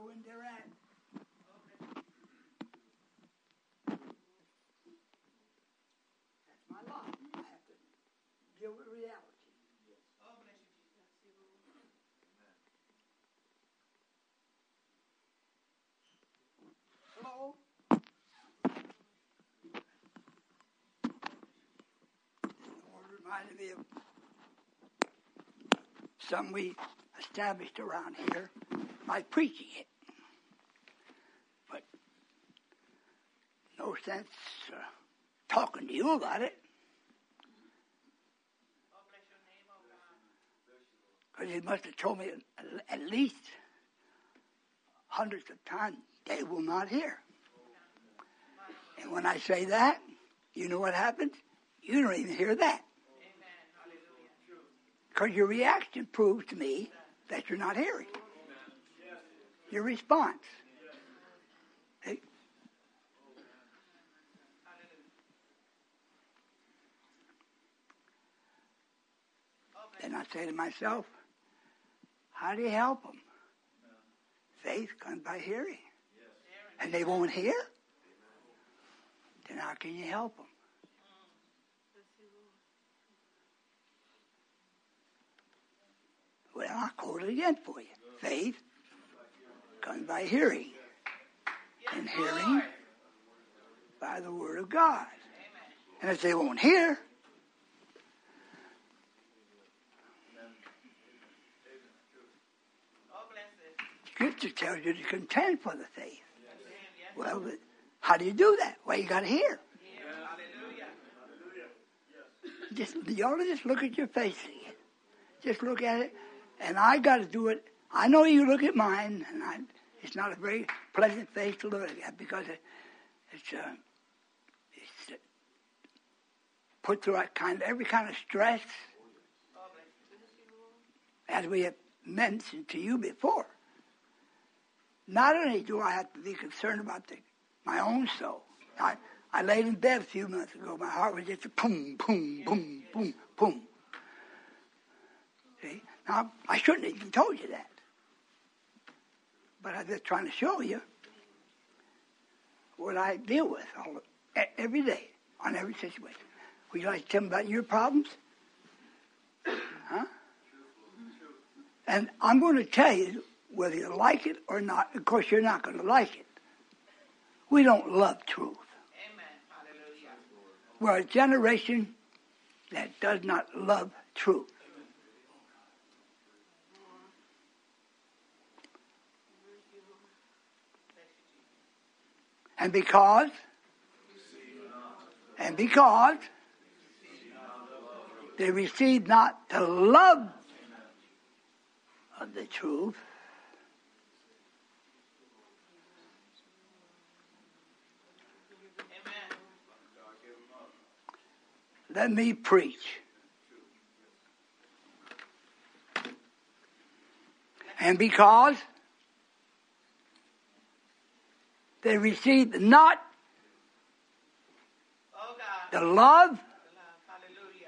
when they're at. That's my life. I have to deal with reality. Oh, bless you, Jesus. Hello? It reminded me of something we established around here by preaching it. But no sense talking to you about it. Oh, bless your name, oh God. Because he must have told me at least hundreds of times they will not hear. And when I say that, you know what happens? You don't even hear that. Because your reaction proves to me that you're not hearing. Your response. Hey. Then I say to myself, how do you help them? Faith comes by hearing. And they won't hear? Then how can you help them? Well, I'll quote it again for you. Faith comes by hearing. And hearing by the Word of God. And if they won't hear, Scripture tells you to contend for the faith. Well, but how do you do that? Well, you got to hear. You ought to just look at your face again. Just look at it. And I got to do it. I know you look at mine, and it's not a very pleasant face to look at because it's put through every kind of stress, as we have mentioned to you before. Not only do I have to be concerned about my own soul. I laid in bed a few months ago. My heart was just a boom, boom, boom, boom, boom. See? Now, I shouldn't have even told you that. But I'm just trying to show you what I deal with every day, on every situation. Would you like to tell me about your problems? Huh? And I'm going to tell you whether you like it or not. Of course, you're not going to like it. We don't love truth. Amen. Hallelujah. We're a generation that does not love truth. And because they receive not the love of the truth, Amen. let me preach. And because they received not Oh God. the love, Hallelujah.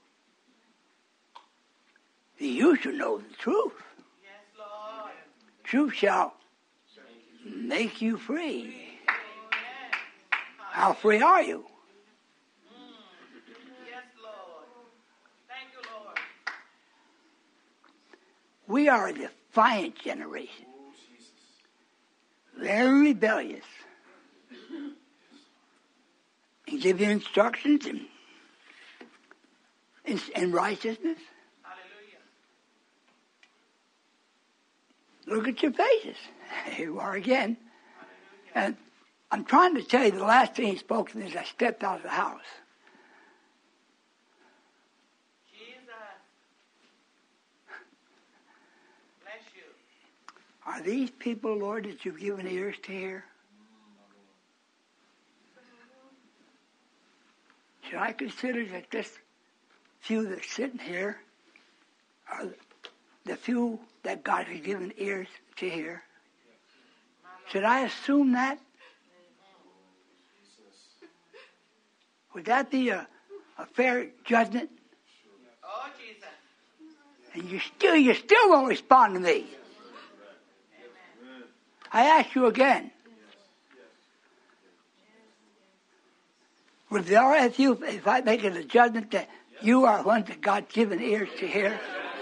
you should know the truth. Yes, Lord. Truth shall make you free. Amen. How free are you? Yes, Lord. Thank you, Lord. We are a defiant generation. Very rebellious. And give you instructions in righteousness. Hallelujah. Look at your faces. Here you are again. And I'm trying to tell you, the last thing he spoke to me as I stepped out of the house. Jesus. Bless you. Are these people, Lord, that you've given ears to hear? Should I consider that this few that's sitting here are the few that God has given ears to hear? Should I assume that? Would that be a fair judgment? Oh, Jesus. And you still won't respond to me. I ask you again. Would it be all right with you if I make it a judgment that you are one that God's given ears to hear?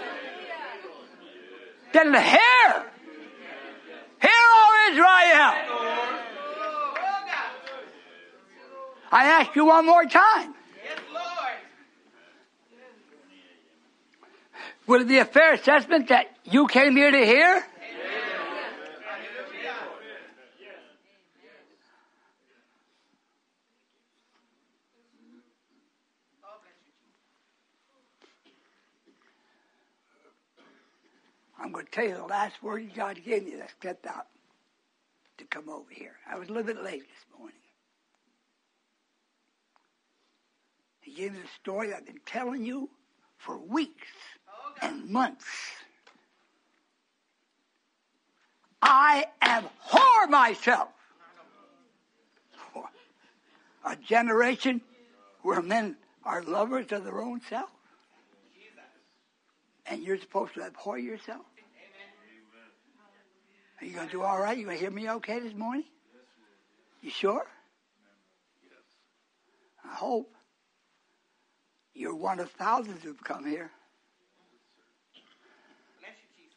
Then hear! Hear, O Israel! I ask you one more time. Yes, Lord. Would it be a fair assessment that you came here to hear? I'm going to tell you the last word God gave me that I stepped out to come over here. I was a little bit late this morning. He gave me the story I've been telling you for weeks and months. I abhor myself for a generation where men are lovers of their own self. And you're supposed to abhor yourself. Are you going to do all right? You going to hear me okay this morning? You sure? I hope. You're one of thousands who've come here. Bless you, Jesus.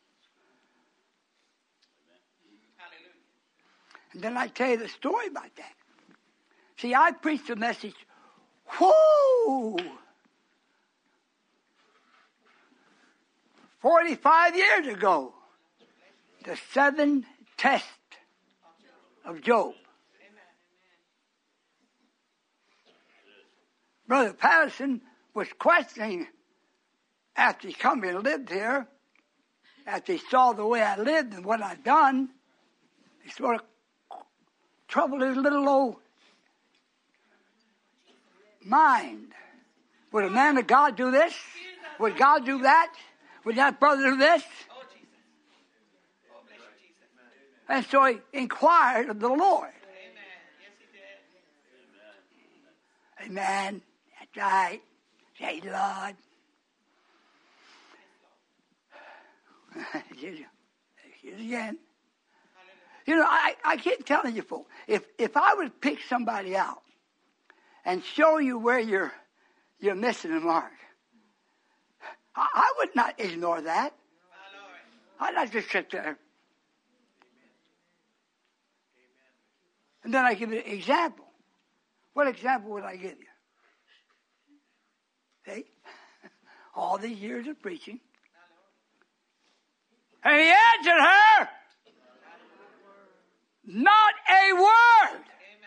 Hallelujah. And then I tell you the story about that. See, I preached a message, whoo, 45 years ago. The 7 tests of Job. Brother Patterson was questioning after he come here and lived here, after he saw the way I lived and what I'd done, he sort of troubled his little old mind. Would a man of God do this? Would God do that? Would that brother do this? And so he inquired of the Lord. Amen. Yes, he did. Amen. That's right. Say, Lord. Here's it again. You know, I keep telling you folks, if I would pick somebody out and show you where you're missing the mark, I would not ignore that. I'd not just sit there. And then I give you an example. What example would I give you? See? All these years of preaching. And he answered her, not a word.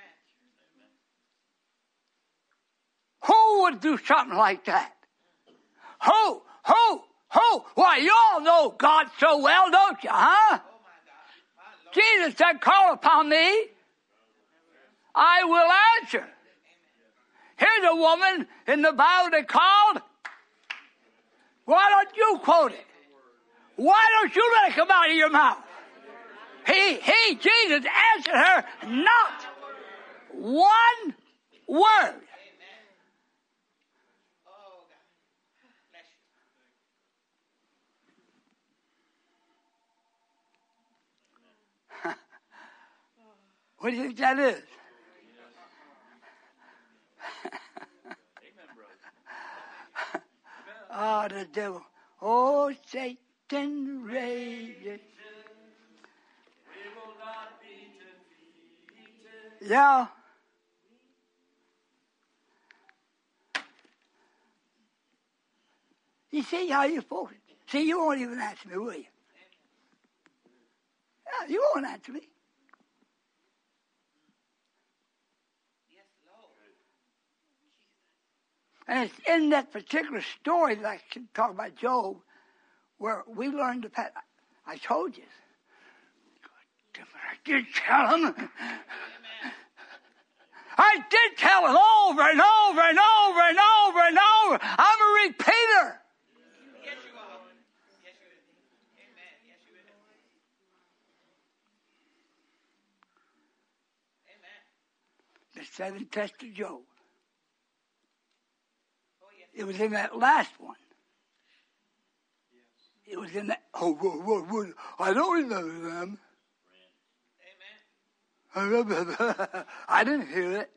Who would do something like that? Who? Why, you all know God so well, don't you, huh? Jesus said, call upon me. I will answer. Here's a woman in the Bible they called. Why don't you quote it? Why don't you let it come out of your mouth? Jesus answered her not one word. What do you think that is? Oh, the devil. Oh, Satan rages. Yeah. You see how you folks. See, you won't even answer me, will you? Yeah, you won't answer me. And it's in that particular story that I can talk about Job, where we learned the path. I told you. I did tell him. I did tell him over and over and over and over and over. I'm a repeater. Yes, you are. Yes, you are. Amen. Yes, you are. Amen. The 7 tests of Job. It was in that last one. It was in that, I don't remember them. I didn't hear it.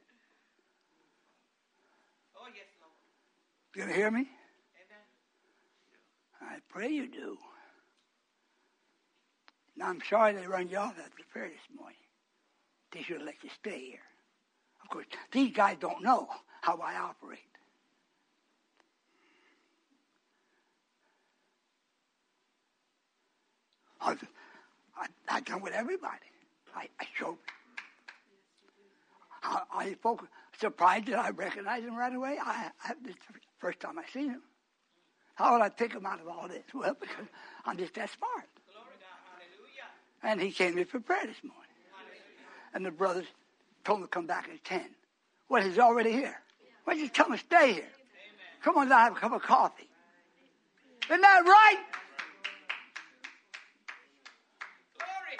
Oh, yes, Lord. You gonna hear me? Amen. I pray you do. Now I'm sorry they run you off after prayer this morning. They should have let you stay here. Of course, these guys don't know how I operate. I've done with everybody. I showed. I folk surprised that I recognized him right away. This is the first time I seen him. How would I pick him out of all this? Well, because I'm just that smart. Glory God. Hallelujah. And he came here for prayer this morning. Hallelujah. And the brothers told him to come back at 10. Well, he's already here. Why don't you tell him to stay here? Amen. Come on down, have a cup of coffee. Isn't that right? Glory.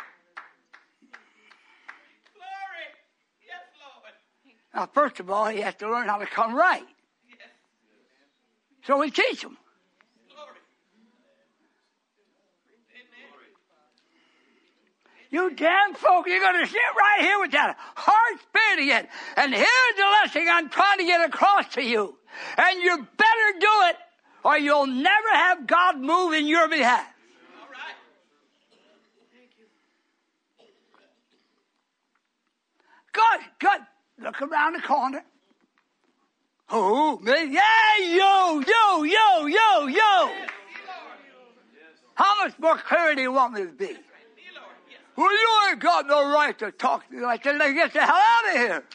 Glory. Yes, Lord. Now, first of all, he has to learn how to come right. Yes. So we teach him. Glory. Amen. You damn folk, you're going to sit right here with that hard spirit again. And here's the lesson I'm trying to get across to you. And you better do it, or you'll never have God move in your behalf. All right. Good. Look around the corner. Oh, me? Yeah, yo. How much more clear do you want me to be? See, Lord. Yes. Well, you ain't got no right to talk to me like that. Let's get the hell out of here. Glory.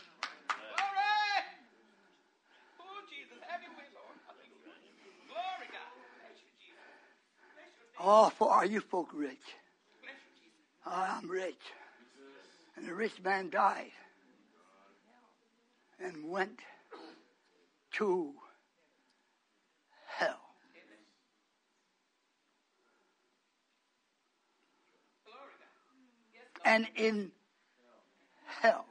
Oh, Jesus. Have your way, Lord. Hallelujah. Glory, God. Bless you, Jesus. Bless your name. Oh, are you folk rich? Bless you, Jesus. Oh, I'm rich. And the rich man died and went to hell. Glory, God. Yes, Lord. And in hell,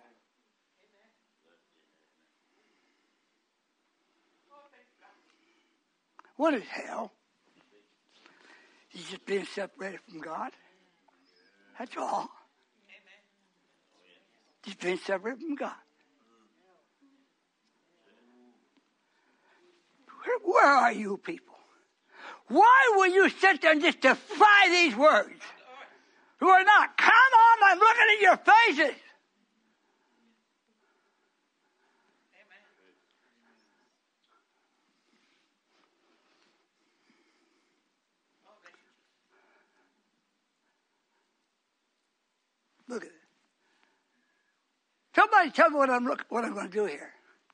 what is hell? He's just being separated from God. That's all. Amen. Just being separated from God. Where are you people? Why will you sit there and just defy these words? Who are not. Come on, I'm looking at your faces. Amen. Oh, bless you, Jesus. Look at it. Somebody tell me what I'm going to do here.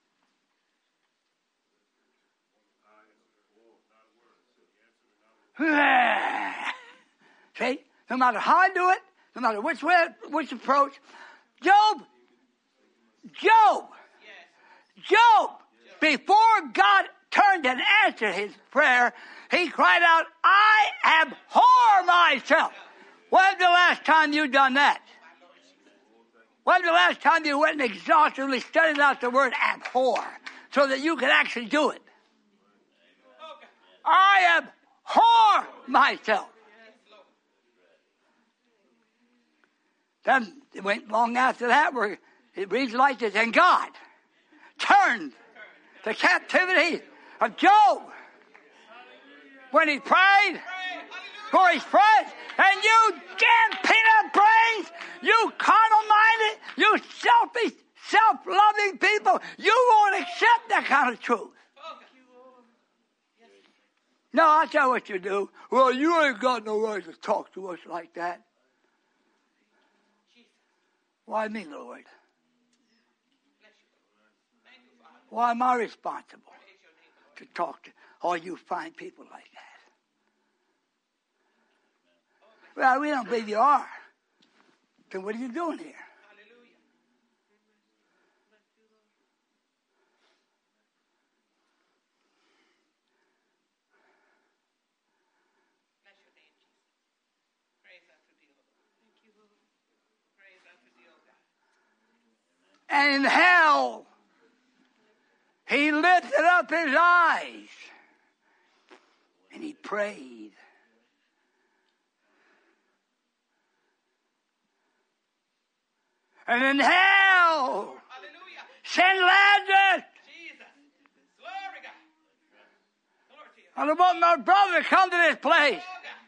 See? No matter how I do it, no matter which way, which approach. Job, before God turned and answered his prayer, he cried out, I abhor myself. When's the last time you done that? When's the last time you went and exhaustively studied out the word abhor so that you could actually do it? I abhor myself. Then it went long after that where it reads like this, and God turned the captivity of Job when he prayed for his friends. And you damn peanut brains, you carnal-minded, you selfish, self-loving people, you won't accept that kind of truth. No, I'll tell you what you do. Well, you ain't got no right to talk to us like that. Why me, Lord? Why am I responsible to talk to all you fine people like that? Well, we don't believe you are. Then what are you doing here? And in hell, he lifted up his eyes and he prayed. And in hell, Hallelujah. send Lazarus. Jesus. Glory, God. Glory to you. I don't want my brother to come to this place. Oh, God.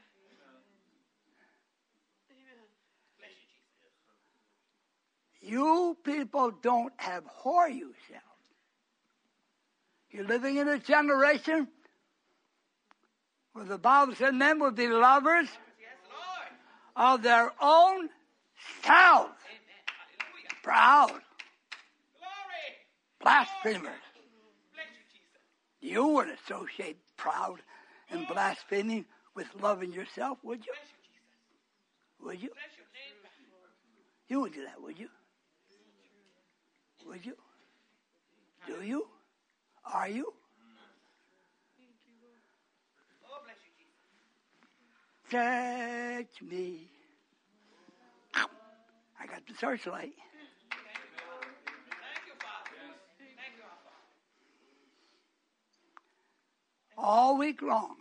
Bless you, Jesus. You people don't abhor yourself. You're living in a generation where the Bible said men would be lovers Yes, Lord. of their own self. Amen. Hallelujah. Proud. Glory. Blasphemers. Bless you, Jesus. You wouldn't associate proud and blaspheming with loving yourself, would you? Bless you, Jesus. Would you? Bless your name, God. You would do that, would you? Would you? Do you? Are you? Oh, bless you, Jesus. Search me. I got the searchlight. Thank you, Father. Thank you, our Father. All week long,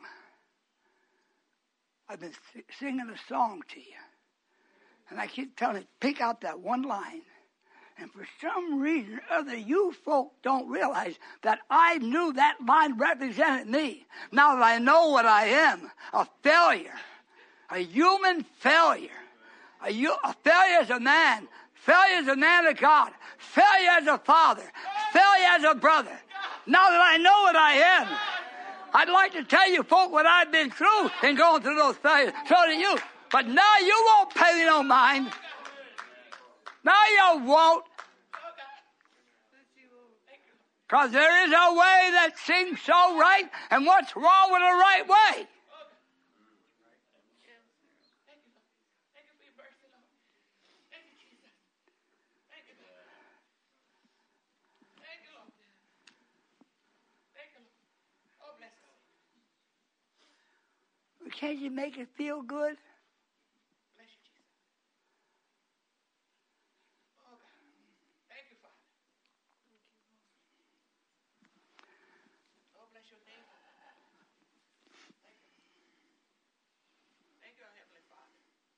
I've been singing a song to you. And I keep telling you, pick out that one line. And for some reason or other, you folk don't realize that I knew that line represented me. Now that I know what I am, a failure, a human failure, a failure as a man, failure as a man of God, failure as a father, failure as a brother. Now that I know what I am, I'd like to tell you folk what I've been through in going through those failures. So do you. But now you won't pay me no mind. Now you won't. Because there is a way that seems so right, and what's wrong with the right way? Thank you for your mercy, Lord. Thank you, Jesus. Thank you, Lord. Thank you, Lord. Thank you, Lord. Oh, bless us. Can't you make it feel good? Bless you, Jesus. Oh, God. Thank you, Father. Oh, bless your name, Father. Thank you. Thank you, our Heavenly Father.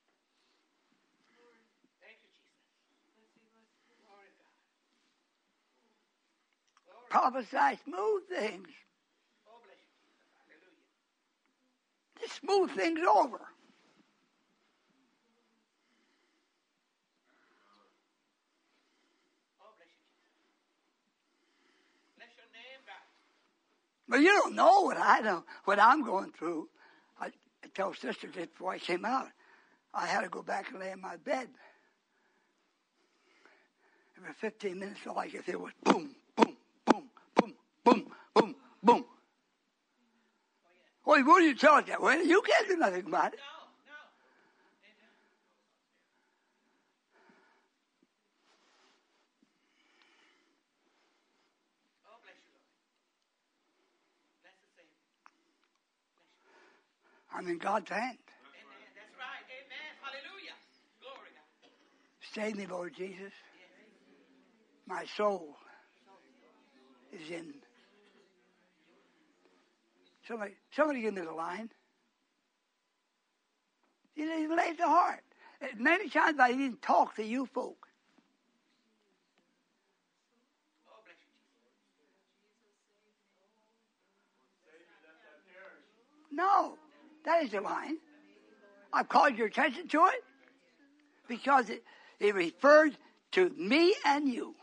Thank you, Jesus. Glory to God. Glory. Prophesy smooth things. Oh, bless you, Jesus. Hallelujah. Just smooth things over. Oh, bless you, Jesus. Bless your name, God. But you don't know what I know, what I'm going through. I told Sister this before I came out. I had to go back and lay in my bed. And for 15 minutes, all I could hear was boom, boom, boom, boom, boom, boom, boom. Well, what do you tell it that way? You can't do nothing about it. No. Oh, bless you, Lord. Bless the Savior. Bless you. I'm in God's hand. Amen. That's right. Amen. Hallelujah. Glory, God. Save me, Lord Jesus. My soul is in. Somebody give me the line. You know, it lays the heart. Many times I didn't talk to you folk. Oh, bless you, Jesus. No, that is the line. I've called your attention to it because it referred to me and you.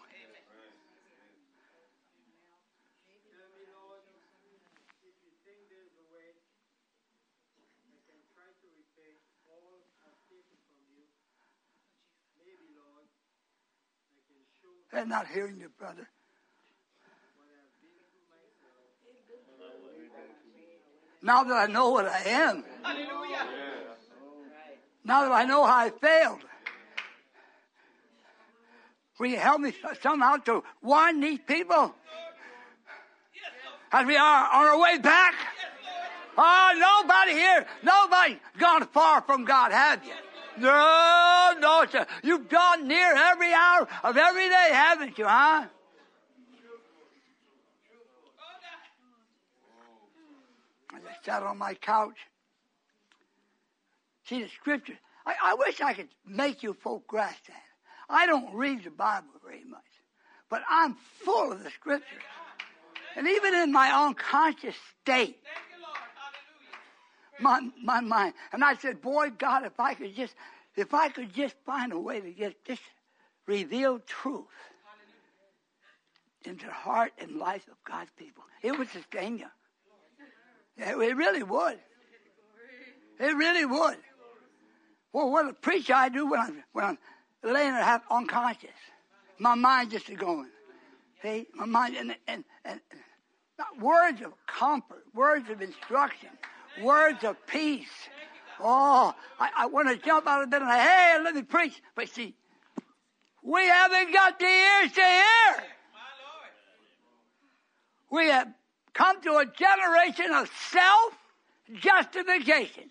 They're not hearing you, brother. Now that I know what I am, Hallelujah. now that I know how I failed, will you help me somehow to warn these people as we are on our way back? Oh, nobody here, nobody's gone far from God, have you? No, sir. You've gone near every hour of every day, haven't you, huh? As I sat on my couch, see the scripture. I wish I could make you folk grasp that. I don't read the Bible very much, but I'm full of the Scriptures. And even in my unconscious state, my mind. And I said, boy, God, if I could just find a way to get this revealed truth into the heart and life of God's people, it would sustain you. It really would. It really would. Well, what a preacher I do when I'm laying there half unconscious. My mind just is going. See, my mind and words of comfort, words of instruction, words of peace. Oh, I want to jump out of bed and say, hey, let me preach. But see, we haven't got the ears to hear. We have come to a generation of self-justification.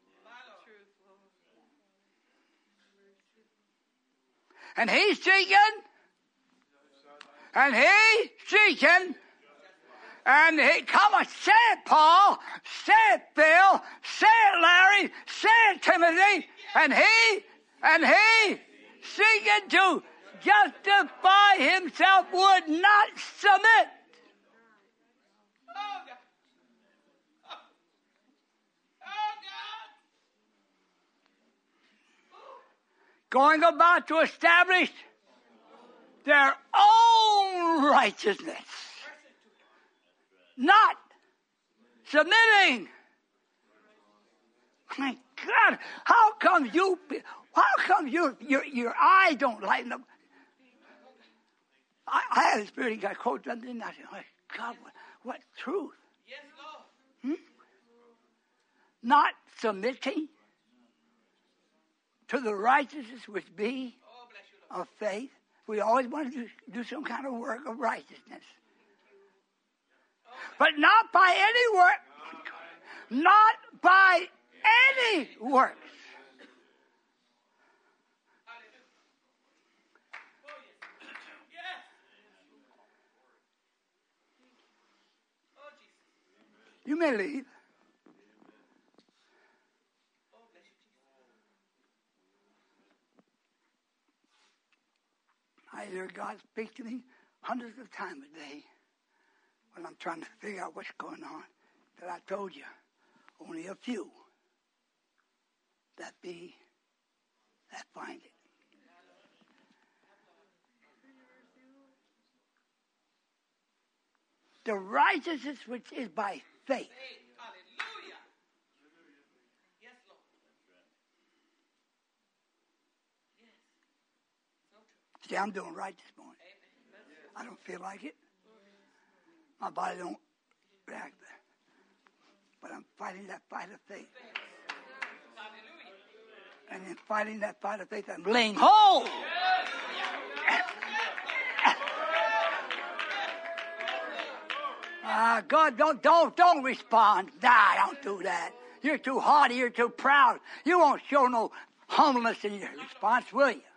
And he's seeking, and come on, say it, Paul, say it, Phil, say it, Larry, say it, Timothy, and he seeking to justify himself would not submit. Going about to establish their own righteousness. Not submitting. My God, how come your eyes don't lighten up? I had a spirit, he got quote something, and I said, oh, God, what truth? Yes, Lord. Not submitting to the righteousness which be of faith. We always want to do some kind of work of righteousness. But not by any work. Not by any works. You may leave. I hear God speak to me hundreds of times a day when I'm trying to figure out what's going on. That I told you, only a few that find it. The righteousness which is by faith. Hallelujah. Yes, Lord. Yes. So true. See, I'm doing right this morning. I don't feel like it. My body don't react. But I'm fighting that fight of faith. Hallelujah. And in fighting that fight of faith, I'm laying hold. God, don't respond. Nah, don't do that. You're too haughty. You're too proud. You won't show no humbleness in your response, will you?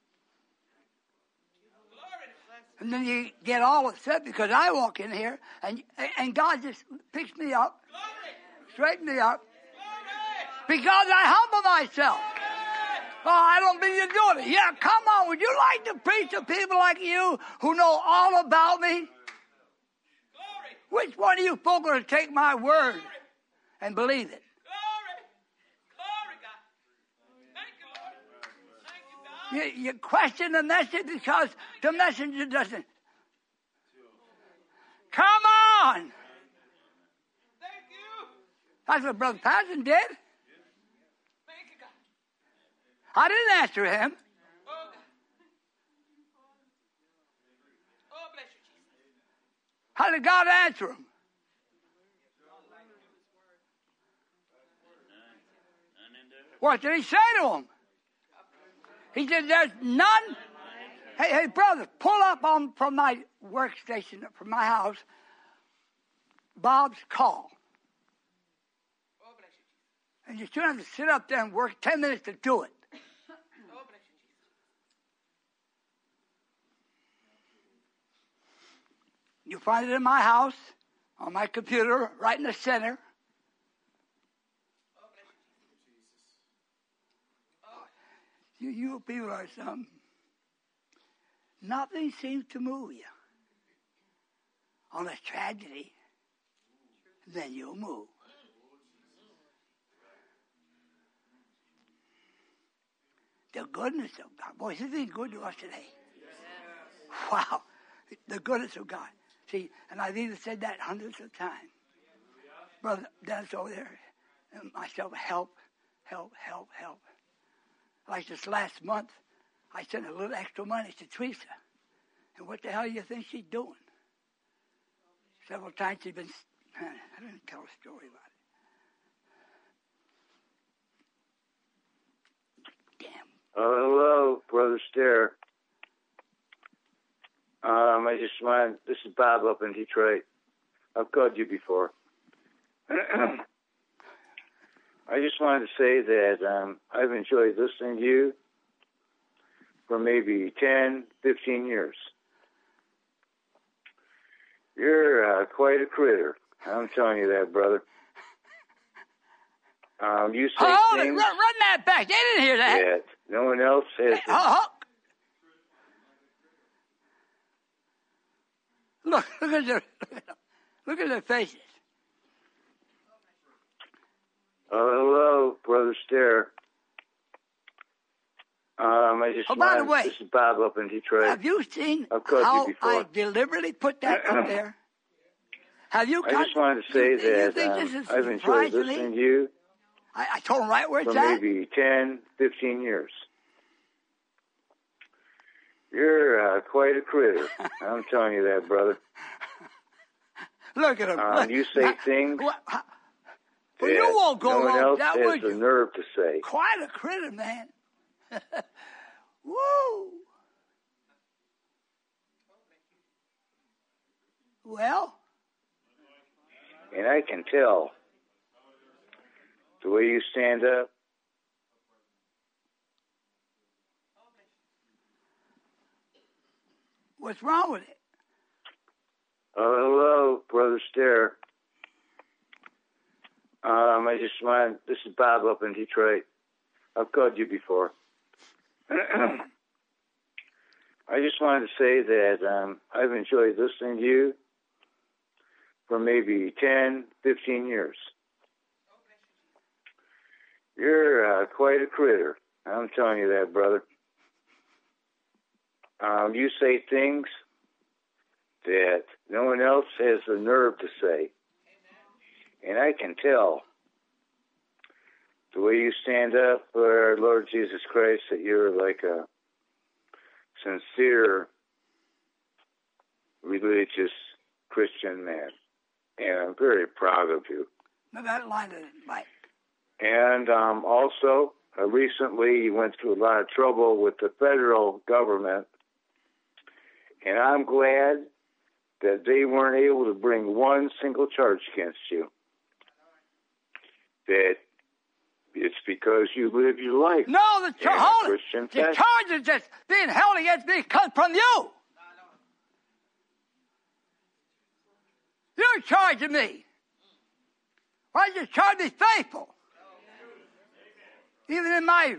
And then you get all upset because I walk in here and God just picks me up, straightens me up, because I humble myself. Oh, I don't mean you're doing it. Yeah, come on. Would you like to preach to people like you who know all about me? Which one of you folk are going to take my word and believe it? Glory, God. Thank you, Lord. Thank you, God. You question the message because the messenger doesn't. Come on. Thank you. That's what Brother Patterson did. Thank you, God. I didn't answer him. Oh, God. Oh, bless you, Jesus. How did God answer him? What did he say to him? He said, there's none. Hey, brother, pull up from my workstation, from my house, Bob's call. Oh, bless you, Jesus. And you shouldn't have to sit up there and work 10 minutes to do it. Oh, bless you, Jesus. You find it in my house, on my computer, right in the center. Oh, bless you, Jesus. You people are something. nothing seems to move you. Unless tragedy, then you'll move. The goodness of God. Boy, this is good to us today. Wow. The goodness of God. See, and I've even said that hundreds of times. Brother Dennis over there and myself, help. Like this last month, I sent a little extra money to Teresa. And what the hell do you think she's doing? Several times she's been, I didn't tell a story about it. Damn. Hello, Brother Stair. I just wanted, this is Bob up in Detroit. I've called you before. I just wanted to say that I've enjoyed listening to you for maybe 10, 15 years. You're quite a critter. I'm telling you that, brother. You say Hold it, things run that back. They didn't hear that. that no one else has. Look at their faces. Hello, Brother Stair. I just by the wanted, way, this is Bob up in Detroit. Have you seen I've called how you before. I deliberately put that up there? Have you? I just wanted to say you that think this is I've enjoyed surprising listening me? to you I told him right where it's for at. maybe 10, 15 years. You're quite a critter. I'm telling you that, brother. Look at him. You say things Well, that you won't go no one wrong else with that, has would the you? nerve to say. Quite a critter, man. Woo! Well, And I can tell the way you stand up. what's wrong with it? Hello, Brother Stair. I just wanted, this is Bob up in Detroit. I've called you before. I just wanted to say that I've enjoyed listening to you for maybe 10, 15 years. You're quite a critter. I'm telling you that, brother. You say things that no one else has the nerve to say. And I can tell the way you stand up for our Lord Jesus Christ that you're like a sincere, religious Christian man. And I'm very proud of you. No, that line is right. And also, recently you went through a lot of trouble with the federal government. And I'm glad that they weren't able to bring one single charge against you. That it's because you live your life. No, the Christian charges that's being held against me comes from you. You're charging me. Why did you charge me faithful? Even in my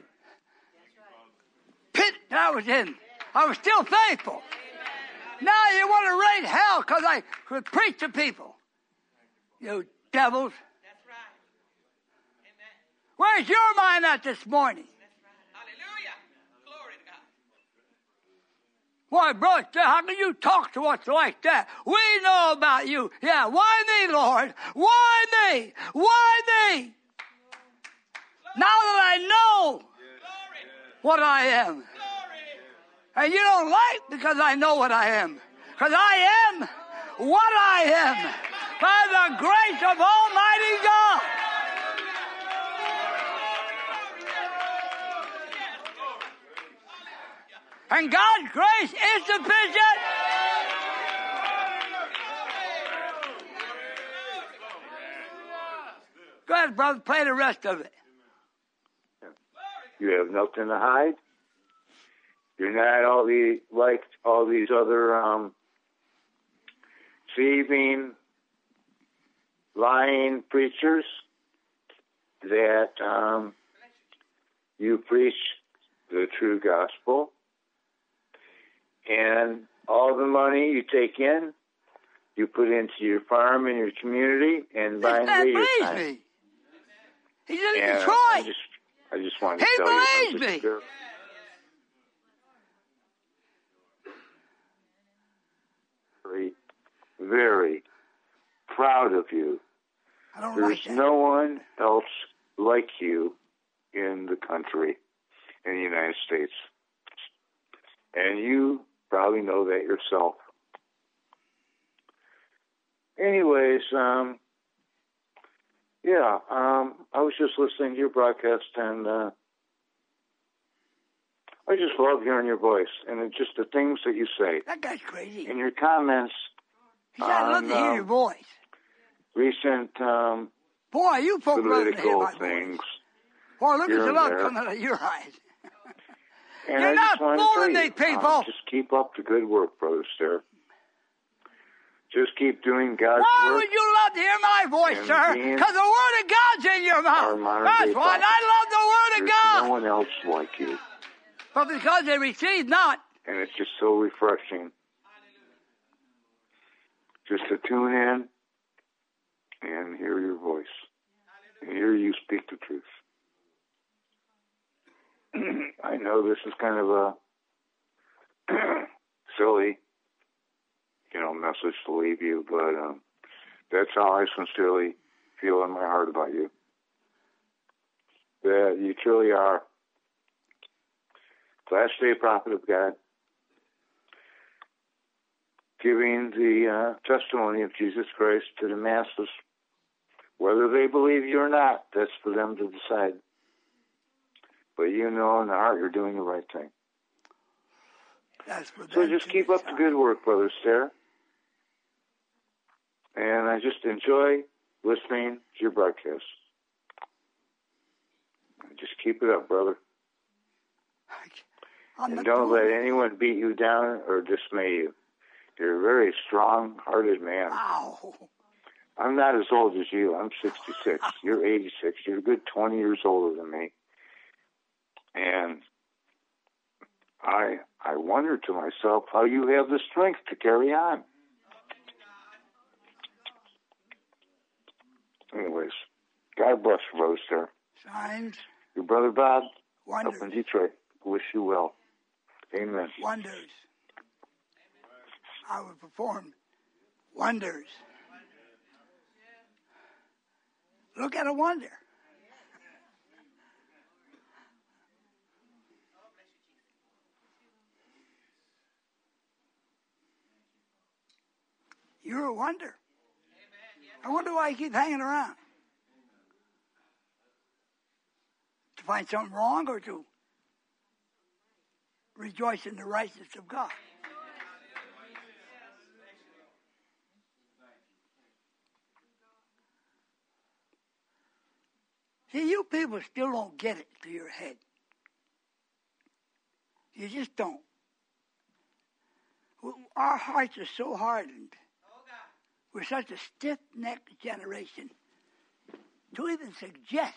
pit that I was in, I was still faithful. Now you want to raise hell because I could preach to people. You devils. That's right. Amen. Where's your mind at this morning? That's right. Hallelujah. Glory to God. Why, brother, how can you talk to us like that? We know about you. Yeah, why me, Lord? Why me? Why me? Now that I know Glory. what I am. Glory. And you don't like because I know what I am. Because I am what I am. By the grace of Almighty God. And God's grace is sufficient. Go ahead, brother, play the rest of it. You have nothing to hide. You're not like all these other thieving, lying preachers that you preach the true gospel. And all the money you take in, you put into your farm and your community and buying That radio believes time. me. He's in And Detroit. I just wanted to He tell you, I'm believes just me. very, very proud of you. I don't There's like that. no one else like you in the country, in the United States. And you probably know that yourself. Anyways, I was just listening to your broadcast, and I just love hearing your voice and it's just the things that you say. That guy's crazy. And your comments He said, I'd love to hear your voice. recent Boy, you folks love to hear political my things. voice. Boy, look at here the and love there. coming out of your eyes. And You're I not just wanted to fooling tell these you, people. just keep up the good work, Brother Stair. Just keep doing God's Why work. would you love to hear my voice, And sir? being Because the Word of God's in your our mouth. modern That's day why prophet. I love the Word of There's God. no one else like you. But because they receive not, And it's just so refreshing just to tune in and hear your voice and hear you speak the truth. I know this is kind of a silly, message to leave you, but that's how I sincerely feel in my heart about you. That you truly are last day prophet of God, giving the testimony of Jesus Christ to the masses. Whether they believe you or not, that's for them to decide. But you know in the heart you're doing the right thing. that's for them So just to keep up the decide. good work, Brother Stair. And I just enjoy listening to your broadcast. Just keep it up, brother. I'm And not don't doing let it. anyone beat you down or dismay you. You're a very strong-hearted man. Wow. I'm not as old as you. I'm 66. You're 86. You're a good 20 years older than me. And I wonder to myself how you have the strength to carry on. Anyways, God bless you, Brother Stair. Signs, Your brother Bob, up wonders, in Detroit, wish you well. Amen. wonders. I will perform wonders. Look at a wonder. You're a wonder. I wonder why you keep hanging around. To find something wrong or to rejoice in the righteousness of God? See, you people still don't get it through your head. You just don't. Our hearts are so hardened. We're such a stiff-necked generation to even suggest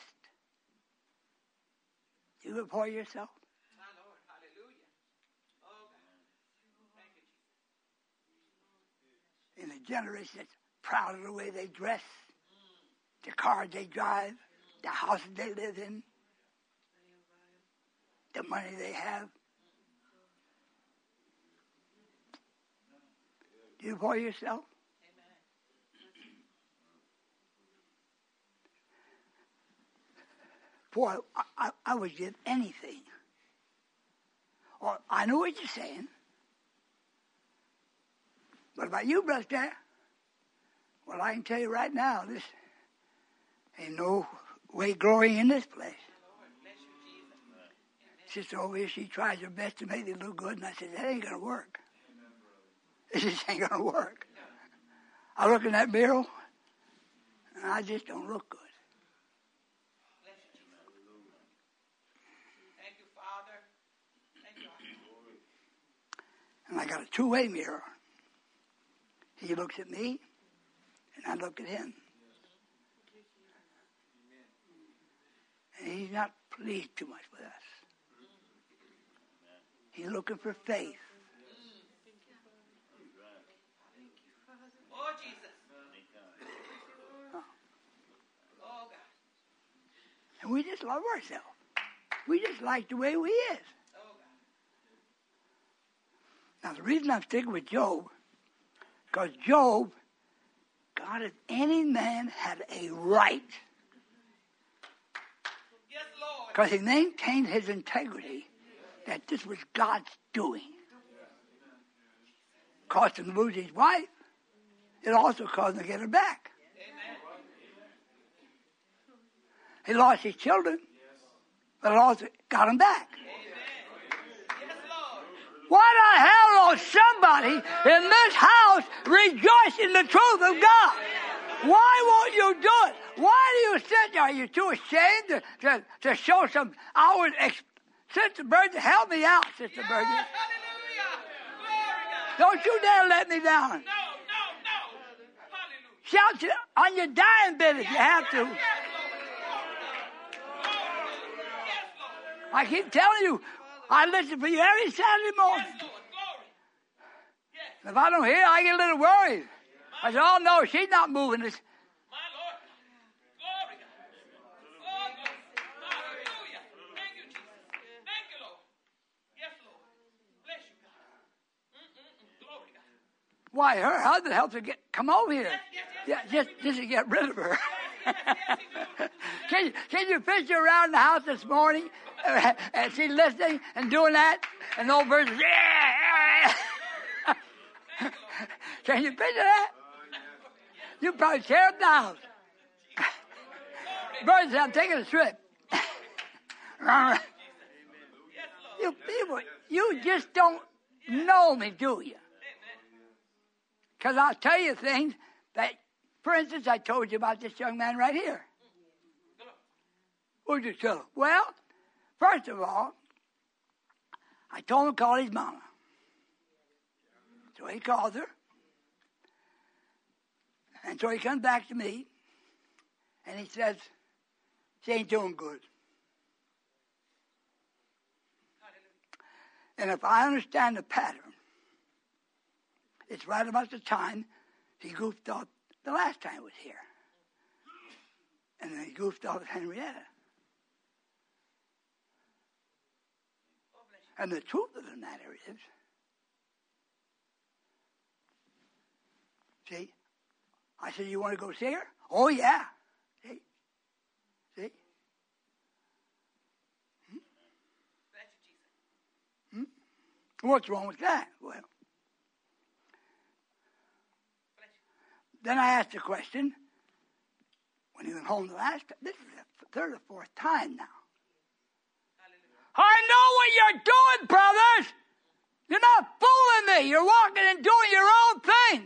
you would pour yourself. My Lord, hallelujah. Oh, God. Thank you, Jesus. In a generation that's proud of the way they dress, the cars they drive, the houses they live in, the money they have. Do you pour yourself? Boy, I would give anything. Or I know what you're saying. What about you, Brother Stair? Well, I can tell you right now, this ain't no way glory in this place. Sister over here, she tries her best to make it look good, and I said, that ain't going to work. This just ain't going to work. I look in that mirror, and I just don't look good. Thank you, Father. Thank you. And I got a two-way mirror. He looks at me, and I look at him. And he's not pleased too much with us. He's looking for faith. And we just love ourselves. We just like the way we is. Now, the reason I'm sticking with Job, because Job, God, if any man had a right, because he maintained his integrity, that this was God's doing. Cost him to lose his wife. It also caused him to get her back. He lost his children, but it also got him back. Why the hell don't somebody in this house rejoice in the truth of God? Why won't you do it? Why do you sit there? Are you too ashamed to show some outward Sister Bird, help me out, Sister Bird. Don't you dare let me down. No. Shout on your dying bed if you have to. I keep telling you, I listen for you every Saturday morning. If I don't hear, I get a little worried. I say, oh no, she's not moving this. My Lord. Glory God. Oh, glory. Hallelujah. Thank you, Jesus. Thank you, Lord. Yes, Lord. Bless you, God. Glory God. Why, her husband helped her come over here. Yes. Just to get rid of her. Can you picture around the house this morning and she's listening and doing that and the old person, yeah. Can you picture that? You probably tear up the house. Brother said, I'm taking a trip. You people, you just don't know me, do you? Because I'll tell you things that, for instance, I told you about this young man right here. What did you tell him? Well, first of all, I told him to call his mama. So he calls her. And so he comes back to me, and he says, she ain't doing good. And if I understand the pattern, it's right about the time he goofed off the last time he was here. And then he goofed off with Henrietta. And the truth of the matter is, see, I said, you want to go see her? Oh, yeah. See? What's wrong with that? Well, then I asked the question, when he went home the last time, this is the third or fourth time now. I know what you're doing, brothers. You're not fooling me. You're walking and doing your own thing.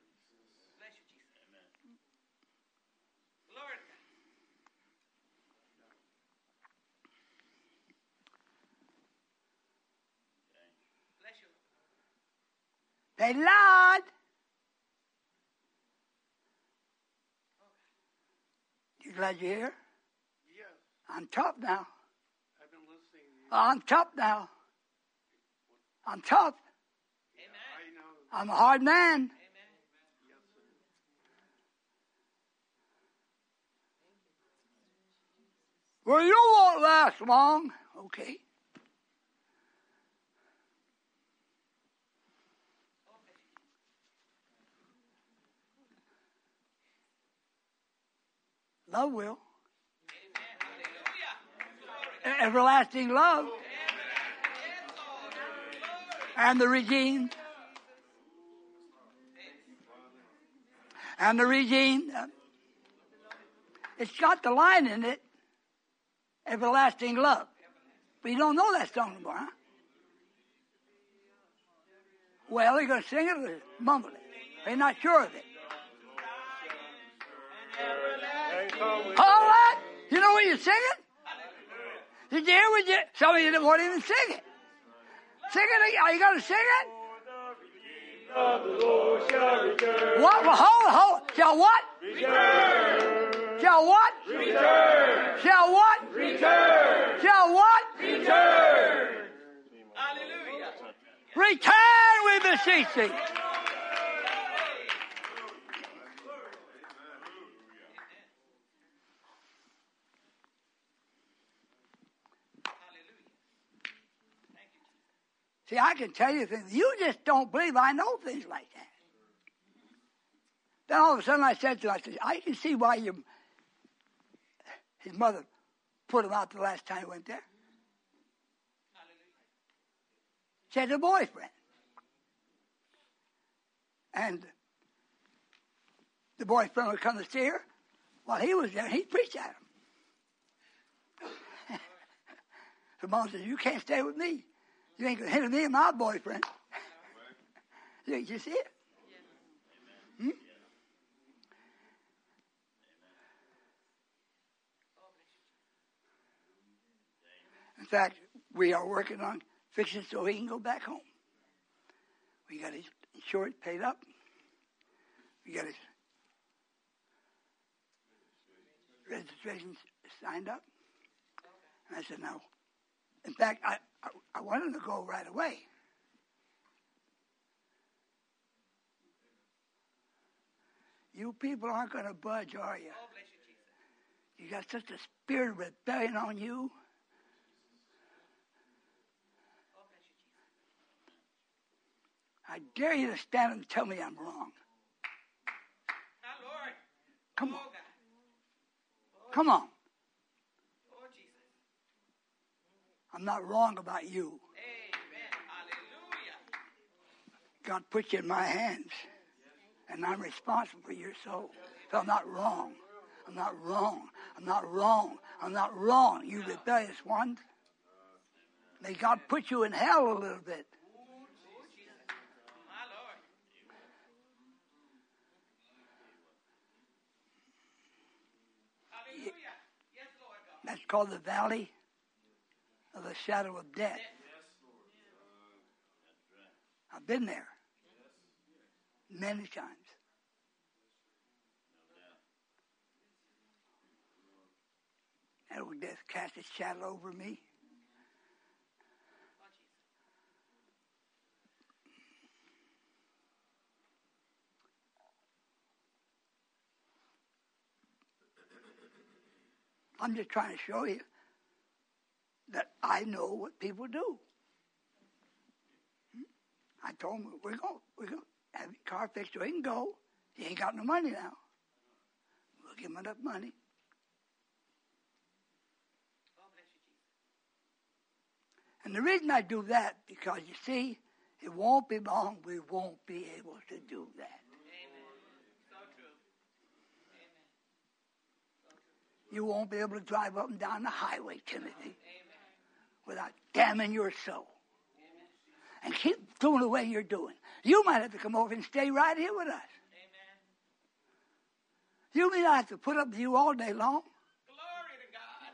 They lied. You glad you're here? Yes. I'm tough now. I've been listening. I'm tough now. I'm tough. Amen. I know. I'm a hard man. Amen. Yes, sir. Well, you won't last long. Okay. Love will. Everlasting love. And the redeemed. And the redeemed. It's got the line in it. Everlasting love. But you don't know that song anymore, huh? Well, you're going to sing it or mumble it. You're not sure of it. All right. You know what you're singing? Did you hear what you... Some of you won't even sing it. Sing it. Are you going to sing it? What? Well, hold. Shall what? Return. Shall what? Return. Shall what? Return. Shall what? Return. Hallelujah. Return, we beseech thee. See, I can tell you things. You just don't believe I know things like that. Then all of a sudden I said to him, I said, I can see why his mother put him out the last time he went there. She had a boyfriend. And the boyfriend would come to see her. While he was there, he'd preach at him. The mom says, you can't stay with me. You ain't going to hinder me and my boyfriend. You see it? Hmm? In fact, we are working on fixing so he can go back home. We got his insurance paid up. We got his registration signed up. And I said, no. In fact, I wanted to go right away. You people aren't going to budge, are you? You got such a spirit of rebellion on you. I dare you to stand and tell me I'm wrong. Come on. Come on. I'm not wrong about you. God put you in my hands, and I'm responsible for your soul. So I'm not wrong. I'm not wrong. I'm not wrong. I'm not wrong, you rebellious ones. May God put you in hell a little bit. That's called the valley of the shadow of death. I've been there many times. And old death cast its shadow over me. I'm just trying to show you that I know what people do. I told him, we're going to have your car fixed so he can go. He ain't got no money now. We'll give him enough money. And the reason I do that, because you see, it won't be long, we won't be able to do that. You won't be able to drive up and down the highway, Timothy, without damning your soul. And keep doing the way you're doing. You might have to come over and stay right here with us. You may not have to put up with you all day long. Glory to God.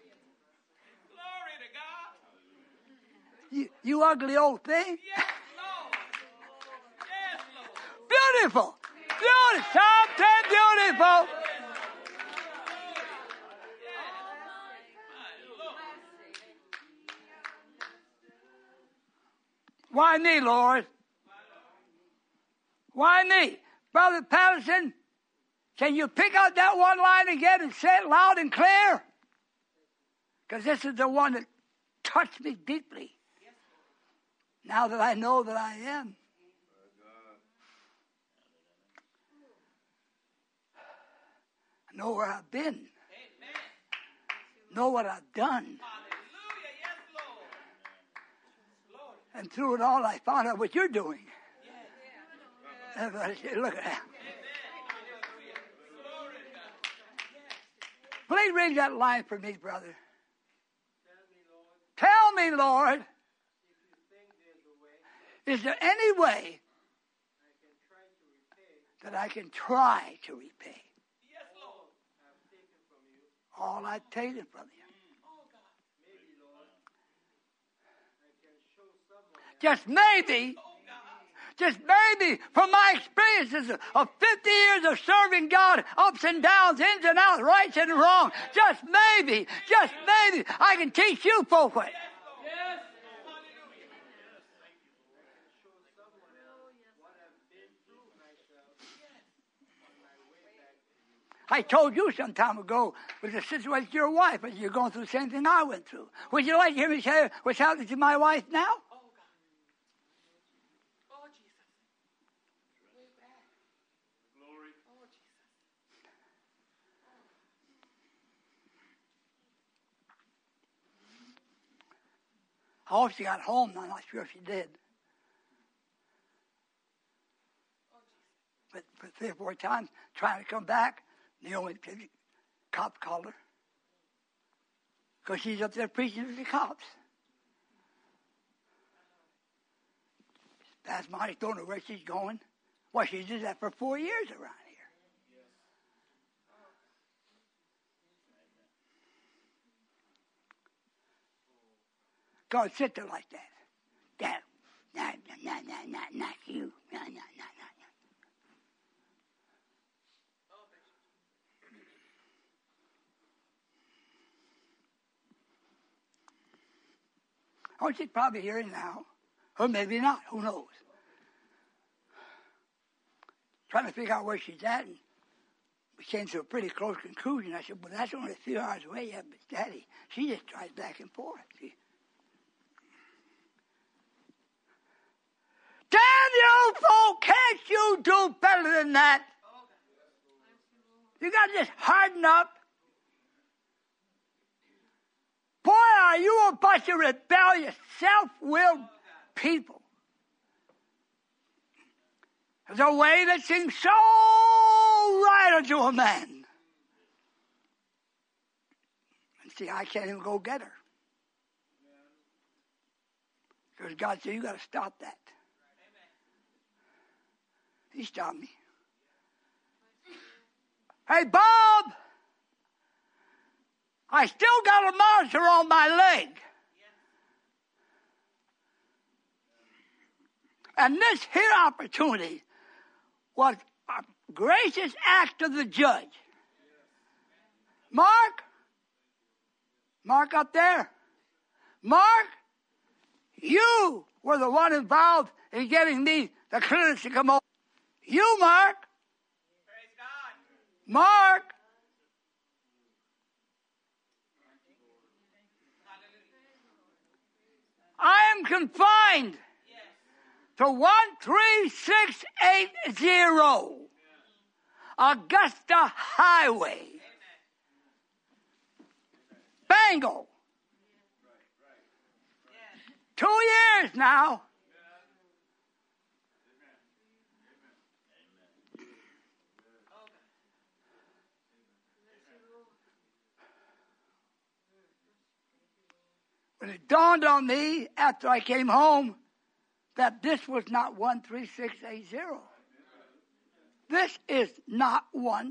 Glory to God. You ugly old thing. Yes, Lord. Yes, Lord. Beautiful. Beautiful. Something beautiful. Why me, Lord? Why me? Brother Patterson, can you pick out that one line again and say it loud and clear? Because this is the one that touched me deeply. Now that I know that I am. I know where I've been. Know what I've done. And through it all, I found out what you're doing. Everybody say, look at that. Please read that line for me, brother. Tell me, Lord, is there any way that I can try to repay all I've taken from you? Just maybe, from my experiences of 50 years of serving God, ups and downs, ins and outs, rights and wrongs, just maybe, I can teach you folk what. I told you some time ago with the situation with your wife, and you're going through the same thing I went through. Would you like to hear me say what's happening to my wife now? I hope she got home. I'm not sure if she did. But for 3 or 4 times, trying to come back, the cop called her. Because she's up there preaching to the cops. That's money, don't know where she's going. Well, she did that for 4 years around here. God sit there like that. Dad, not you. No. Oh, she's probably hearing now. Or maybe not. Who knows? Trying to figure out where she's at. And we came to a pretty close conclusion. I said, well, that's only a few hours away. Yeah, but Daddy, she just drives back and forth. See? Damn you, folk! Can't you do better than that? You got to just harden up. Boy, are you a bunch of rebellious, self-willed people. There's a way that seems so right unto a man. And see, I can't even go get her. Because God said, you got to stop that. He stopped me. Hey, Bob! I still got a monitor on my leg. And this here opportunity was a gracious act of the judge. Mark up there. Mark, you were the one involved in getting me the clearance to come over. You, Mark. Praise God. Mark. I am confined to 13680 Augusta Highway, Bangor. 2 years now. When it dawned on me after I came home that this was not 13680. This is not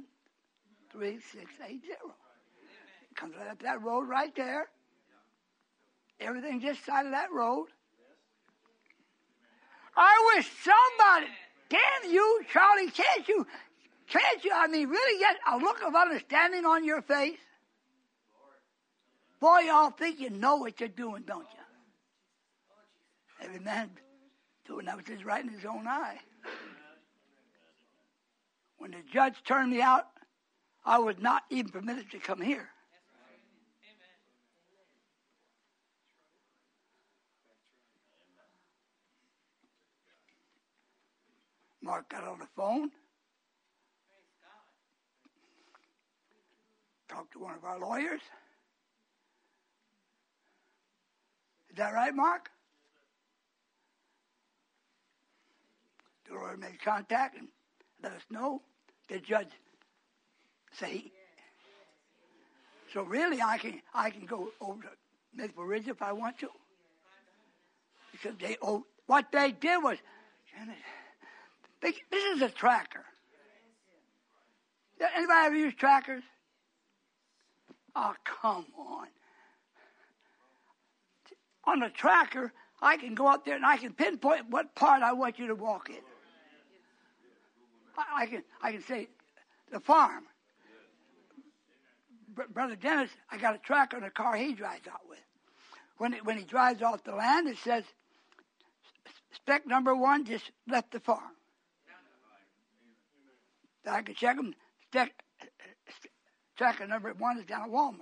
13680. It comes right up that road right there. Everything just side of that road. I wish somebody, damn you, Charlie, can't you, I mean, really get a look of understanding on your face? Boy, y'all think you know what you're doing, don't you? Every man doing that which is right in his own eye. When the judge turned me out, I was not even permitted to come here. Mark got on the phone, talked to one of our lawyers. Is that right, Mark? The lawyer made contact and let us know. The judge said so really I can go over to Maple Ridge if I want to. Because what they did was, this is a tracker. Anybody ever use trackers? Oh, come on. On the tracker, I can go out there and I can pinpoint what part I want you to walk in. I can say the farm. Brother Dennis, I got a tracker in the car he drives out with. When he drives off the land, it says spec number 1 just left the farm. So I can check them. Tracker number 1 is down at Walmart.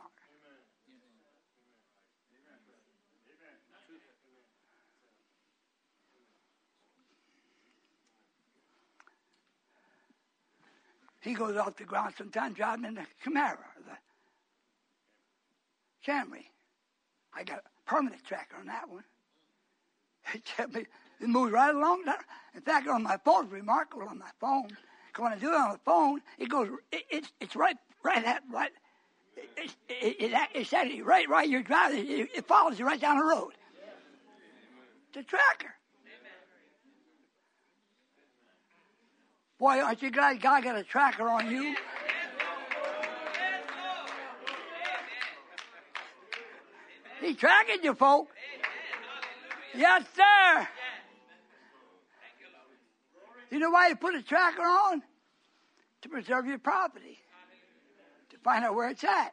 He goes off the ground sometimes driving in the Camaro, the Camry. I got a permanent tracker on that one. It moves right along there. In fact, on my phone, it's remarkable on my phone. Because when I do it on the phone, it goes. It's right. It's actually right. You're driving. It follows you right down the road. It's a tracker. Boy, aren't you glad God got a tracker on you? He's tracking you, folk. Yes, sir. You know why you put a tracker on? To preserve your property. To find out where it's at.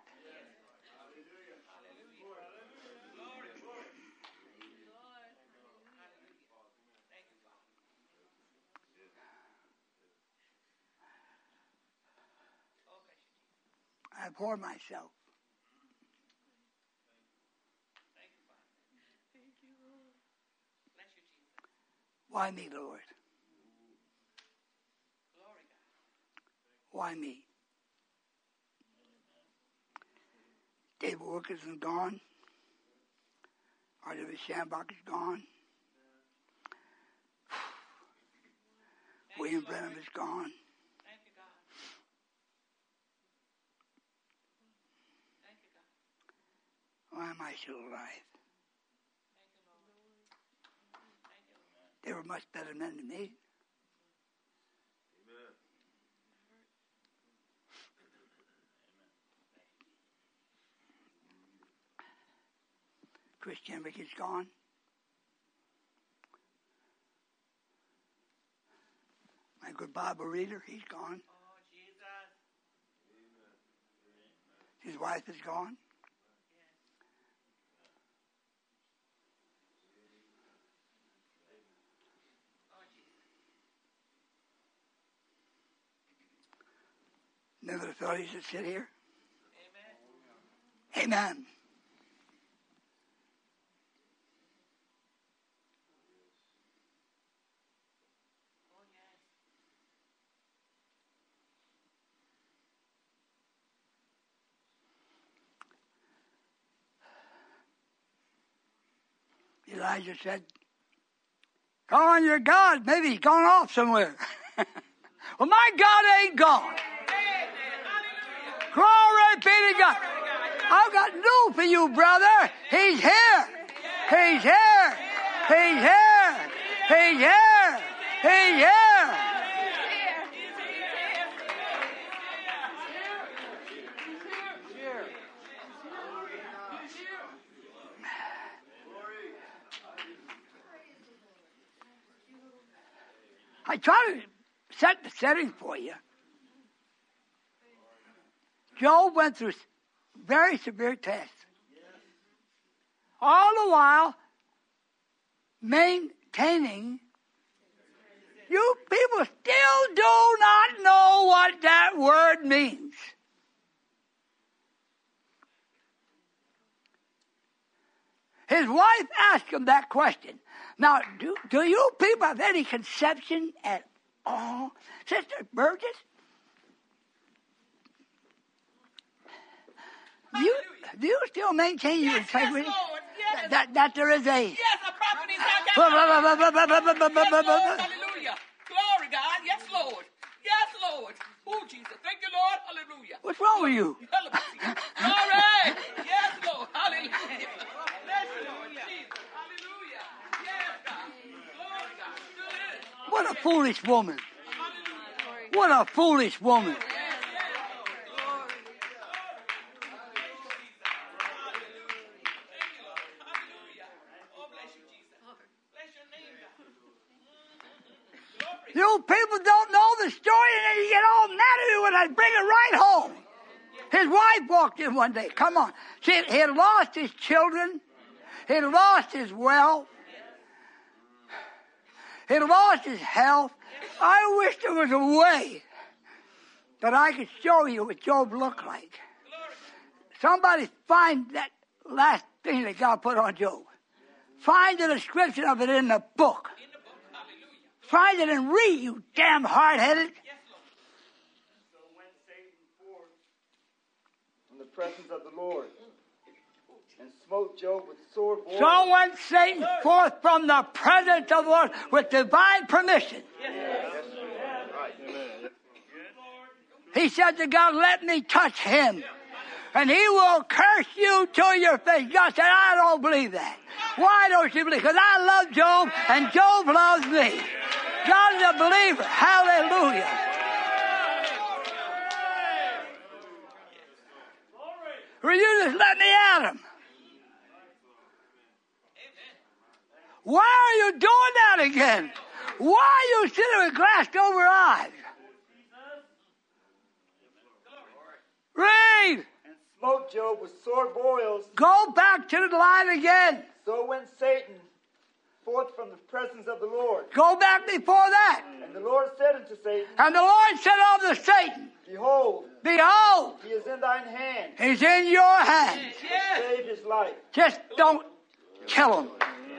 I abhor myself. Why me, Lord? Why me? David Wilkerson gone. R.W. Shambach is gone. William Branham is gone. Why am I still alive? They were much better men than me. Chris Jenrick is gone. My good Bible reader, he's gone. Oh, Jesus. His wife is gone. Never thought he should sit here. Amen. Amen. Elijah said, call on your God. Maybe he's gone off somewhere. Well, my God ain't gone. Glory be to God. I've got news for you, brother. He's here. He's here. He's here. He's here. He's here. I try to set the setting for you. Job went through very severe tests. All the while maintaining. You people still do not know what that word means. His wife asked him that question. Now, do you people have any conception at all? Sister Burgess? Do you still maintain your integrity? Yes, Lord. Yes. That there is a... Yes, a prophet is hallelujah. Glory, God. Yes, Lord. Yes, Lord. Oh, Jesus. Thank you, Lord. Hallelujah. What's wrong with you? Glory. Yes, Lord. Hallelujah. Bless you, Lord. Jesus. Hallelujah. Yes, God. Glory, God. Good. What a foolish woman. Hallelujah. What a foolish woman. You people don't know the story, and then you get all mad at me when I bring it right home. His wife walked in one day. Come on. See, he had lost his children. He had lost his wealth. He had lost his health. I wish there was a way that I could show you what Job looked like. Somebody find that last thing that God put on Job. Find the description of it in the book. Find it and read, you damn hard-headed. So went Satan forth from the presence of the Lord, and smote Job with sword boils. So went Satan forth from the presence of the Lord with divine permission. He said to God, let me touch him. And he will curse you to your face. God said, I don't believe that. Why don't you believe? Because I love Job and Job loves me. God is a believer. Hallelujah. Will you just let me at him? Why are you doing that again? Why are you sitting with glassed over eyes? Read. And smote Job with sore boils. Go back to the line again. So went Satan forth from the presence of the Lord. Go back before that. And the Lord said unto Satan, And the Lord said unto Satan, Behold, behold, he is in thine hand. he's in your hands. Save his life. Just don't kill him.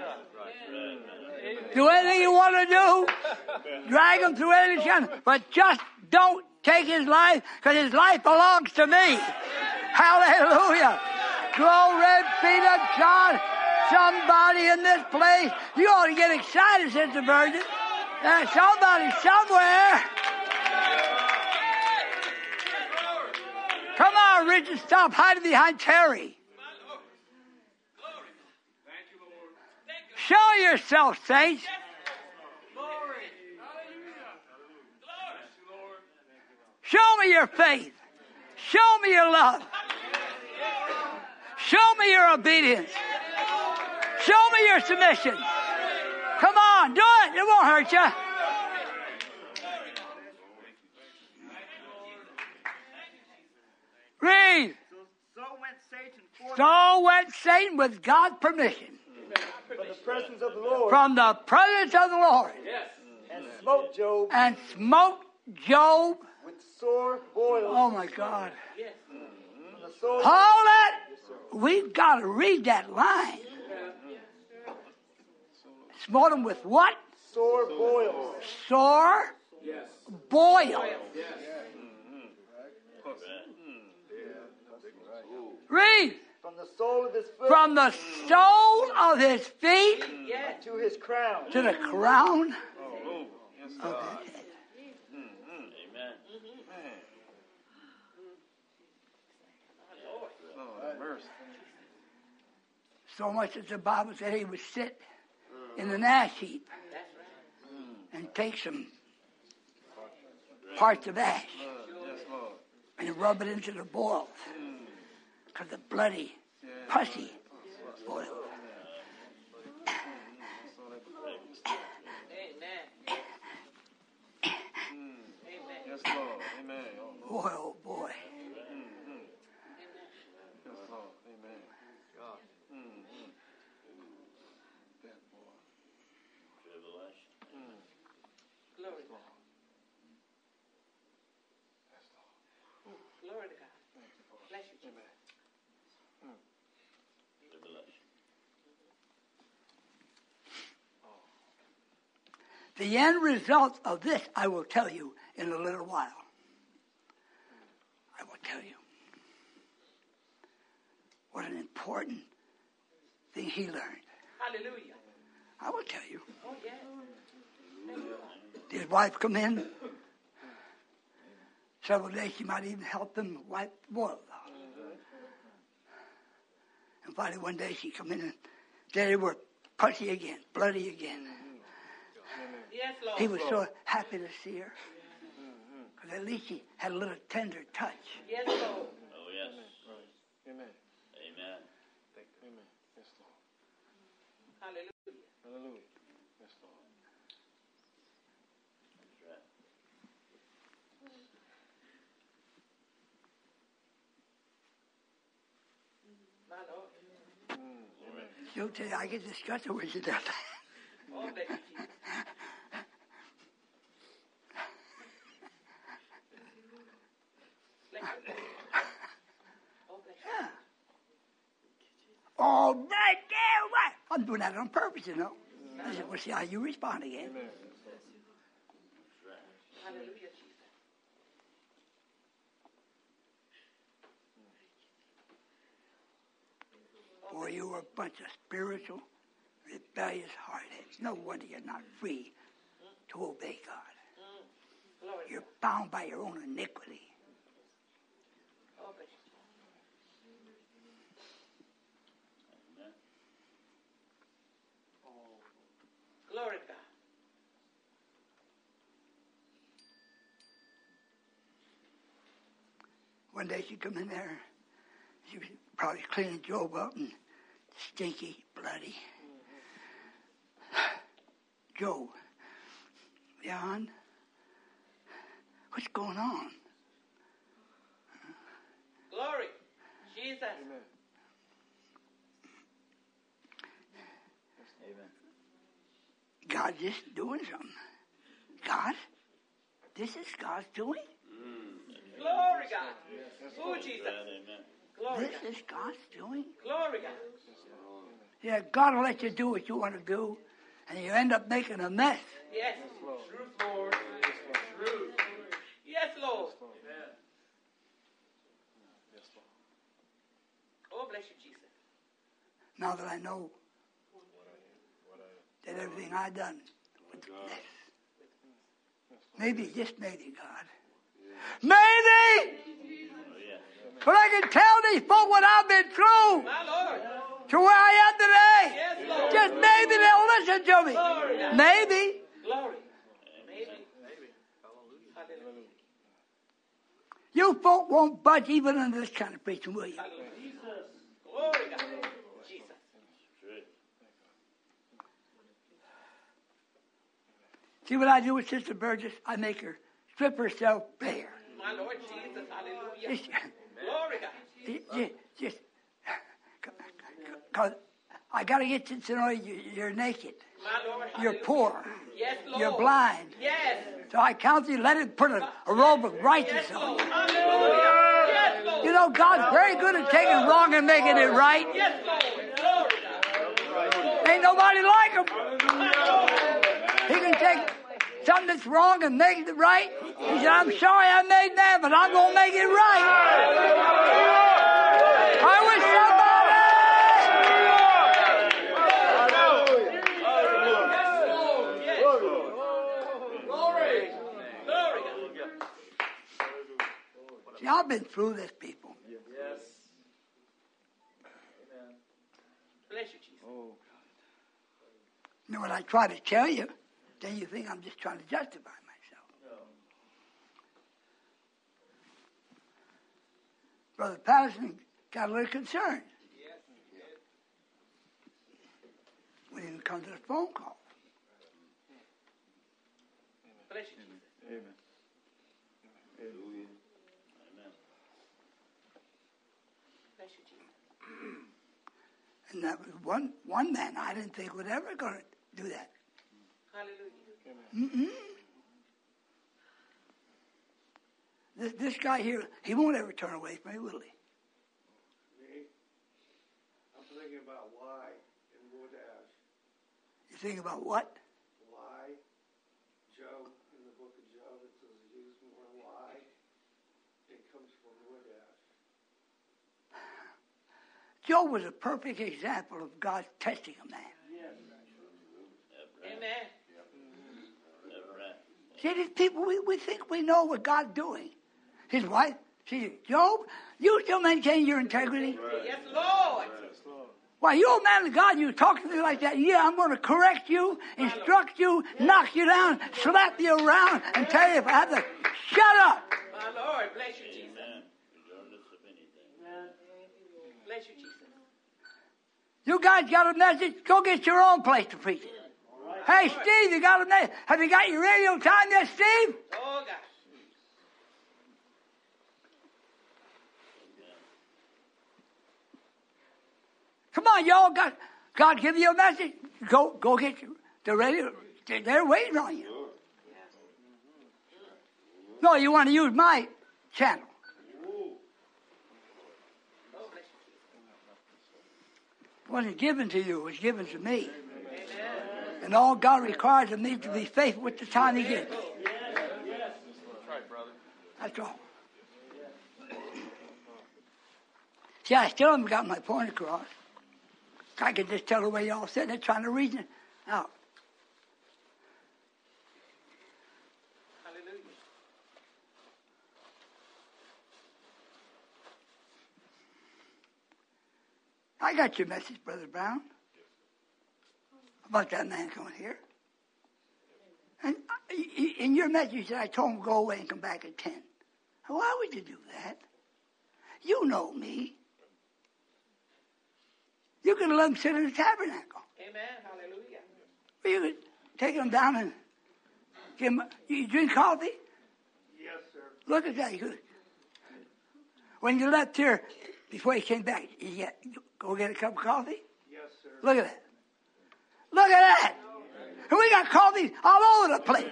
Do anything you want to do. Drag him through anything you can. But just don't take his life, because his life belongs to me. Hallelujah. Glory be to God. Somebody in this place, you ought to get excited, Sister Virgin. There's somebody somewhere. Come on, Richard, stop hiding behind Terry. Show yourself, saints. Show me your faith. Show me your love. Show me your obedience. Show me your submission. Come on, do it. It won't hurt you. Read. So went Satan with God's permission. From the presence of the Lord. From the presence of the Lord. And smote Job. And smote Job. With sore boils. Oh my God. Hold it. We've got to read that line. Smote him with what? Sore boils. Sore boil. Read. From the sole of his foot. From the sole of his feet. To his crown. To the crown of his head. So much that the Bible said he would sit in an ash heap and take some parts of ash and rub it into the boils because the bloody, pussy boil. Boy, oh boy. Glory to God. Bless you, Jesus. The end result of this, I will tell you in a little while. I will tell you. What an important thing he learned. Hallelujah. I will tell you. Oh, yes. Did his wife come in? Several days she might even help them wipe the boil off. And finally one day she come in and they were pussy again, bloody again. Yes, Lord. He was so happy to see her. Because at least she had a little tender touch. Yes, Lord. Oh, yes. Amen. Amen. Amen. Yes, Lord. Hallelujah. Hallelujah. Yes, Lord. My Lord. You'll tell you, I get disgusted when she does that. Oh, bless you, Jesus. Bless you. Oh, bless you. All right, there, right. I'm doing that on purpose, you know. I said, we'll see how you respond again. Hallelujah, Jesus. Or you are a bunch of spiritual, rebellious hardheads. No wonder you're not free to obey God. Glory. You're bound by your own iniquity. Oh, bless you. Glory to God. One day she come in there. She was probably cleaning Job up and stinky, bloody. Job, Jan, what's going on? Glory. Jesus. God just doing something. God? This is God's doing? Glory, God. Oh, Jesus. Glory, This God. is God's doing? Glory, God. Yeah, God will let you do what you want to do, and you end up making a mess. Yes. Truth, Lord. Truth. Yes, Lord. Oh, bless you, Jesus. Now that I know that everything I done was a mess. Maybe, just maybe, God. Maybe! But I can tell these folk what I've been through My Lord. to where I am today. Yes, Lord. Just maybe they'll listen to me. Glory, God. Maybe. Glory. Maybe. Hallelujah. You folk won't budge even under this kind of preaching, will you? Hallelujah. Glory, God. Jesus. See what I do with Sister Burgess? I make her strip herself bare. My Lord Jesus. Hallelujah. Just, Glory, God. just, cause I got to get you to know you're naked. My Lord. You're Hallelujah. poor. Yes, Lord. You're blind. Yes. So I counsel you, let it put a robe of righteousness Yes, on Lord. you. Hallelujah. Yes, Lord. You know, God's very good at taking wrong and making it right. Yes, Lord. Glory, God. Ain't nobody like him. He can take something that's wrong and make it right. He said, I'm sorry I made that, but I'm going to make it right. I wish Glory. Glory, God. See, I've been through this, people. Bless you, Jesus. You know, when I try to tell you, then you think I'm just trying to justify myself. Brother Patterson got a little concerned when he comes to the phone call. Bless you, Jesus. Bless you, Jesus. And that was one man I didn't think would ever going to do that. Hallelujah. This guy here, he won't ever turn away from me, will he? Me? I'm thinking about why in Wood Ash. You think about what? Why? Job, in the book of Job, it says use more why. It comes from Wood Ash. Job was a perfect example of God testing a man. Amen. See, these people, we think we know what God's doing. His wife, she said, Job, you still maintain your integrity? Yes, Lord. Why, you're a man of God, you talk to me like that. Yeah, I'm going to correct you, instruct you, knock you down, slap you around, and tell you if I have to shut up. My Lord, bless you, Jesus. Bless you, Jesus. You guys got a message? Go get your own place to preach it. Hey, Steve, you got a message? Have you got your radio time yet, Steve? Oh, God. Come on, y'all. God give you a message. Go get the radio. They're waiting on you. No, you want to use my channel. It wasn't given to you. It was given to me. And all God requires of me to be faithful with the time He gives. That's all. See, I still haven't got my point across. I could just tell the way y'all sitting there trying to reason it out. Hallelujah. I got your message, Brother Brown, about that man coming here. And in your message, you said, I told him to go away and come back at 10. Why would you do that? You know me. You could let him sit in the tabernacle. Amen. Hallelujah. Or you could take him down and give him. You drink coffee? Yes, sir. Look at that. You could. When you left here, before you came back, you go get a cup of coffee? Yes, sir. Look at that. Look at that. And we got coffee all over the place.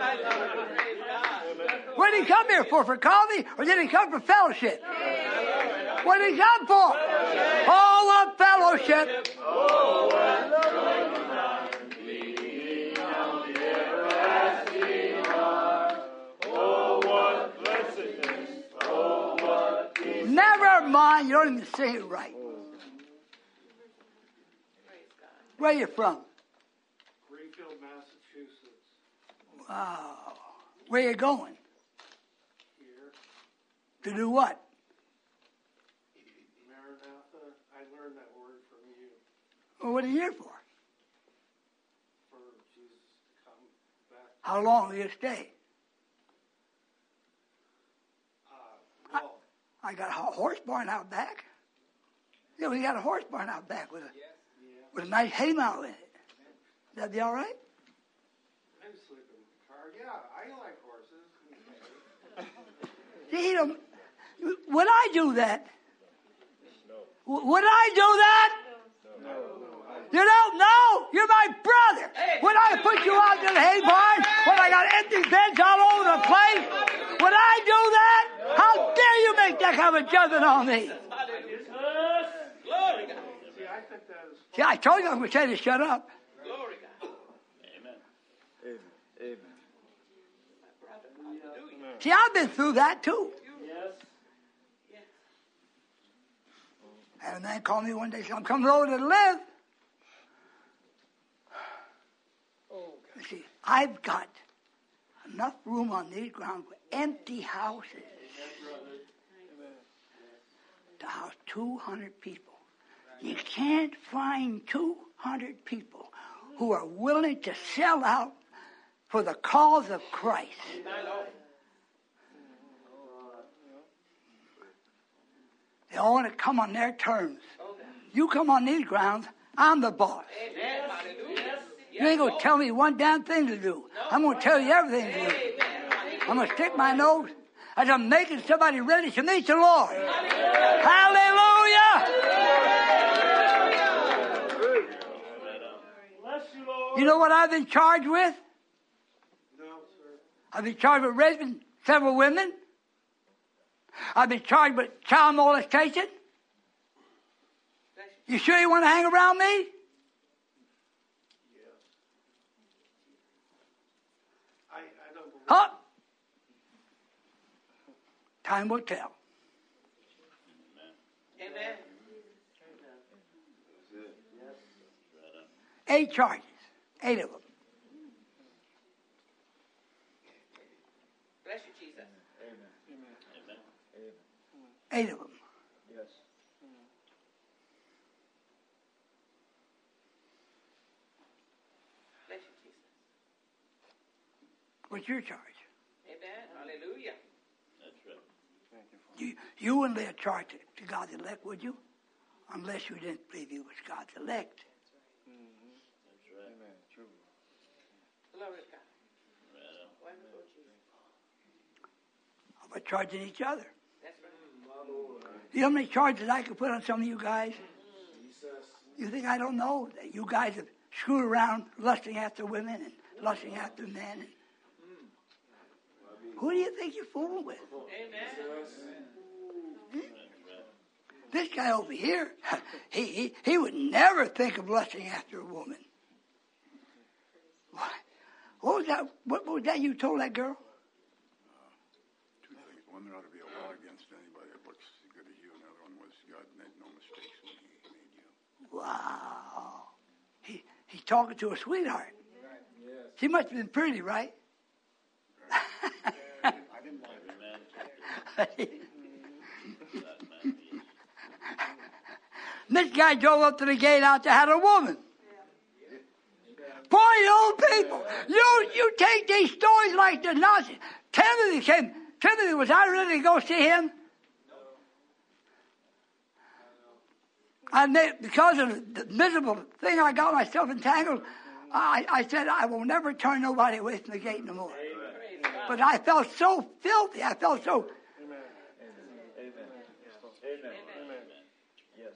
What did he come here for? For coffee? Or did he come for fellowship? What did he come for? All the fellowship. Never mind, you don't even say it right. Where are you from? Greenfield, Massachusetts. Wow. Where you going? Here. To do what? Maranatha. I learned that word from you. Well, what are you here for? For Jesus to come back. How long will you stay? Well, I got a horse barn out back. Yeah, we got a horse barn out back with a nice hay mow in it. That'd be all right? I sleep in the car. Yeah, I like horses. See, would I do that? Would I do that? You don't know? You're my brother. Would I put you out to the hay barn when I got empty beds all over the place? Would I do that? How dare you make that kind of judgment on me? Glory God. See, I think that is. See, I told you I'm going to tell you to shut up. Glory God. Amen. See, I've been through that too. And a man called me one day and said, I'm coming over to live. You see, I've got enough room on these grounds for empty houses to house 200 people. You can't find 200 people who are willing to sell out for the cause of Christ. They all want to come on their terms. You come on these grounds, I'm the boss. You ain't going to tell me one damn thing to do. I'm going to tell you everything to do. I'm going to stick my nose as I'm making somebody ready to meet the Lord. Hallelujah! You know what I've been charged with? No, sir. I've been charged with raping several women. I've been charged with child molestation. You sure you want to hang around me? Yeah. I don't believe. Huh? Time will tell. Amen. 8 charges. 8 of them. Bless you, Jesus. 8 of them. Yes. Bless you, Jesus. What's your charge? Amen. Hallelujah. You wouldn't lay a charge to God's elect, would you? Unless you didn't believe he was God's elect. Glory to God. Wonderful Jesus. How about charging each other? That's right. You know how many charges I could put on some of you guys? You think I don't know that you guys have screwed around lusting after women and lusting after men? And who do you think you're fooling with? Amen. This guy over here, he would never think of lusting after a woman. What was that? What was that you told that girl? 2 things. One, there ought to be a law against anybody that looks as good as you. Another one was God made no mistakes when he made you. Wow. He's talking to a sweetheart. She must have been pretty, right? I didn't like it. This guy drove up to the gate out there, had a woman. Poor old people. You take these stories like they're nonsense. Timothy, was I ready to go see him? Because of the miserable thing I got myself entangled, I said, I will never turn nobody away from the gate no more. But I felt so filthy. I felt so... Amen. Amen. Amen. Amen. Yes.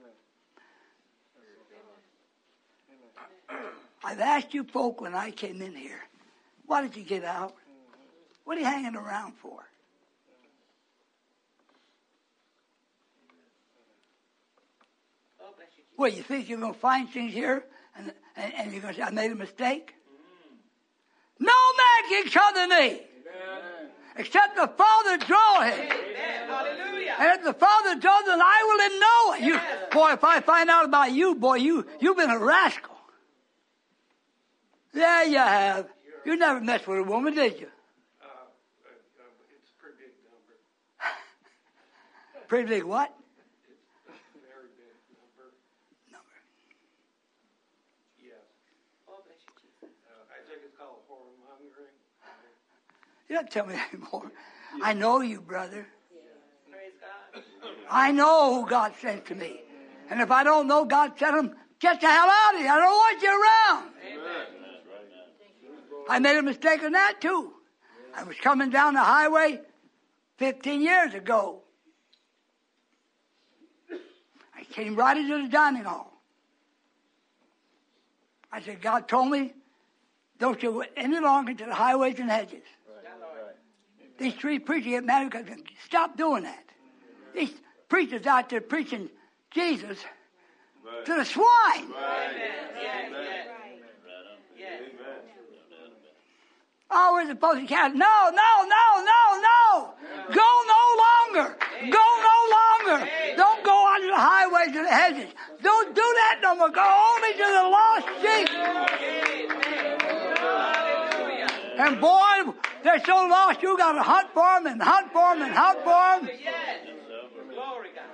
Amen. I've asked you folk when I came in here, why did you get out? What are you hanging around for? Well, you think you're going to find things here and you're going to say, I made a mistake? No man can come to me except the Father draw him. Hallelujah. And if the Father draws him, I will in no way. Boy, if I find out about you, boy, you've been a rascal. Yeah, you have. You never messed with a woman, did you? It's a pretty big number. Pretty big what? Very big number. Yes. Oh, bless you, Jesus. I think it's called whoremongering. You don't tell me anymore. I know you, brother. Praise God. I know who God sent to me. And if I don't know God sent him, get the hell out of here. I don't want you around. Amen. I made a mistake on that too. I was coming down the highway 15 years ago. I came right into the dining hall. I said, God told me, don't you go any longer into the highways and hedges. These three preachers get mad because stop doing that. These preachers out there preaching Jesus to the swine. Oh, we're supposed to count. No. Go no longer. Don't go on the highways and the hedges. Don't do that no more. Go only to the lost sheep. And boy, they're so lost, you got to hunt for them and hunt for them and hunt for them. Glory God.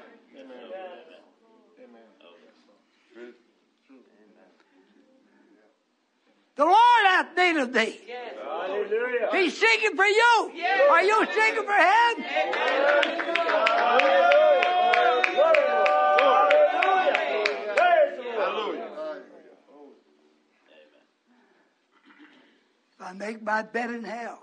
The Lord hath need of thee. Yes. Hallelujah. He's seeking for you. Yes. Are you seeking for him? If I make my bed in hell,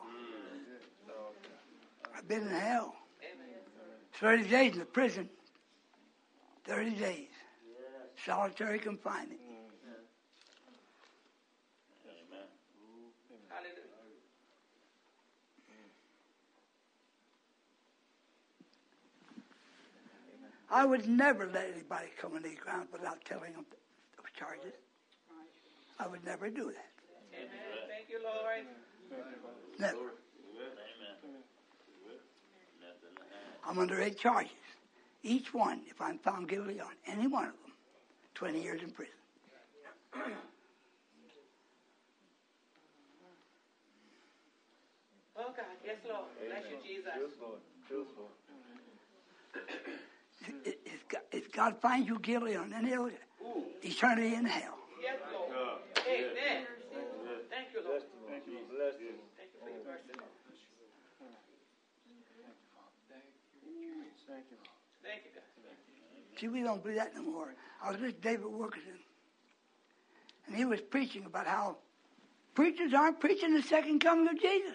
I've been in hell. 30 days in the prison. 30 days. Solitary confinement. I would never let anybody come on these grounds without telling them those charges. I would never do that. Amen. Thank you, Lord. Never. I'm under 8 charges. Each one, if I'm found guilty on any one of them, 20 years in prison. Oh, God. Yes, Lord. Bless you, Jesus. If God finds you guilty on any of it, eternity in hell. Yes, Lord. Amen. Thank you, Lord. Thank you for your mercy, Lord. Thank you, God. See, we don't believe that no more. I was with David Wilkerson, and he was preaching about how preachers aren't preaching the second coming of Jesus.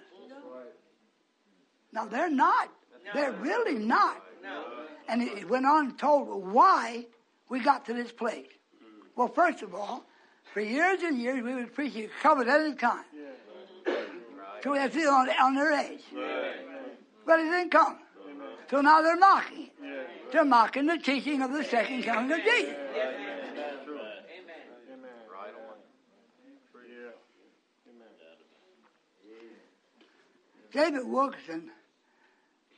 No, they're not. No. They're really not. No. And it went on and told why we got to this place. Well, first of all, for years and years, we were preaching covered at a time. So we had to feel on their age. But it didn't come. So now they're mocking it. They're mocking the teaching of the second coming of Jesus. David Wilkerson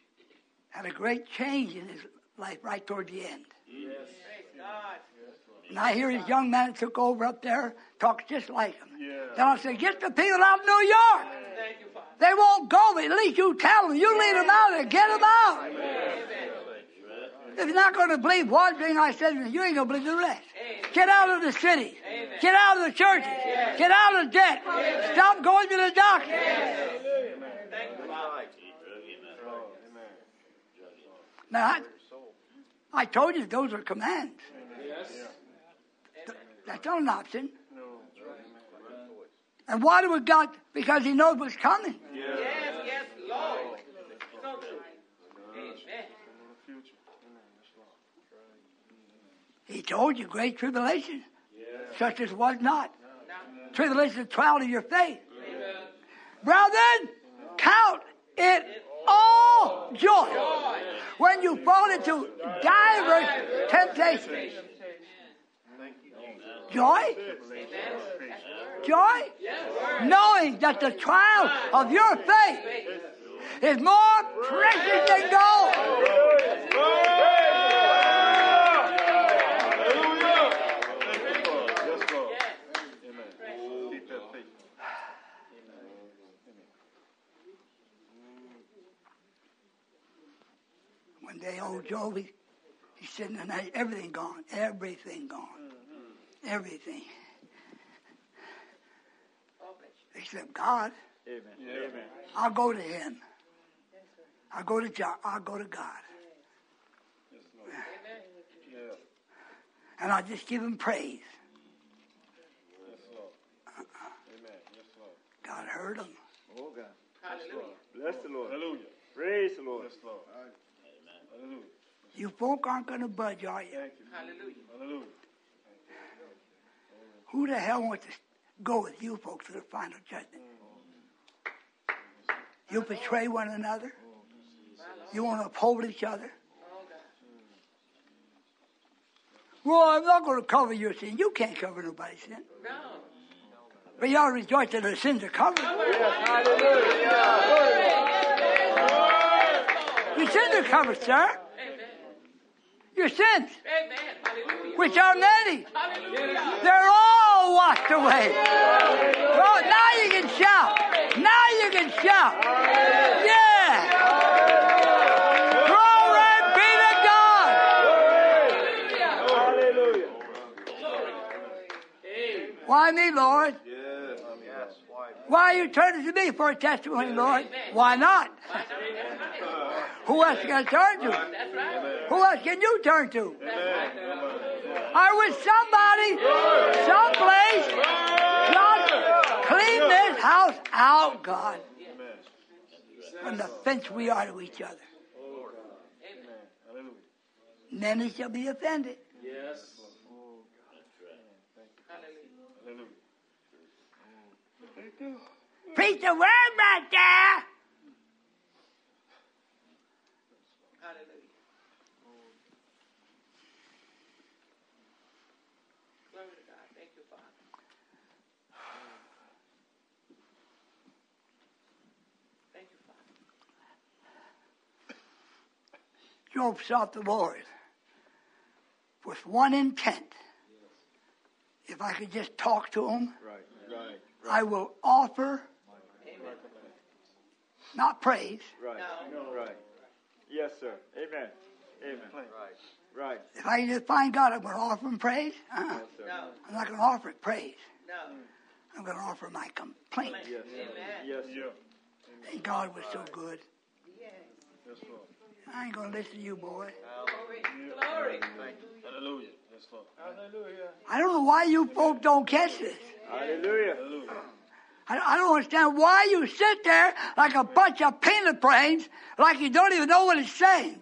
had a great change in his life right toward the end. Praise God. And I hear this young man that took over up there talks just like him. Yeah. Then I said, get the people out of New York. Thank you, Father. They won't go, but at least you tell them. You lead them out and get them out. If you're not going to believe one thing I said, you ain't going to believe the rest. Get out of the city. Get out of the churches. Get out of debt. Stop going to the doctor. Thank you, Father. Now, I told you those are commands. That's not an option. And why do we got? Because he knows what's coming. Yes, yes, Lord. So true. Amen. He told you great tribulation, such as was not. Tribulation is the trial of your faith. Brethren, count it all joy when you fall into diverse temptations. Joy? Joy? Knowing that the trial of your faith is more precious than gold. One day, old Job, he's sitting there, everything gone, everything gone, everything. Except God. Amen. Amen. I'll go to Him. I'll go to God. And I'll just give Him praise. God heard him. Oh, God. Hallelujah. Bless the Lord. Hallelujah. Praise the Lord. Yes, Lord. Hallelujah. You folk aren't going to budge, are you? Thank you. Hallelujah. Hallelujah. Who the hell wants to go with you folks to the final judgment? You betray one another. You want to uphold each other. Well, I'm not going to cover your sin. You can't cover nobody's sin. No. But you ought to rejoice that their sins are covered. Your sins are covered, sir. Your sins, Amen. Hallelujah. which are many, Hallelujah. they're all washed away. Well, now you can shout. Now you can shout. Yeah. Glory be to God. Hallelujah. Why me, Lord? Why are you turning to me for a testimony, Lord? Why not? Who else can I turn to? Who else can you turn to? I wish somebody, someplace, God, clean this house out, God. From the fence we are to each other. Many shall be offended. Yes. Preach the word right there. Hallelujah. Glory to God. Thank you, Father. Thank you, Father. Job sought the Lord with one intent. If I could just talk to him, Right. I will offer, not praise. Right. Right. Yes, sir. Amen. Amen. Right. If I can just find God, I'm going to offer him praise. Yes, sir. No. I'm not going to offer praise. No. I'm going to offer my complaint. Yes. Amen. Yes, sir. And God was so good. Yes, Lord. I ain't going to listen to you, boy. Glory. Hallelujah. Yes, Lord. Hallelujah. I don't know why you folk don't catch this. Hallelujah. I don't understand why you sit there like a bunch of peanut brains, like you don't even know what it's saying.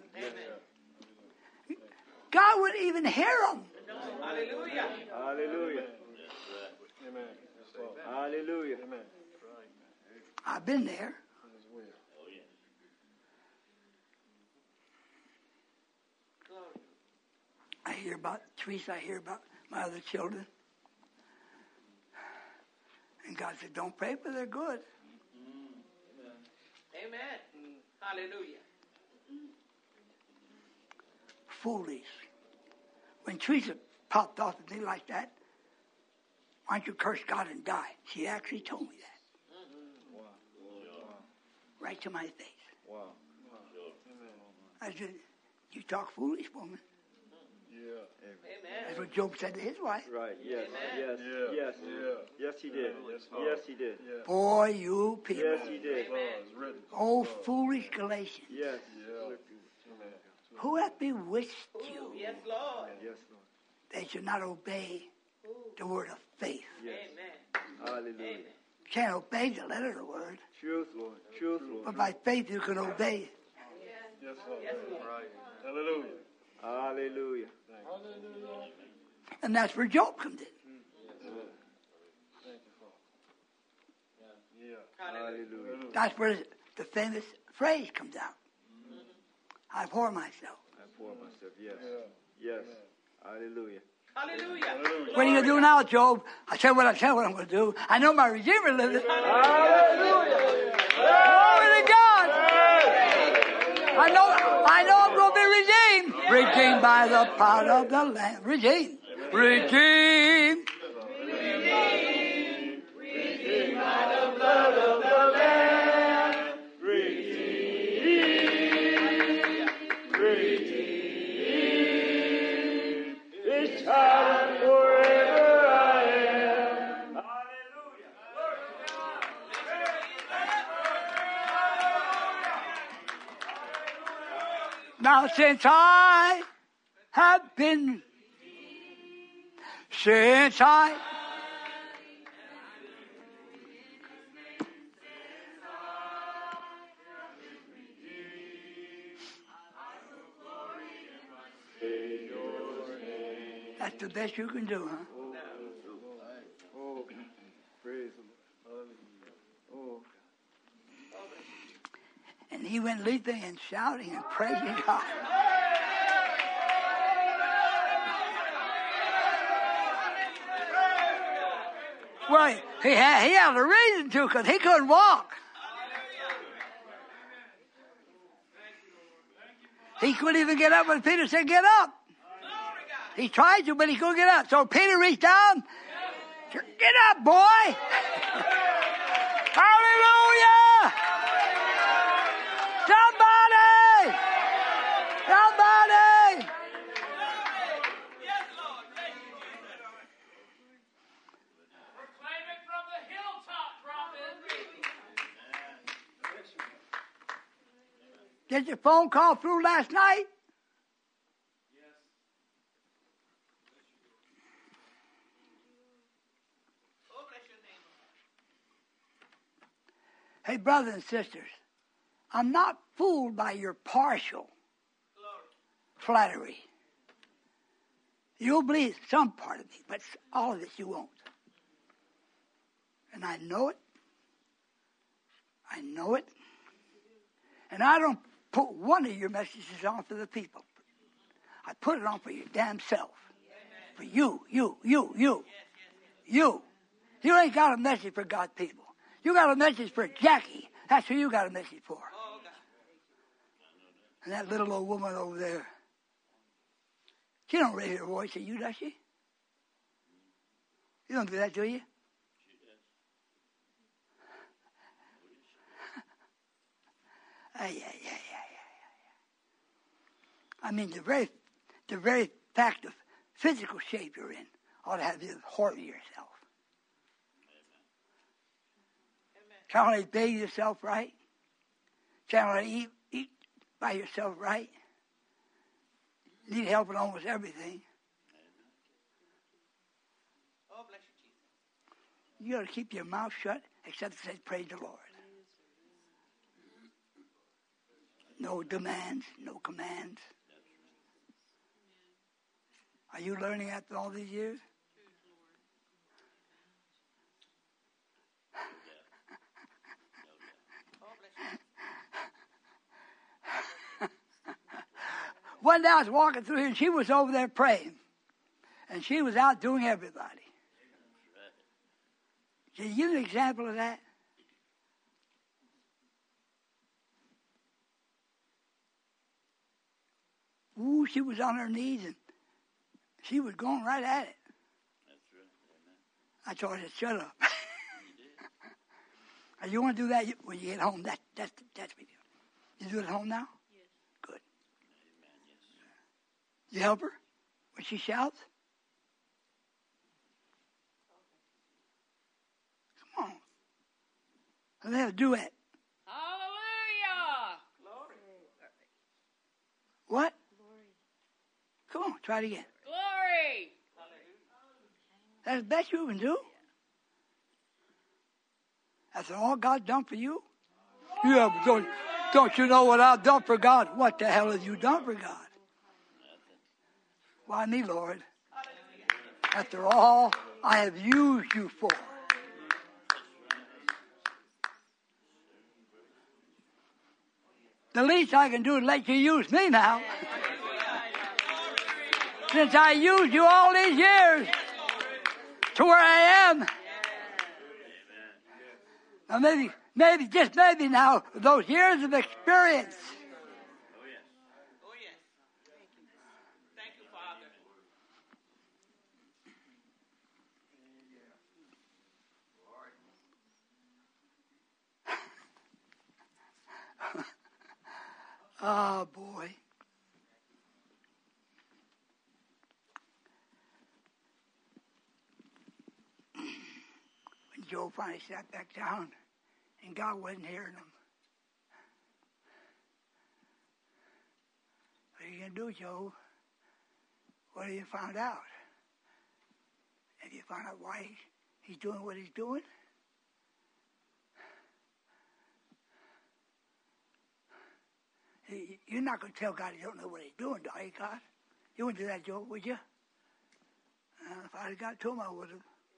God wouldn't even hear them. Hallelujah. Hallelujah. Amen. Yes, Lord. Hallelujah. Amen. I've been there. I hear about Teresa, I hear about my other children. And God said, don't pray for their good. Amen. Hallelujah. Foolish. When Teresa popped off at me like that. Why don't you curse God and die? She actually told me that. Right to my face. Wow. I said, you talk foolish, woman. Yeah. That's what Job said to his wife. Right. Yes. Yes. Yeah. Yes. Yeah. Yes, he did. Yes, Yes, he did. Yeah. Boy, you people. Yes, he did. It's written. Oh, foolish Galatians. Yes. Yeah. Who hath bewitched you? Yes, Lord. Yes, Lord. They should not obey the word of faith. Yes. Amen. Hallelujah. Amen. You can't obey the letter of the word, Truth, Lord. Truth, Lord. but by faith you can obey. Yes, Lord. Right. Hallelujah. Hallelujah. And that's where Job comes in. Thank you, Father. Yeah. Hallelujah. That's where the famous phrase comes out. I pour myself. I pour myself. Yes. Yes. Hallelujah. Hallelujah. What are you going to do now, Job? I said what I'm going to do. I know my Redeemer lives. Hallelujah. Glory to God. I know I'm going to be redeemed. Redeemed by the power of the Lamb. Redeemed. Redeemed. Redeemed by the blood of the Lamb. Redeemed. This time forever I am. Hallelujah. Now since I have been, since I, that's the best you can do, huh? Oh, praise the Lord. Oh, And he went leaping and shouting and praising God. Well, he had a reason to, because he couldn't walk. He couldn't even get up when Peter said, get up. He tried to, but he couldn't get up. So Peter reached down. Get up, boy. Hallelujah. Somebody. Somebody. Yes, Lord. Thank you, Jesus. Proclaim it from the hilltop, prophet. Did your phone call through last night? Oh, bless your name. Hey, brothers and sisters, I'm not fooled by your partial flattery. You'll believe some part of me, but all of it you won't. And I know it. I know it. And I don't put one of your messages on for the people. I put it on for your damn self. For you. You ain't got a message for God's people. You got a message for Jackie. That's who you got a message for. And that little old woman over there, she don't raise her voice at you, does she? You don't do that, do you? Yeah. I mean, the very fact of physical shape you're in ought to have you horror yourself. Trying to bathe yourself right. Trying to eat by yourself right. Need help in almost everything. Oh, bless you, Jesus. You got to keep your mouth shut except to say, praise the Lord. No demands, no commands. Are you learning after all these years? One day I was walking through here and she was over there praying. And she was outdoing everybody. Can you give an example of that? Ooh, she was on her knees and She was going right at it. That's right. Amen. I told her, shut up. You did. And you want to do that when you get home. That's what you do. You do it at home now? Yes. Good. Amen. Yes. You help her when she shouts? Come on. And they have a duet. Hallelujah. Glory. What? Come on, try it again. Glory. That's the best you can do. That's all God done for you. Yeah, but don't you know what I've done for God? What the hell have you done for God? Why me, Lord? After all I have used you for. The least I can do is let you use me now. Since I used you all these years to where I am. Now maybe, just maybe now, those years of experience. Oh, yes. Thank you, Father. Oh, boy. When Joe finally sat back down and God wasn't hearing him. What are you going to do, Joe? What have you found out? Have you found out why he's doing what he's doing? You're not going to tell God you don't know what he's doing, are you, God? You wouldn't do that, Joe, would you? If I'd have got to him, I would have.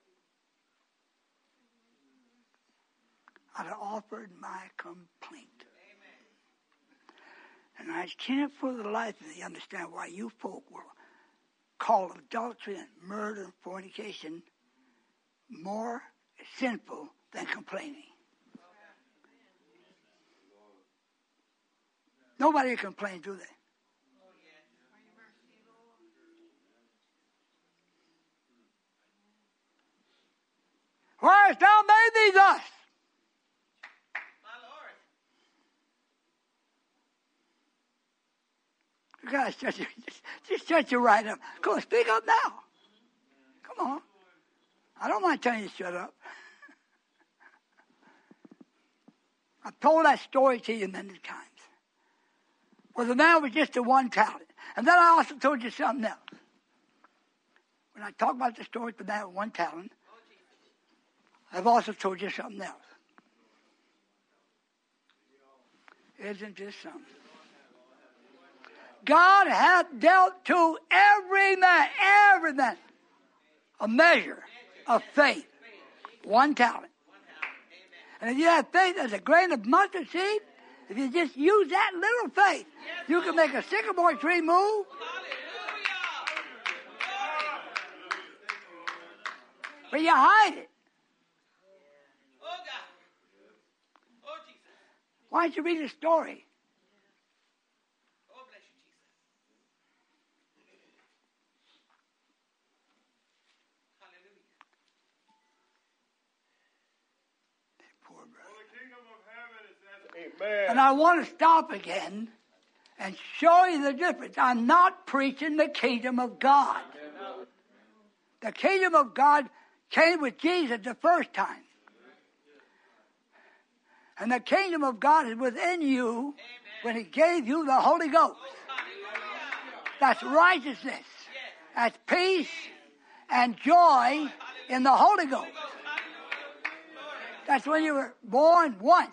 I'd have offered my complaint. Amen. And I can't for the life of me understand why you folk will call adultery and murder and fornication more sinful than complaining. Nobody complains, do they? Why hast thou made thee thus? My Lord. God, just shut you right up. Come on, speak up now. Come on. I don't mind telling you to shut up. I've told that story to you many times. Where the man was just the one talent. And then I also told you something else. When I talk about the story of the man with one talent, I've also told you something else. Isn't this something? God hath dealt to every man, a measure of faith. One talent. And if you have faith as a grain of mustard seed, if you just use that little faith, you can make a sycamore tree move. But you hide it. Oh, God. Oh, Jesus. Why don't you read the story? Oh, bless you, Jesus. Hallelujah. Poor brother. The kingdom of heaven is at Amen. And I want to stop again and show you the difference. I'm not preaching the kingdom of God. The kingdom of God came with Jesus the first time. And the kingdom of God is within you when he gave you the Holy Ghost. That's righteousness. That's peace and joy in the Holy Ghost. That's when you were born once.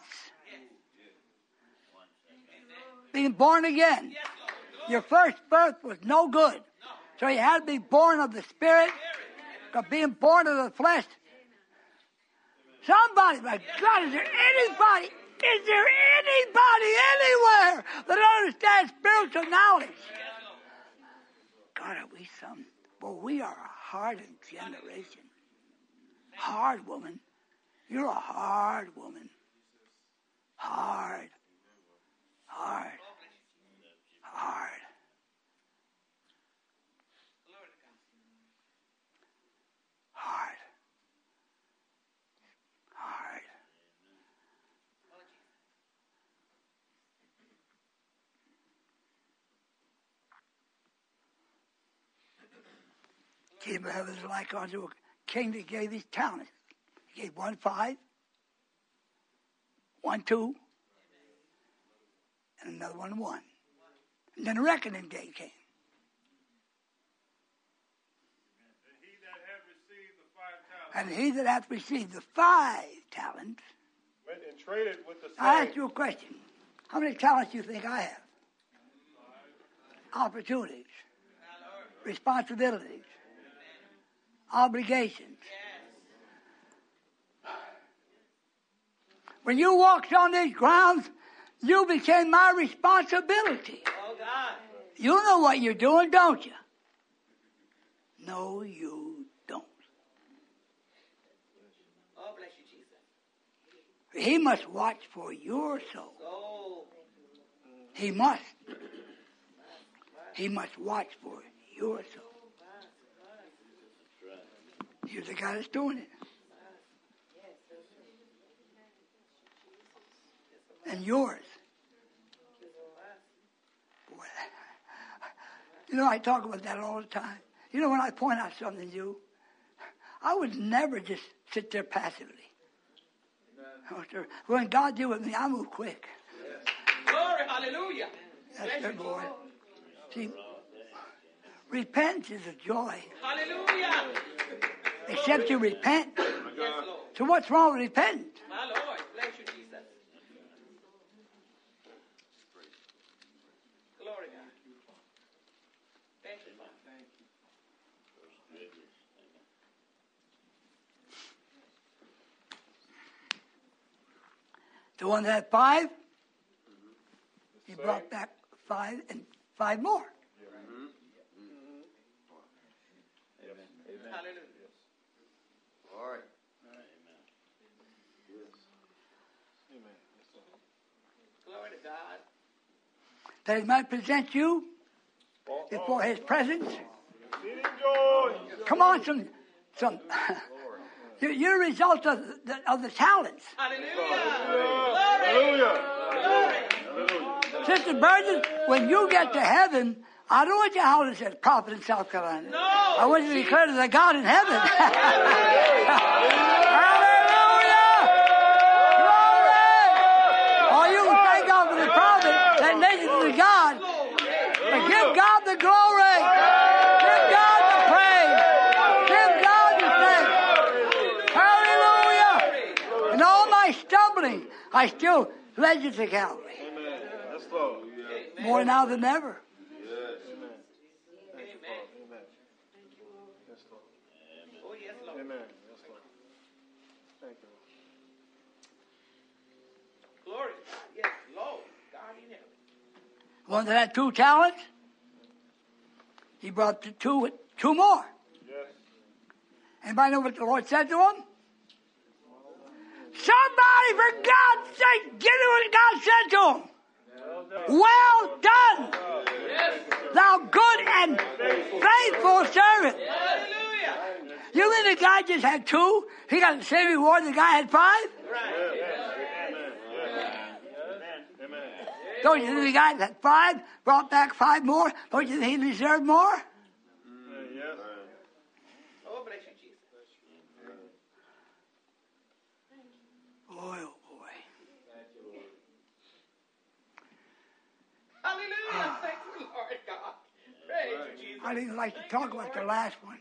Being born again. Your first birth was no good. So you had to be born of the Spirit. Because being born of the flesh. Somebody, my God, is there anybody anywhere that understands spiritual knowledge? God, are we some? Well, we are a hardened generation. Hard woman. You're a hard woman. Hard. Kingdom of heaven is like unto a king that gave his talents. He gave 1 5, 1 2, and another 1 1. And then the reckoning day came. And he that hath received the 5 talents went and traded with the I same. ask you a question. How many talents do you think I have? Opportunities, responsibilities, obligations. When you walked on these grounds, you became my responsibility. Oh, God. You know what you're doing, don't you? No, you don't. Oh, bless you, Jesus. He must watch for your soul. Oh, He must. He must watch for your soul. You're the guy that's doing it. And yours. Boy, you know, I talk about that all the time. You know, when I point out something to you, I would never just sit there passively. When God deal with me, I move quick. glory, hallelujah. That's good, boy. See, repentance is a joy. Hallelujah. Except you repent. Yes, Lord. So what's wrong with repenting? My Lord, bless you, Jesus. Glory, God. Thank you, Father. The one that had 5, he brought back 5 and 5 more. Hallelujah. All right. Glory to God. That he might present you before his presence. Come on, some you're a result of the talents. Hallelujah. Glory. Sister Burgess, when you get to heaven, I don't want you out as a prophet in South Carolina. No. I want you to declare to the God in heaven. All you can thank God for the prophet that leads you to God. But give God the glory. Give God the praise. Give God the thanks. Hallelujah. In all my stumbling, I still led you to Calvary. Amen. Yes, Lord. More now than ever. Oh, yes, Lord. Amen. Yes, Lord. Thank you. Glory to God. Yes, Lord. God in heaven. One that had 2 talents, he brought the two more. Yes. Anybody know what the Lord said to him? Somebody, for God's sake, give me what God said to him. Well done, thou good and faithful servant. Hallelujah. You mean the guy just had 2? He got the same reward the guy had 5? Right. Don't you think the guy that had 5 brought back 5 more? Don't you think he deserved more? Yes. Oh, bless you, Jesus. Boy, oh boy. Hallelujah. Thank you, Lord God. Praise you, Jesus. I didn't like to talk about the last one.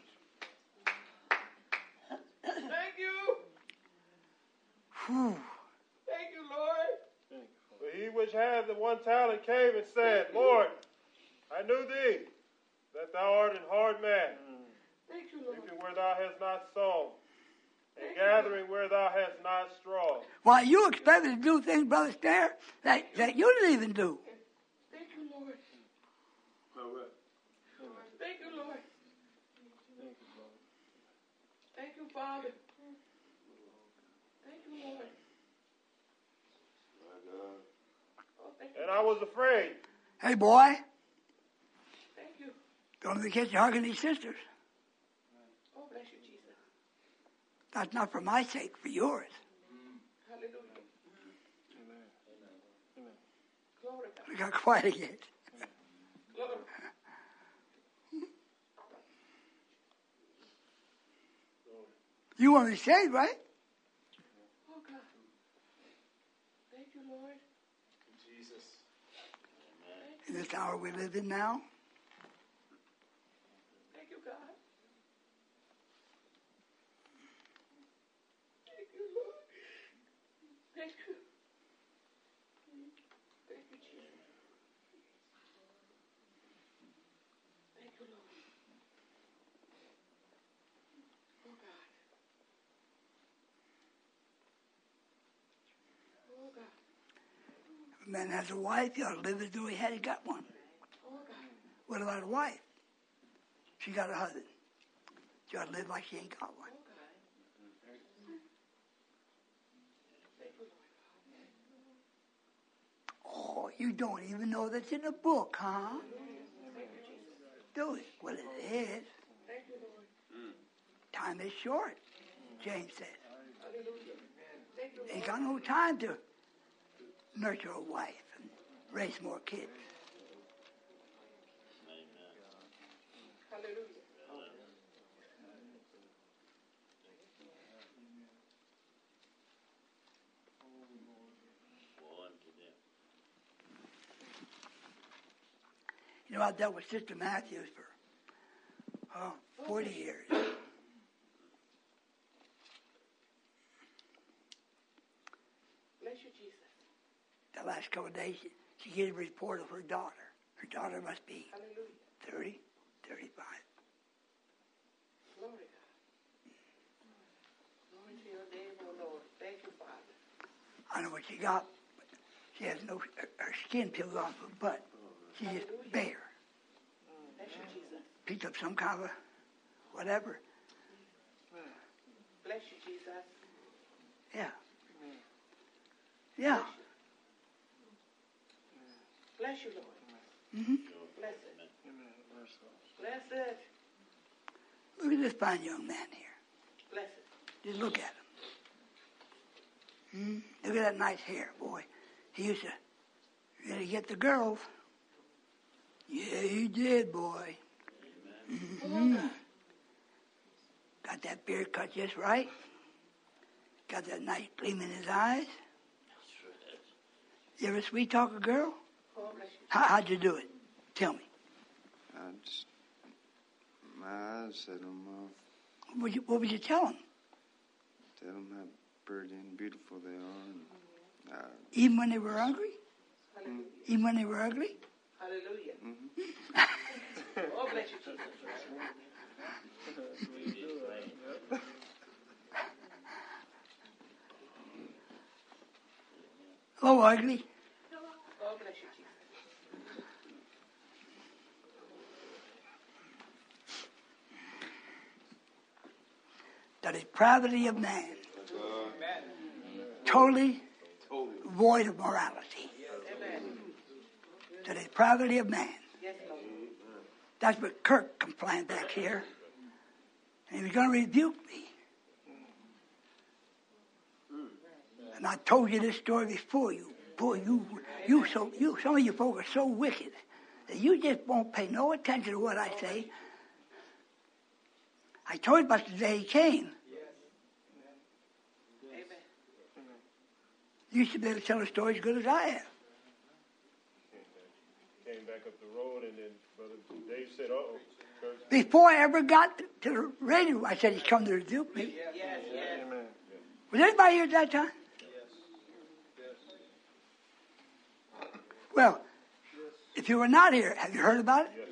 Thank you. Whew. Thank you, Lord. But he which had the 1 talent came and said, Lord, I knew thee, that thou art an hard man, Thank you, Lord. reaping where thou hast not sown, and gathering where thou hast not strawed. Why, you expect me to do things, Brother Stair, that you didn't even do. Thank you, Lord. Thank you, Lord. Thank you, Father. Thank you, Lord. Oh, thank you. And I was afraid. Hey, boy, Thank you. go to the kitchen hugging these sisters. Oh, bless you, Jesus. That's not for my sake, for yours. Hallelujah. Glory to God. We got quiet again. Glory. You want to be saved, right? Oh, God. Thank you, Lord. Jesus. In this hour we live in now. Thank you, God. Thank you, Lord. Thank you. Thank you, Jesus. Thank you, Lord. Oh, God. Oh, God. If a man has a wife, he ought to live as though he had got one. Oh, God. What about a wife? She got a husband. She ought to live like she ain't got one. Oh, you don't even know that's in the book, huh? Do it. Well, it is. Time is short, James said. Ain't got no time to nurture a wife and raise more kids. Hallelujah. You know, I dealt with Sister Matthews for 40 years. Bless you, Jesus. The last couple of days, she gave a report of her daughter. Her daughter must be Hallelujah. 30, 35. Glory, God. Glory to your name, O Lord. Thank you, Father. I know what she got, but she has no, her skin peels off her butt. She's just bare. Bless you, Jesus. Picked up some kind of a whatever. Bless you, Jesus. Yeah. Yeah. Bless you, Lord. Mm-hmm. Bless it. Bless it. Look at this fine young man here. Bless it. Just look at him. Look at that nice hair, boy. He used to really get the girls. Yeah, he did, boy. Mm-hmm. Got that beard cut just right. Got that nice gleam in his eyes. You ever sweet talk a girl? Oh, bless you. How'd you do it? Tell me. My eyes set them off. What would you tell them? Tell them how pretty and beautiful they are. And, Even when they were ugly? Hallelujah. Even when they were ugly? Hallelujah. Oh, bless you, Jesus. Oh, ugly. Oh, bless you, Jesus. The depravity of man. Totally void of morality. The depravity of man. Yes, Lord. That's what Kirk complained back here. And he was going to rebuke me. And I told you this story before. Some of you folk are so wicked that you just won't pay no attention to what I say. I told you about the day he came. Amen. You should be able to tell a story as good as I have. Came back up the road, and then Brother Dave said, "Uh-oh, Kurt." Before I ever got to the radio, I said he's come to rebuke me. Yes, yes. Amen. Was anybody here at that time? Well, if you were not here, have you heard about it?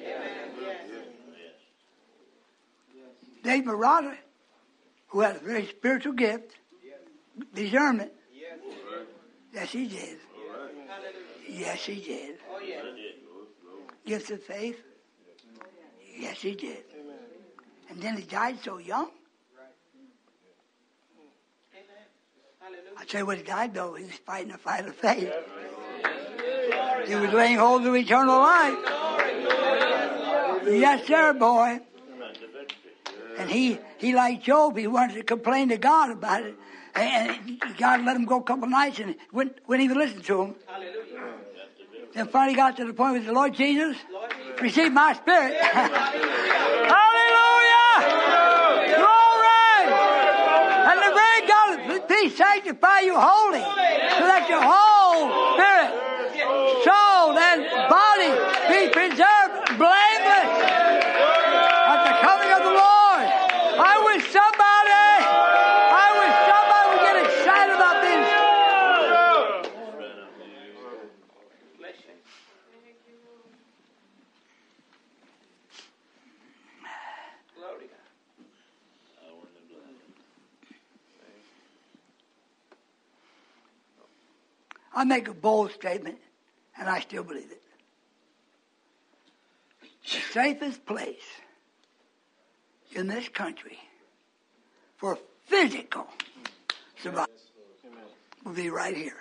Dave Murata, who had a very spiritual gift, discernment. Yes, he did. Yes, he did. Oh, yes. Gifts of faith. Yes, he did. And then he died so young. Amen. Hallelujah. I tell you what he died, though. He was fighting a fight of faith. He was laying hold of eternal life. Yes, sir, boy. And he like Job, he wanted to complain to God about it. And God let him go a couple of nights and wouldn't even listen to him. Hallelujah. Then finally got to the point with the Lord Jesus, receive my spirit. Hallelujah! Glory! He sanctify you holy, so that your whole spirit, soul, and body be preserved blameless at the coming of the Lord. I wish somebody would get excited about this. Glory to God. I make a bold statement, and I still believe it. The safest place in this country for physical survival will be right here.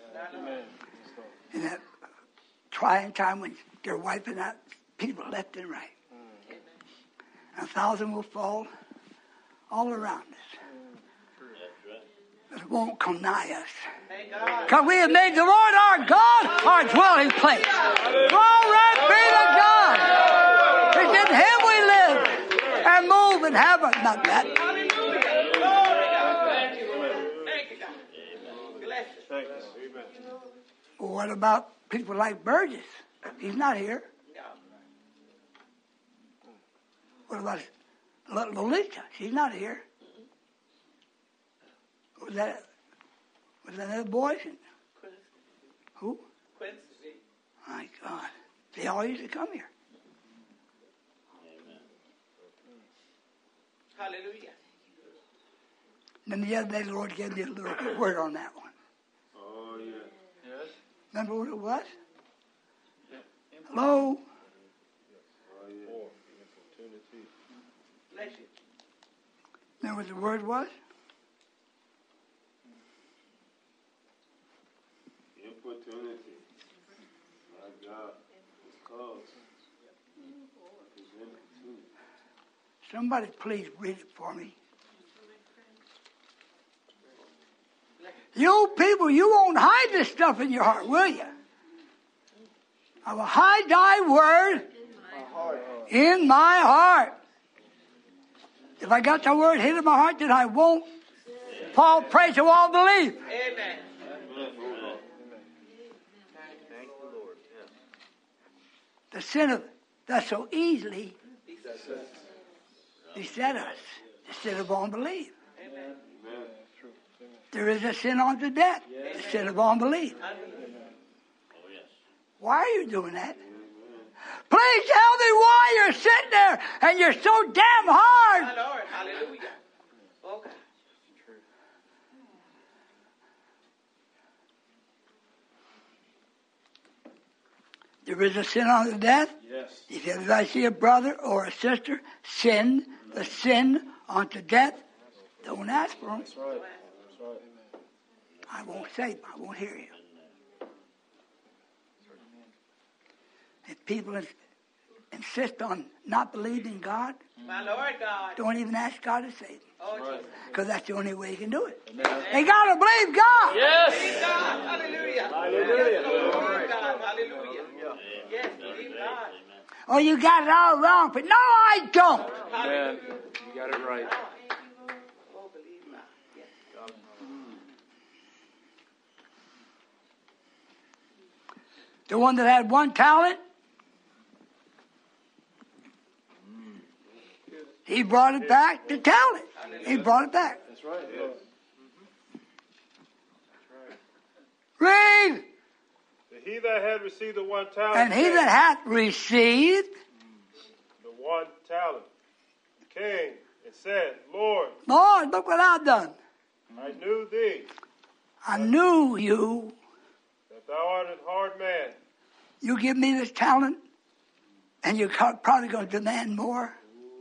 In that trying time when they're wiping out people left and right. 1,000 will fall all around us. But it won't come nigh us. Because we have made the Lord our God our dwelling place. Glory be to God. It's in Him we live and move and have it. Not that. Hallelujah. Glory to God. Thank you, Lord. Thank you, God. Bless you. Thank you. Well, what about people like Burgess? He's not here. What about Lolita? She's not here. Was that another boy? Who? Quincy. My God. They all used to come here. Hallelujah. And then the other day, the Lord gave me a little word on that one. Oh, yeah. Yes. Remember what it was? Hello? Oh, yeah. Importunity. Bless you. Remember what the word was? Importunity. My God. It's called. It's importunity. Somebody please read it for me. You people, you won't hide this stuff in your heart, will you? I will hide thy word in my heart. If I got the word hid in my heart, then I won't fall prey to all belief. Amen. The sin of that so easily beset us, the sin of unbelief. Amen. There is a sin unto death, the sin of unbelief. Why are you doing that? Please tell me why you're sitting there and you're so damn hard. My Lord. Hallelujah. Okay. There is a sin unto death. Yes. If I see a brother or a sister sin, the sin unto death, don't ask for them. That's right. That's right. I won't say them. I won't hear you. If people insist on not believing God, My Lord God. don't even ask God to save them. Oh, Jesus. Because that's the only way you can do it. They got to believe God. Believe God. Hallelujah. Hallelujah. Yes, Lord God. Hallelujah. Yes, believe God. Oh, you got it all wrong. But no, I don't. Hallelujah. You got it right. Oh, believe God. Yes. The one that had one talent, he brought it back to talent. He brought it back. That's right. Yes. Read. He that had received the one talent. And he that hath received, the one talent came and said, Lord, Lord, look what I've done. I knew thee, I knew you. that thou art an hard man. You give me this talent, and you're probably going to demand more.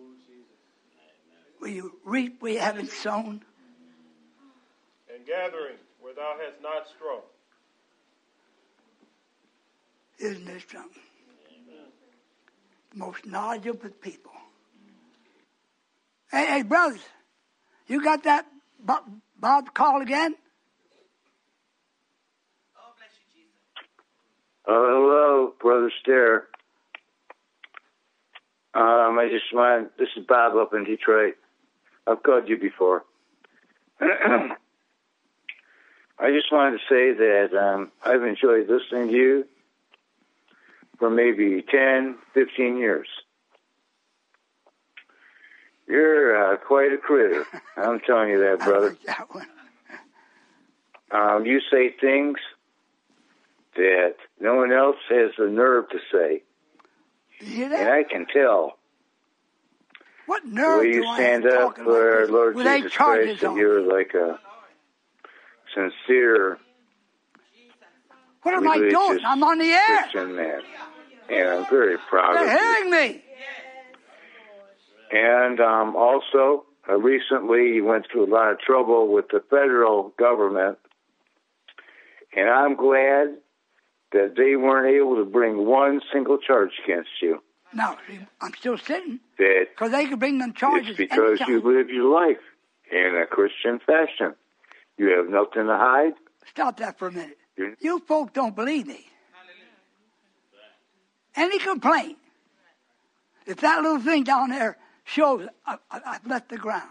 Will you reap where you haven't sown? And gathering where thou hast not strong. Isn't this something? The most knowledgeable people. Hey, brothers, you got that Bob call again? Oh, bless you, Jesus. Hello, Brother Stair. I just want, this is Bob up in Detroit. I've called you before. I just wanted to say that I've enjoyed listening to you for maybe 10, 15 years. You're quite a critter. I'm telling you that, brother. I like that one. You say things that no one else has the nerve to say. You hear that? And I can tell. What The nerve way you do I stand have up talking for like our this Lord with 8 Jesus charges Christ, that on? you're like a sincere, What am I doing? religious I'm on the air. Christian man. And I'm very proud They're of you. hearing me. And also, recently you went through a lot of trouble with the federal government. And I'm glad that they weren't able to bring one single charge against you. No, see, I'm still sitting That because they can bring them charges it's because anytime. you live your life in a Christian fashion. You have nothing to hide. Stop that for a minute. You- You folk don't believe me. Any complaint, if that little thing down there shows I've left the ground,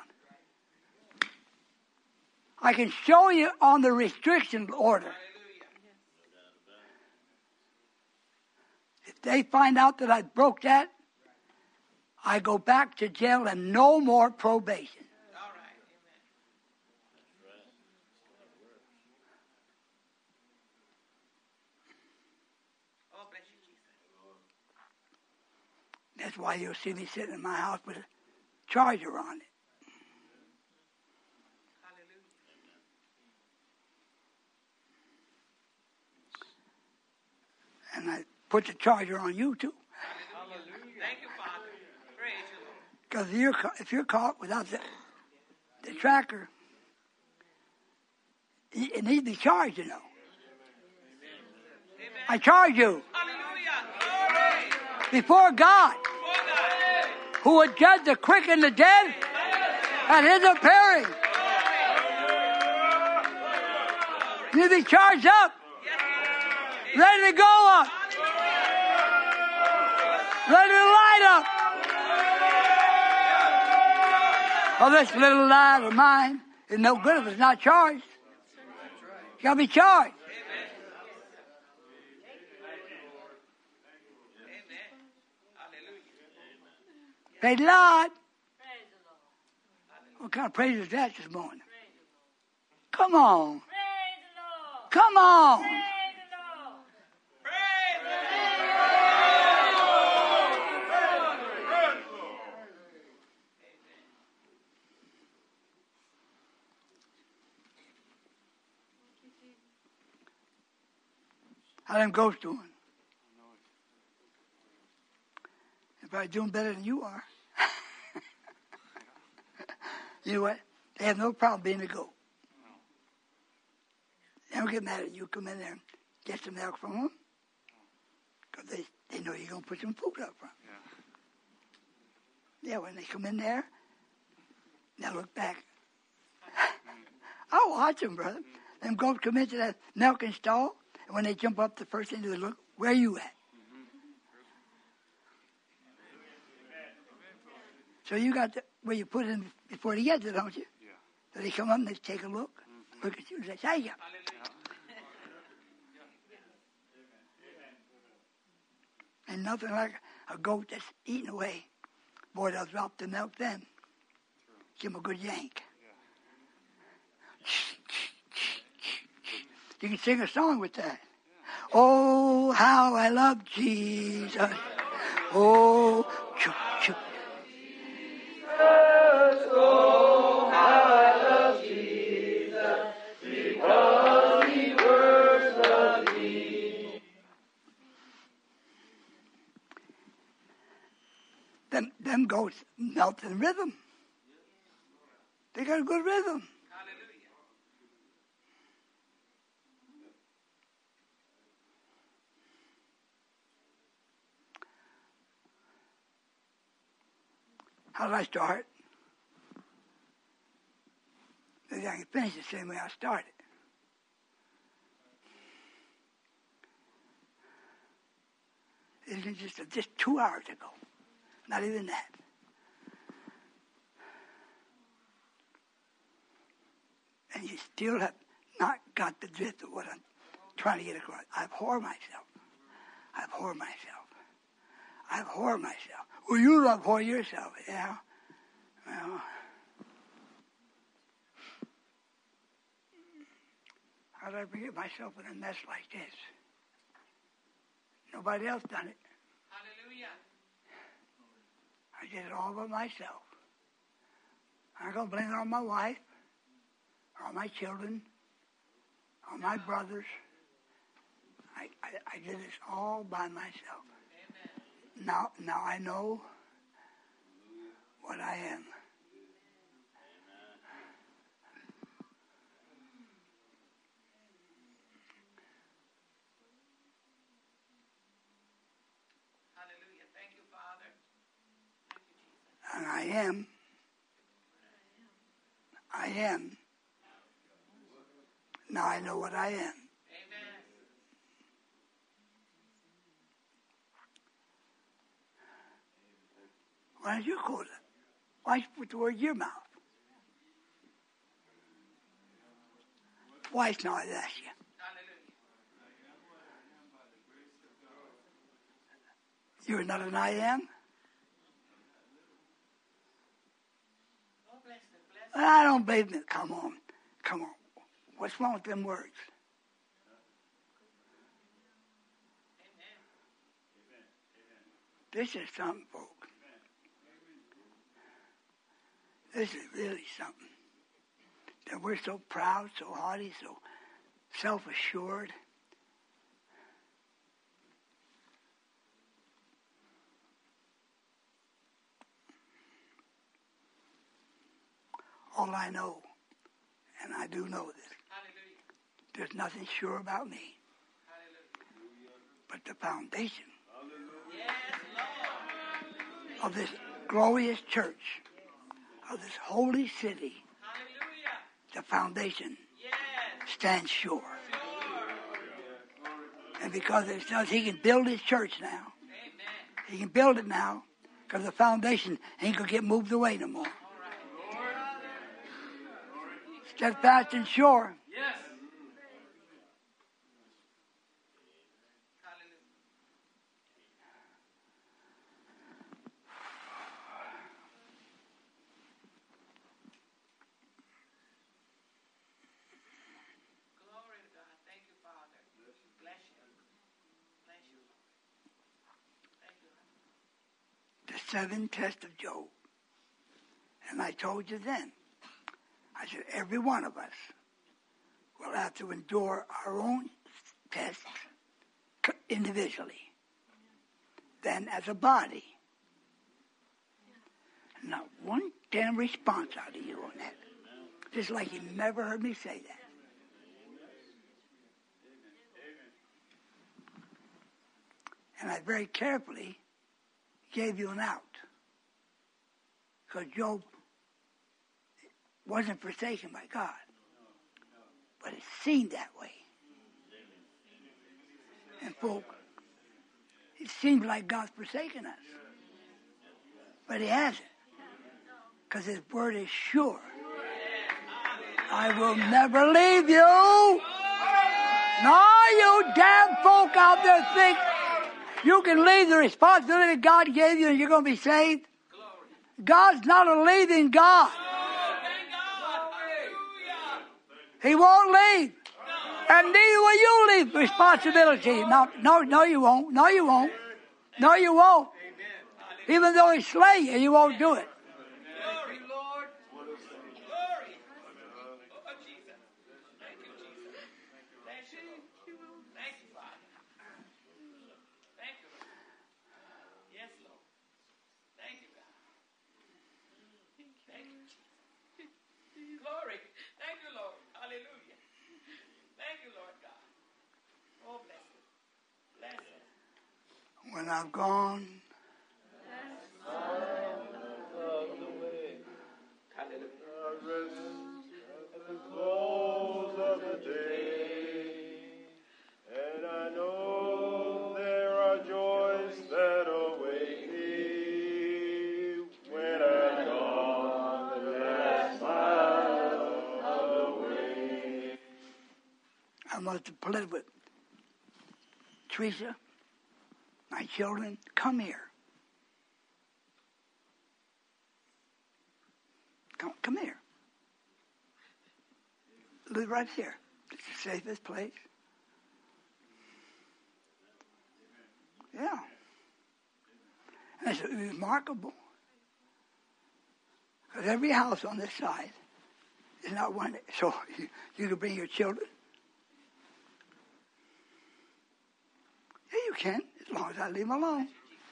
I can show you on the restriction order. If they find out that I broke that, I go back to jail and no more probation. All right. Amen. Oh, bless you, Jesus. That's why you'll see me sitting in my house with a charger on it. Hallelujah. And I put the charger on you too. Hallelujah. Thank you, Father. Praise you, Lord. Because if you're caught without the tracker, it needs to be charged, you know. Amen. I charge you Hallelujah. Glory. before God, For God. who would judge the quick and the dead at his appearing. You need to be charged up, ready to go up, ready to light up. Oh, this little light of mine is no good if it's not charged. It's got to be charged. Amen. Hallelujah. Praise the Lord. What kind of praise is that this morning? Come on. Come on. Praise How them ghosts doing? They're probably doing better than you are. You know what? They have no problem being a goat. They don't get mad at you. Come in there and get some milk from them. Because they know you're going to put some food up for them. Yeah, when they come in there, they'll look back. I'll watch them, brother. Them goats come into that milking stall, and when they jump up, the first thing they look, where are you at? So you got where you put it in before they get there, don't you? Yeah. So they come up and they take a look, look at you and say, thank you. And nothing like a goat that's eating away. Boy, they'll drop the milk then. Give them a good yank. You can sing a song with that. Oh, how I love Jesus. Oh, choo, choo. Them goats melt in rhythm. They got a good rhythm. Hallelujah. How did I start? Maybe I can finish the same way I started. It was just 2 hours ago. Not even that. And you still have not got the drift of what I'm trying to get across. I abhor myself. I abhor myself. I abhor myself. Well, you abhor yourself. Yeah. Well, how did I bring myself in a mess like this? Nobody else done it. Hallelujah. I did it all by myself. I'm going to blame it on my wife, or on my children, on my brothers. I did this all by myself. Amen. Now I know what I am. Hallelujah. Thank you, Father. Thank you, Jesus. And I am. Now I know what I am. Amen. Why don't you quote it? Why don't you put the word in your mouth? Twice now I've asked you. Hallelujah. You're not an I am? Oh, bless them. Bless them. I don't believe it. Come on. What's wrong with them words? Amen. This is something, folks. This is really something. That we're so proud, so haughty, so self-assured. All I know, and I do know this, Hallelujah. there's nothing sure about me Hallelujah. but the foundation Yes, Lord. of this glorious church, of this holy city. Hallelujah. The foundation Yes. stands sure. Sure. And because it does, he can build his church now. Amen. He can build it now because the foundation ain't going to get moved away no more. All right. Steadfast and sure. Yes. Hallelujah. Glory to God. Thank you, Father. Bless you. Bless you, Lord. Thank you. The 7 tests of Job. And I told you then, I said, every one of us will have to endure our own tests individually, then as a body. Not one damn response out of you on that. Just like you never heard me say that. And I very carefully gave you an out. Because Job wasn't forsaken by God. But it seemed that way. And folk, it seems like God's forsaken us. But he hasn't. Because his word is sure. I will never leave you. Nor you damn folk out there think you can leave the responsibility God gave you and you're going to be saved. God's not a leaving God. He won't leave. And neither will you leave responsibility. No, you won't. No, you won't. No, you won't. Even though he slay you, you won't do it. Glory, Lord. Glory. Oh, Jesus. Thank you, Jesus. Thank you, Lord. Thank you, Father. Thank you, Lord. Yes, Lord. Thank you, God. Thank you, Jesus. Glory. Thank you, Lord. Hallelujah. Thank you, Lord God. Oh, bless you. Bless you. When I've gone, At the close of the day, and I know there are joys that await me when I've gone the last mile of the way. must have pled with Teresa, my children, come here. Come here. Live right here. It's the safest place. Yeah. And it's remarkable. Because every house on this side is not one. So you can bring your children. Yeah, you can, as long as I leave them alone.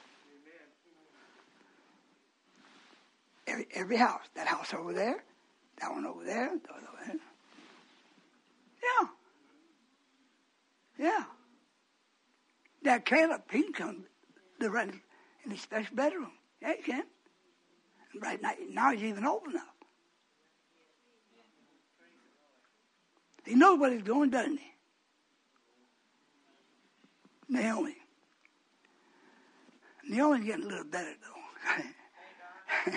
Every house. That house over there, that one over there, that one over there. Yeah. Yeah. That Caleb, he can come live right in his special bedroom. Yeah, he can. And right now he's even old enough. He knows what he's doing, doesn't he? Naomi's getting a little better, though.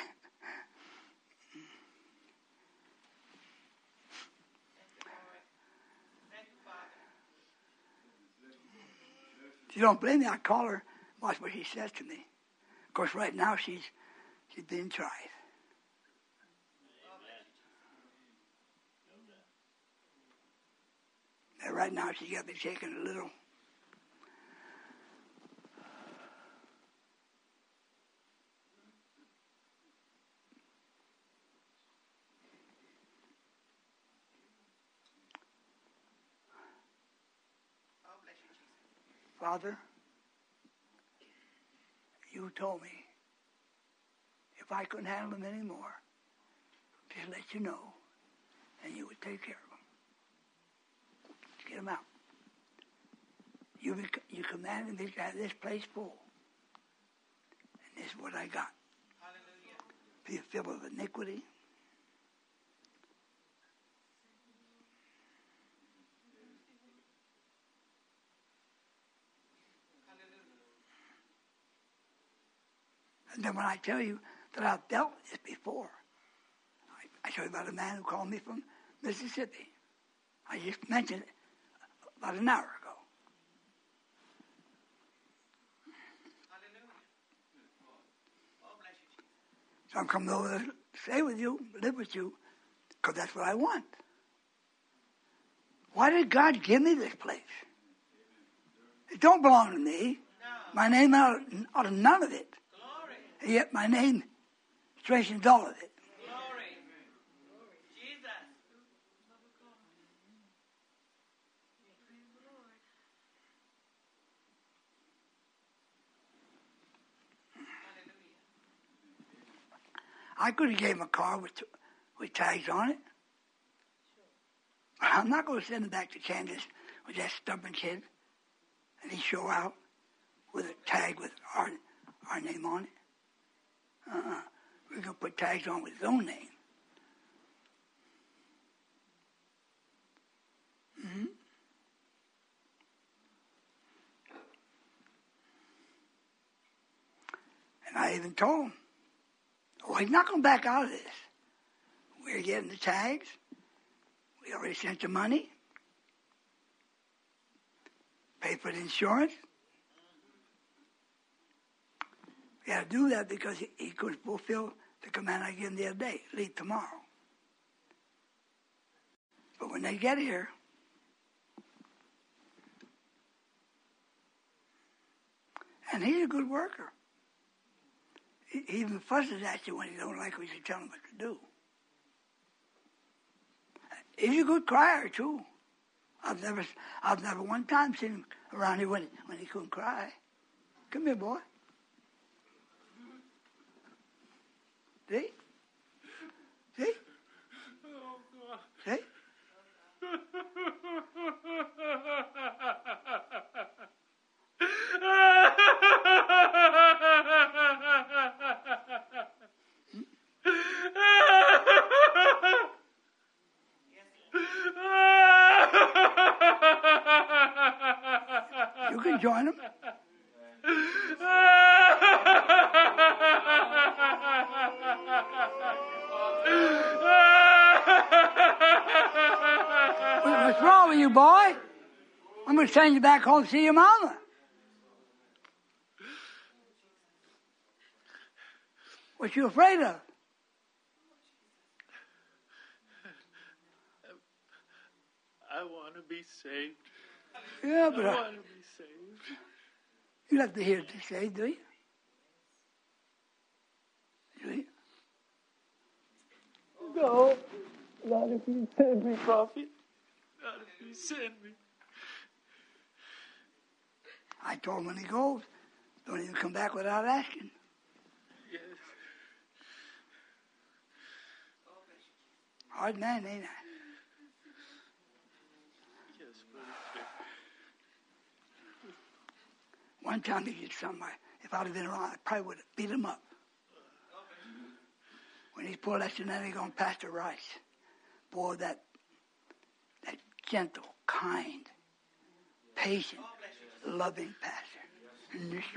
If you don't believe me, I call her, watch what she says to me. Of course, right now she's being tried. And right now she's got me shaking a little. Father, you told me if I couldn't handle them anymore, just let you know, and you would take care of them. Get them out. You commanded me to have this place full, and this is what I got. Hallelujah. Be filled with iniquity. And then when I tell you that I've dealt with this before, I tell you about a man who called me from Mississippi. I just mentioned it about an hour ago. So I'm coming over to stay with you, live with you, because that's what I want. Why did God give me this place? It don't belong to me. My name out of none of it. And yet my name strengthens all of it. Glory. Jesus. I could have gave him a car with tags on it. I'm not going to send him back to Kansas with that stubborn kid and he show out with a tag with our name on it. We're going to put tags on with his own name. Mm-hmm. And I even told him, he's not going to back out of this. We're getting the tags. We already sent the money. Pay for the insurance. We had to do that because he could fulfill the command I gave him the other day, leave tomorrow. But when they get here, and he's a good worker. He even fusses at you when you don't like what you tell him what to do. He's a good crier too. I've never one time seen him around here when he couldn't cry. Come here, boy. See? See? Oh, God. See? You can join them. What's wrong with you, boy? I'm going to send you back home to see your mama. What you afraid of? I want to be saved. Yeah, but I want to be saved. you have to hear it to say, do you? Do you? No. Not if you send me, prophet. Not if you send me. I told him when he goes, don't even come back without asking. Yes. Hard man, ain't I? Yes, Brother. One time he did something. If I'd have been around, I probably would have beat him up. When he pulled that shenanigan on Pastor Rice. Boy, that gentle, kind, patient, loving pastor. And this,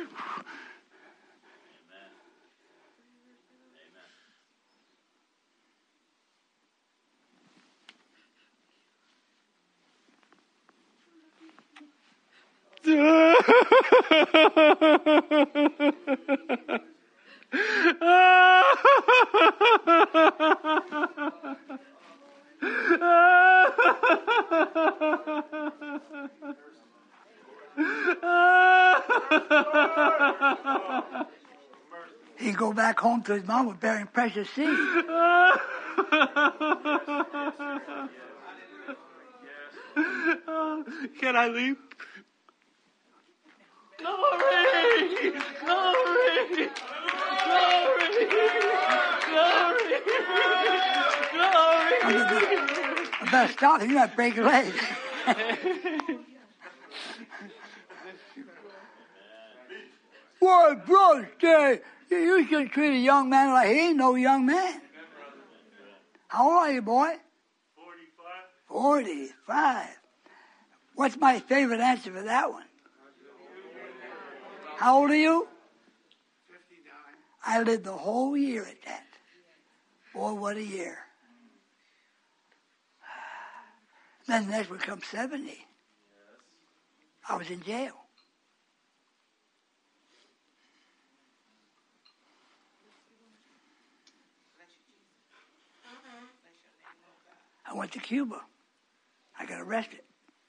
he'd go back home to his mama bearing precious seed. Can I leave? Glory! Glory! Glory! Glory! I better stop. You might break your leg. Boy, bro, you shouldn't treat a young man like he ain't no young man. How old are you, boy? 45. 45. What's my favorite answer for that one? How old are you? 59. I lived the whole year at that. Boy, what a year. Then the next one comes 70. I was in jail. I went to Cuba. I got arrested.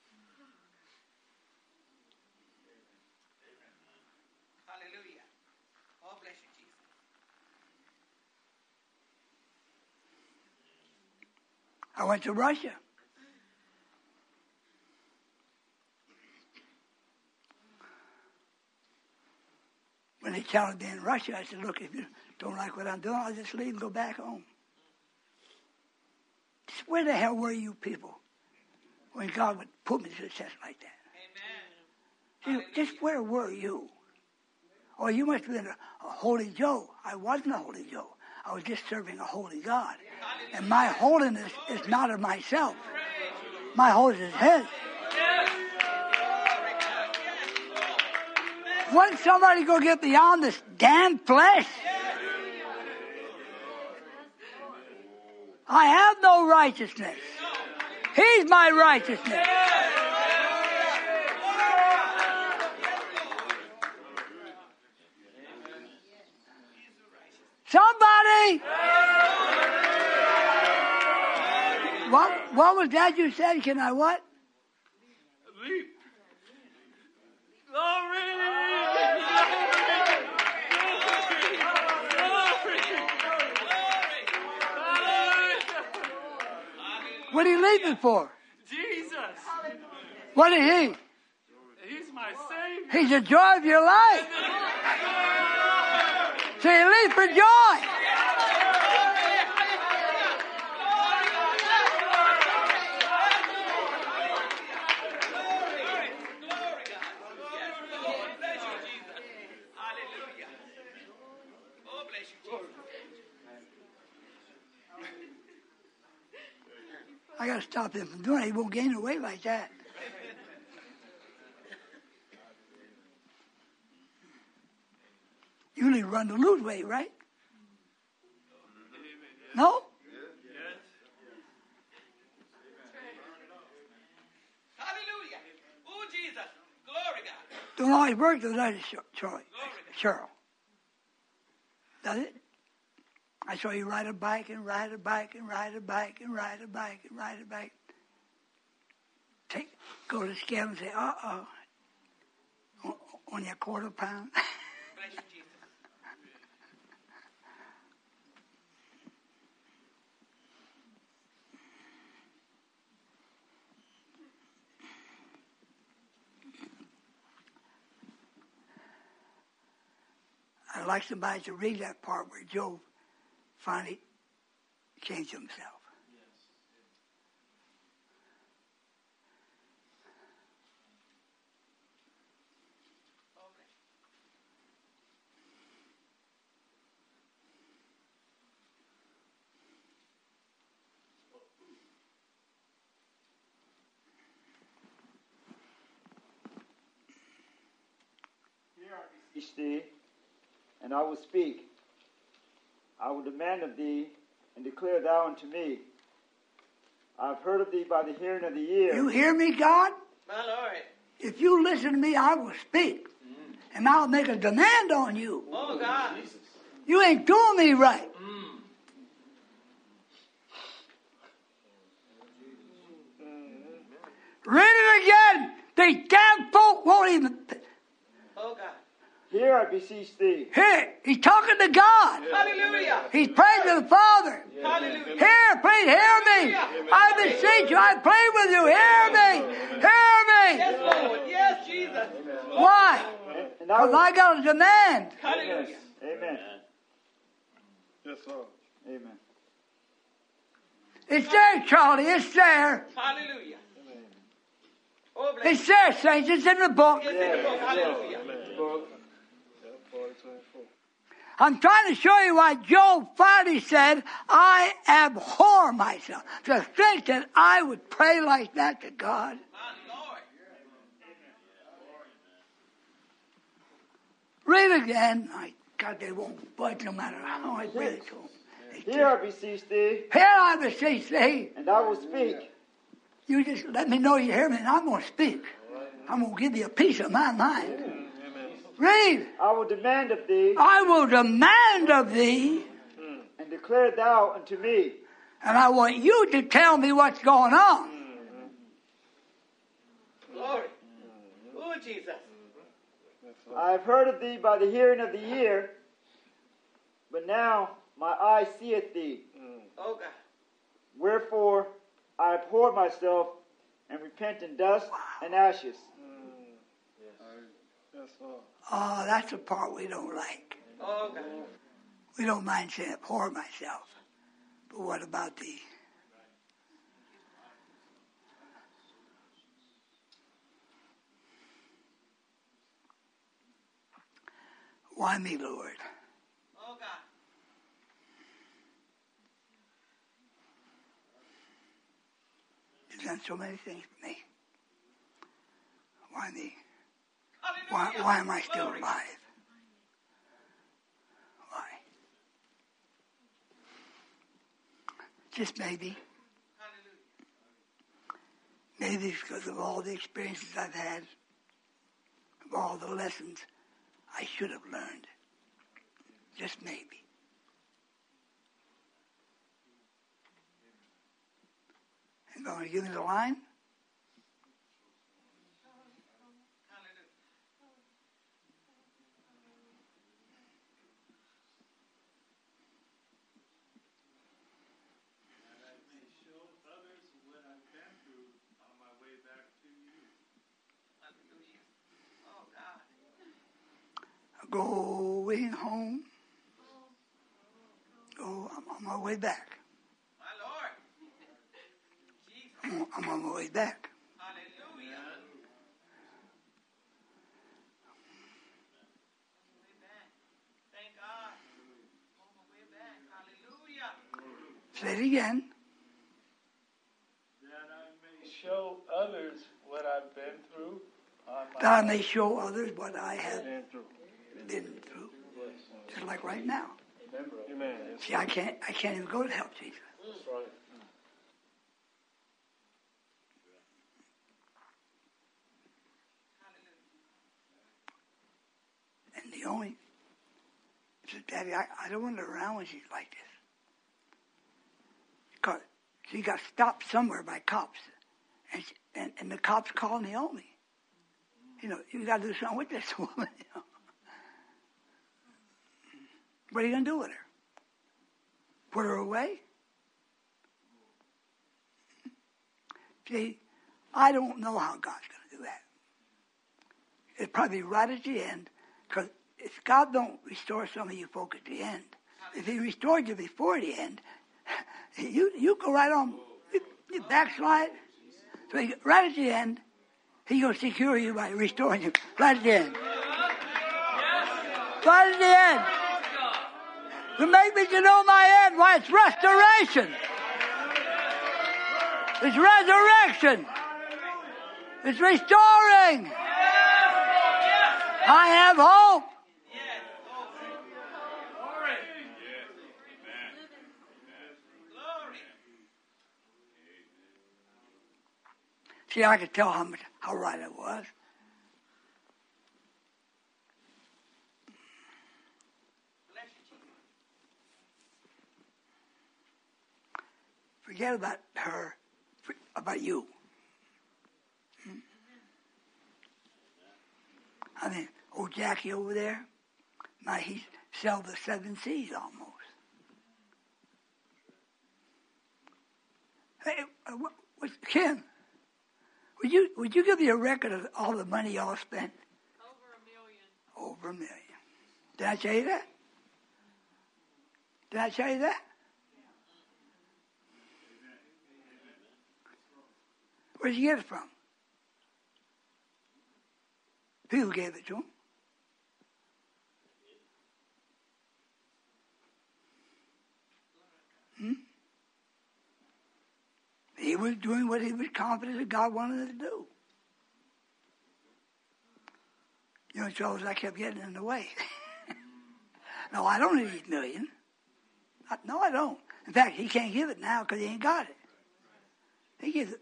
Hallelujah. Oh, bless you, Jesus. I went to Russia. When they challenged me in Russia, I said, look, if you don't like what I'm doing, I'll just leave and go back home. Just where the hell were you people when God would put me to a test like that? Amen. Just where were you? Oh, you must have been a holy Joe. I wasn't a holy Joe. I was just serving a holy God. And my holiness is not of myself. My holiness is His. Wouldn't somebody go get beyond this damn flesh? I have no righteousness. He's my righteousness. Somebody! What was that you said? Can I what? Leap. Glory! What are you leaving for? Jesus. What is He? He's my Savior. He's the joy of your life. So you leave for joy. I got to stop him from doing it. He won't gain weight like that. You need to run to lose weight, right? No? Hallelujah. Oh, Jesus. always worked with Lady Cheryl. Does it? I saw you ride a bike and ride a bike and ride a bike and ride a bike and ride a bike. Go to the scale and say, uh-oh. Only a quarter pound. Bless you, Jesus. I'd like somebody to read that part where Job finally changed himself. Beseech thee, and I will speak. I will demand of thee, and declare thou unto me. I have heard of thee by the hearing of the ear. You hear me, God? My Lord. If you listen to me, I will speak. And I'll make a demand on you. Oh, God. You ain't doing me right. Read it again. These damn folk won't even... Oh, God. Hear, I beseech thee. Here, he's talking to God. Hallelujah. He's praying to the Father. Hallelujah. Here, please hear me. I beseech you. I pray with you. Hear me. Hear me. Yes, Lord. Yes, Jesus. Why? Because I got a demand. Hallelujah. Amen. Yes, Lord. Amen. It's there, Charlie. It's there. Hallelujah. Oh, bless It's there, saints. It's in the book. you. It's in the book. Hallelujah. I'm trying to show you why Job finally said, I abhor myself. To think that I would pray like that to God. My Lord. Read again. My God, they won't budge no matter how I read it to them. Hear, I beseech thee, Here I beseech thee. and I will speak. You just let me know you hear me, and I'm going to speak. I'm going to give you a piece of my mind. Read. I will demand of thee, I will demand of thee, and declare thou unto me. and I want you to tell me what's going on. Glory. Oh, Jesus. I have heard of thee by the hearing of the ear, but now my eye seeth thee. Oh, God. Wherefore I abhor myself and repent in dust and ashes. Yes, Lord. Oh, that's the part we don't like. Oh, God. We don't mind saying abhor myself. But what about thee? Why me, Lord? Oh, God. You've done so many things for me. Why me? Hallelujah. Why am I still Glory. alive? Why? Just maybe. Hallelujah. Maybe it's because of all the experiences I've had, of all the lessons I should have learned. Just maybe. You going to give me the line? Going home. Oh, I'm on my way back. My Lord. Jesus. I'm on my way back. Hallelujah. Way back. Thank God. On my way back. Hallelujah. Say it again. That I may show others what I've been through. That I may show others what I have Been through. been through. Just like right now. Amen. See, I can't even go to help Jesus. That's right. She only said, Daddy, I don't want her around when she's like this. Because she got stopped somewhere by cops. And the cops called Naomi. You know, you got to do something with this woman. You know. What are you going to do with her? Put her away? See, I don't know how God's going to do that. It's probably right at the end, because if God don't restore some of you folk at the end, if He restored you before the end, you go right on, you backslide. So right at the end, He's going to secure you by restoring you right at the end. Right at the end. To make me to know my end, why it's restoration. It's resurrection. It's restoring. I have hope. See, I could tell how right I was. Forget about her, about you. I mean, old Jackie over there, now he's sailed the 7 seas almost. Hey, Kim, would you give me a record of all the money y'all spent? Over $1 million. Did I tell you that? Did I tell you that? Where'd you get it from? Who gave it to him? He was doing what he was confident that God wanted him to do. You know, trouble is I kept getting in the way. No, I don't need $8 million. No, I don't. In fact, he can't give it now because he ain't got it. He gives it.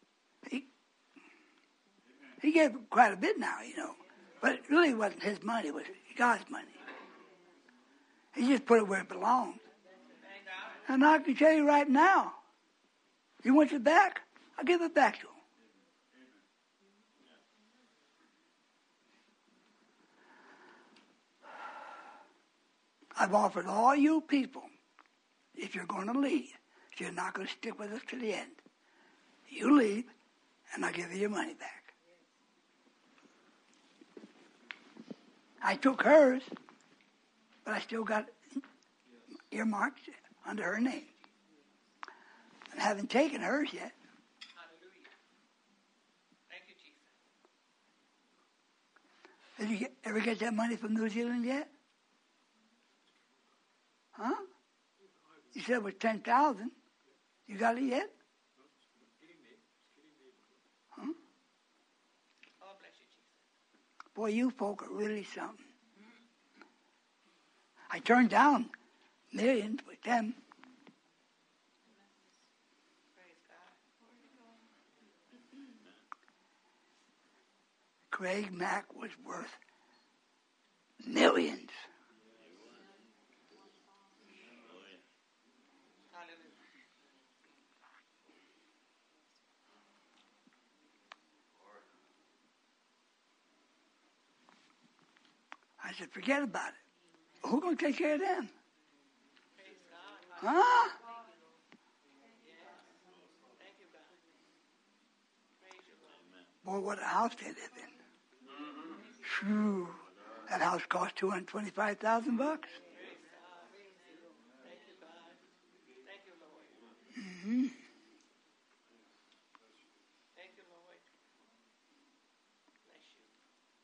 He gave quite a bit now, you know. But it really wasn't his money. It was God's money. He just put it where it belongs. And I can tell you right now, you want it back? I'll give it back to him. I've offered all you people, if you're going to leave, if you're not going to stick with us to the end, you leave, and I'll give you your money back. I took hers, but I still got earmarks under her name. I haven't taken hers yet. Hallelujah. Thank you, Jesus. Did you ever get that money from New Zealand yet? Huh? You said it was 10,000. You got it yet? Huh? Oh, bless you, Jesus. Boy, you folk are really something. I turned down millions with them. Praise God. Craig Mack was worth millions. Hallelujah. I said, forget about it. Who's going to take care of them? Praise God. Huh? Thank you, God. Praise you, Lord. Boy, what a house they live in. Shoo. That house cost $225,000. Praise God. Thank you, God. Thank you, Lord. Mm-hmm. Thank you, Lord. Bless you.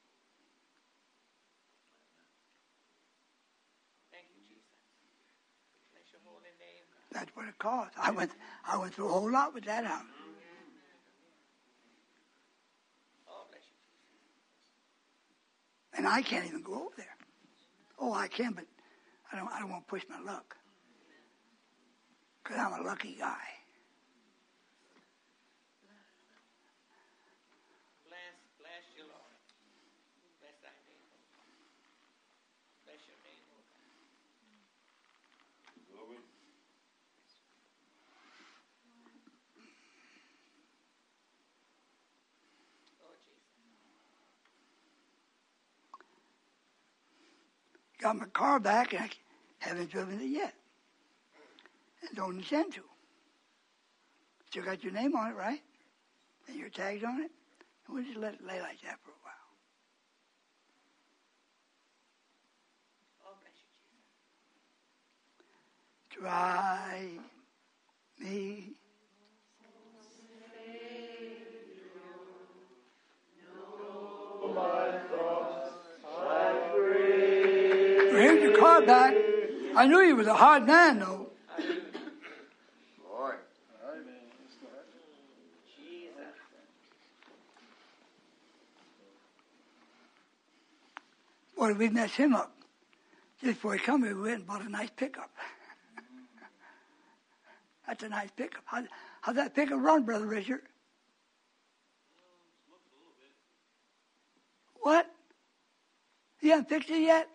Thank you, Jesus. Bless your holy name, God. That's what it cost. I went through a whole lot with that house. Oh, bless you, Jesus. And I can't even go over there. Oh, I can, but I don't want to push my luck. Because I'm a lucky guy. Bless you, Lord. Bless thy name. got my car back, and I haven't driven it yet. And don't intend to. Still got your name on it, right? And your tags on it? And we'll just let it lay like that for a while. Oh, bless you, Jesus. Try me. Here's your car back. I knew he was a hard man, though. Glory. Jesus. Boy, we messed him up. Just before he come here, we went and bought a nice pickup. That's a nice pickup. How's that pickup run, Brother Richard? What? You haven't fixed it yet?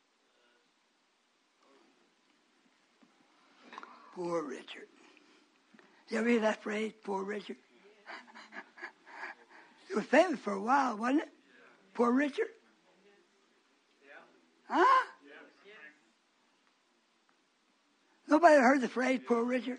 Poor Richard. You ever hear that phrase, poor Richard? It was famous for a while, wasn't it? Poor Richard? Huh? Nobody heard the phrase, poor Richard?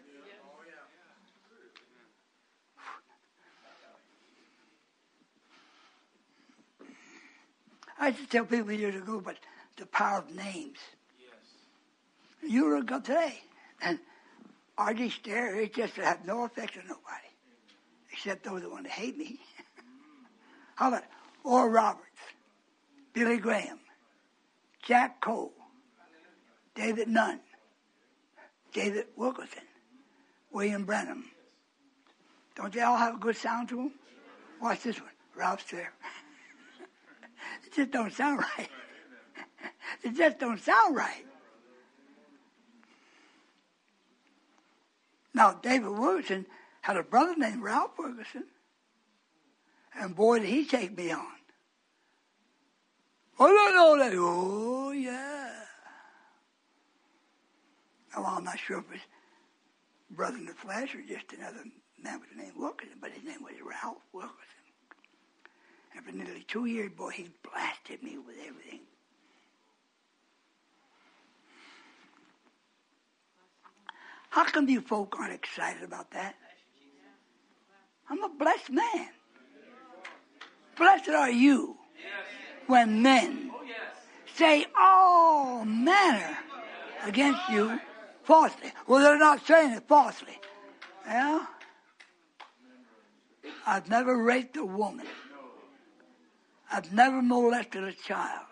I used to tell people years ago about the power of names. You look up today, and R.D. Stair, it just have no effect on nobody, except those that want to hate me. How about Oral Roberts, Billy Graham, Jack Cole, David Nunn, David Wilkerson, William Branham. Don't they all have a good sound to them? Watch this one, Ralph Stair. It just don't sound right. It just don't sound right. Now, David Wilkerson had a brother named Ralph Wilkerson. And boy, did he take me on. Oh, no, that. Oh, yeah. Now, I'm not sure if it was brother in the flesh or just another man with the name Wilkerson, but his name was Ralph Wilkerson. And for nearly 2 years, boy, he blasted me with everything. How come you folk aren't excited about that? I'm a blessed man. Blessed are you when men say all manner against you falsely. Well, they're not saying it falsely. Yeah? I've never raped a woman. I've never molested a child.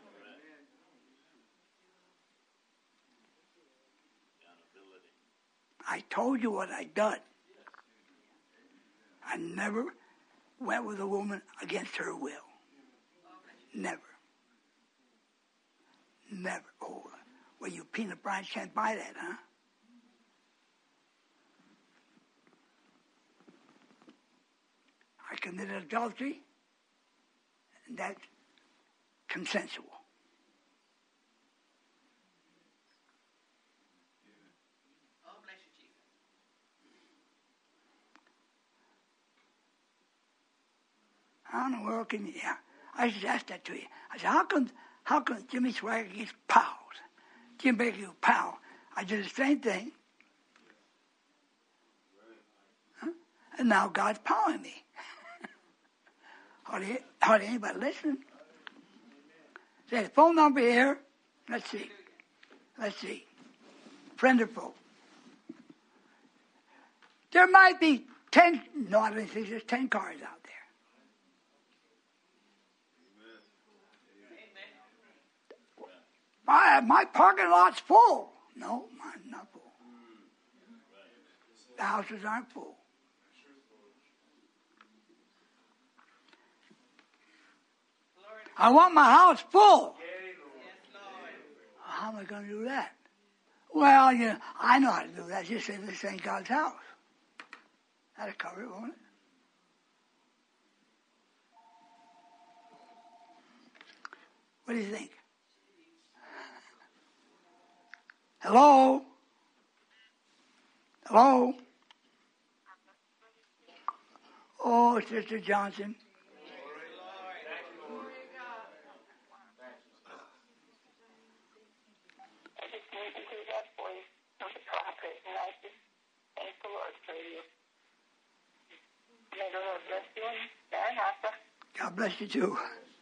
I told you what I'd done. I never went with a woman against her will. Never. Never. Oh, well, you peanut brines can't buy that, huh? I committed adultery, and that's consensual. Oh, bless you, Jesus. How in the world can you? Yeah, I just asked that to you. I said, how come Jimmy Swagger gets pals? Jim Baker gets pals. I did the same thing. Huh? And now God's powering me. Hardly anybody listening. Say the phone number here. Let's see. Friend or foe. There might be 10, no, I don't think there's 10 cars out there. My parking lot's full. No, mine's not full. The houses aren't full. I want my house full. How am I going to do that? Well, I know how to do that. Just say this ain't God's house. That'll cover it, won't it? What do you think? Hello? Hello? Oh, Sister Johnson. bless you too.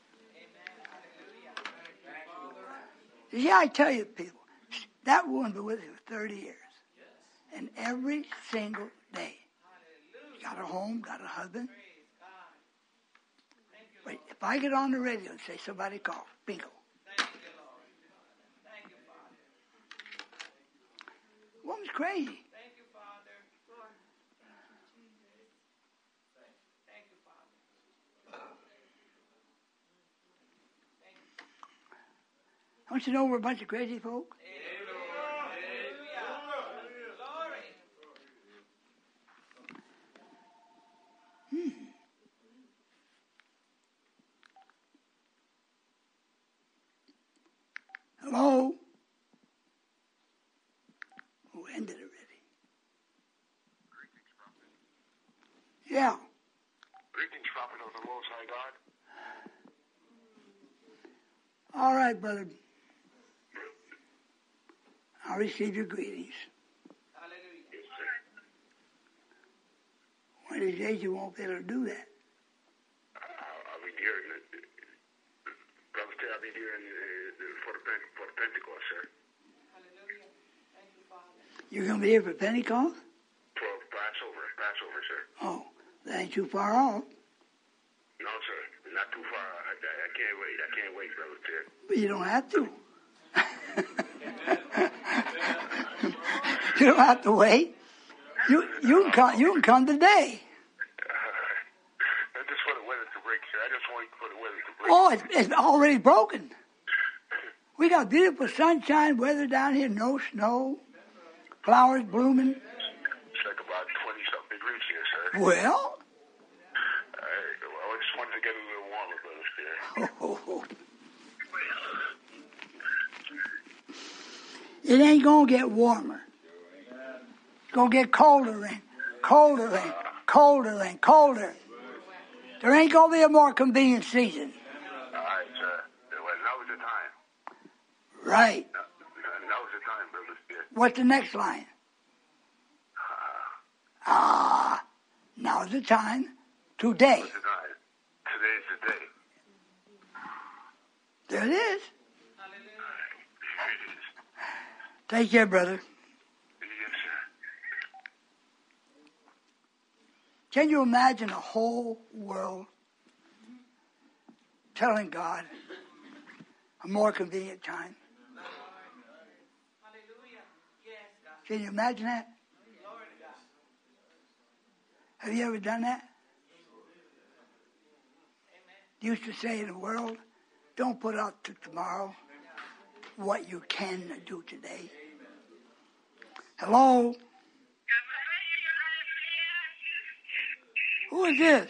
See, I tell you, people, that woman been with me for 30 years. And every single day, got a home, got a husband. But if I get on the radio and say somebody called, bingo. Woman's crazy. Thank you, Father. Lord. Thank you, Father. Don't you know we're a bunch of crazy folk? Hello? Who ended already? Yeah. Greetings, prophet of the Most High God. All right, brother. I'll receive your greetings. One of these days you won't be able to do that. I'll be here. Brother, I'll be here for Pentecost, sir. Hallelujah. Thank you, Father. You're going to be here for Pentecost? For Passover, sir. Oh, that ain't too far off. No, sir, not too far. I can't wait, brother, sir. But you don't have to. You don't have to wait. You can come today. Just for the weather to break, sir. I just wait for the weather to break. Oh, it's already broken. We got beautiful sunshine weather down here, no snow, flowers blooming. It's like about 20-something degrees here, sir. Well, I just wanted to get a little warmer, brother, sir. It ain't going to get warmer. It's going to get colder and colder and colder and colder. There ain't going to be a more convenient season. All right, sir. Well, now's the time. Right. Now's the time, brother, sir. What's the next line? Now's the time. Today. Now's the time. Today's the day. There it is. Take care, brother. Yes, sir. Can you imagine a whole world telling God a more convenient time? Can you imagine that? Have you ever done that? Used to say in the world, don't put out to tomorrow what you can do today. Hello? Who is this?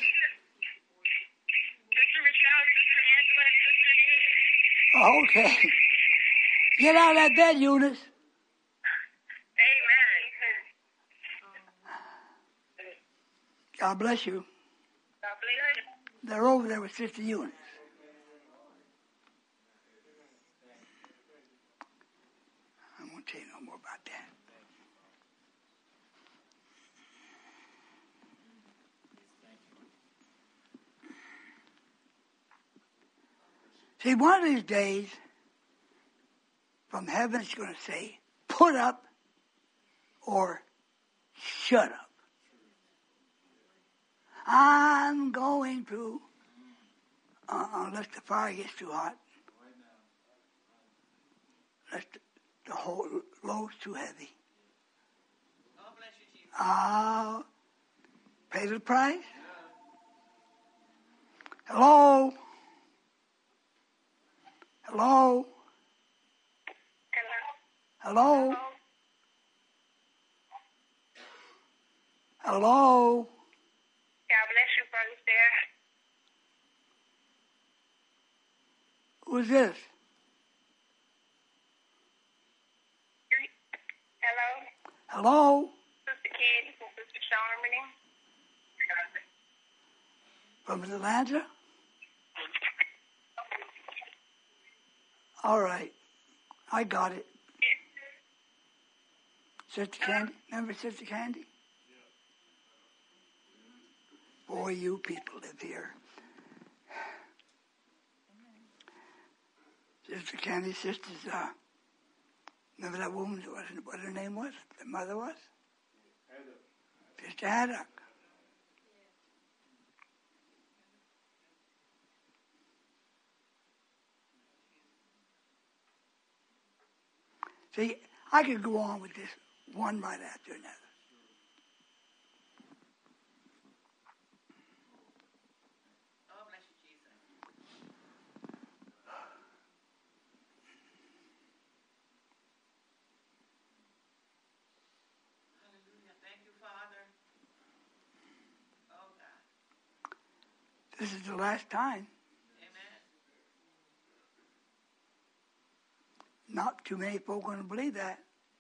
Oh, okay. Get out of that bed, Eunice. God bless you. They're over there with Sister Eunice. I won't tell you no more about that. See, one of these days, from heaven, it's going to say, put up or shut up. I'm going to, unless the fire gets too hot, unless the whole load's too heavy. I'll pay the price. Hello? Hello? Hello? Hello? God bless you, brother there. Who's this? Hello? Hello? Sister Candy from Sister Charmony. From Atlanta? All right. I got it. Sister Candy? Remember Sister Candy? Boy, you people live here. Sister Candy's sister's, remember that woman, what her name was? The mother was? Sister Haddock. See, I could go on with this one right after another. Oh, bless you, Jesus. Hallelujah. Thank you, Father. Oh, God. This is the last time. Amen. Not too many folk are going to believe that.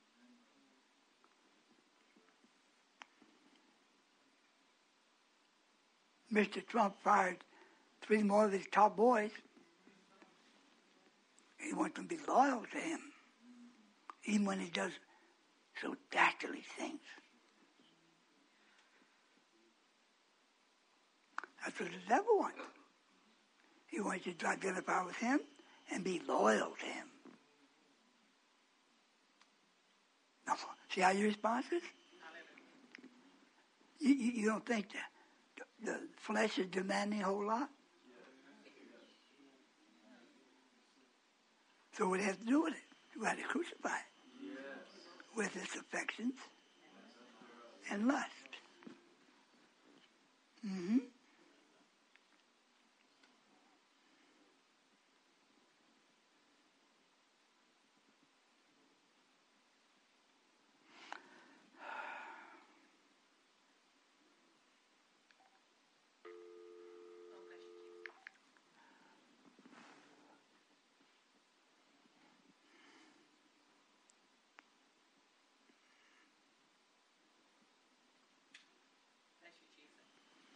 Mr. Trump fired 3 more of his top boys. He wants them to be loyal to him, even when he does so dastardly things. That's what the devil wants. He wants you to identify with him and be loyal to him. Now, see how your response is? You don't think the flesh is demanding a whole lot? So what do you have to do with it? You have to crucify it with its affections and lust. Mm-hmm. Bless you, Jesus.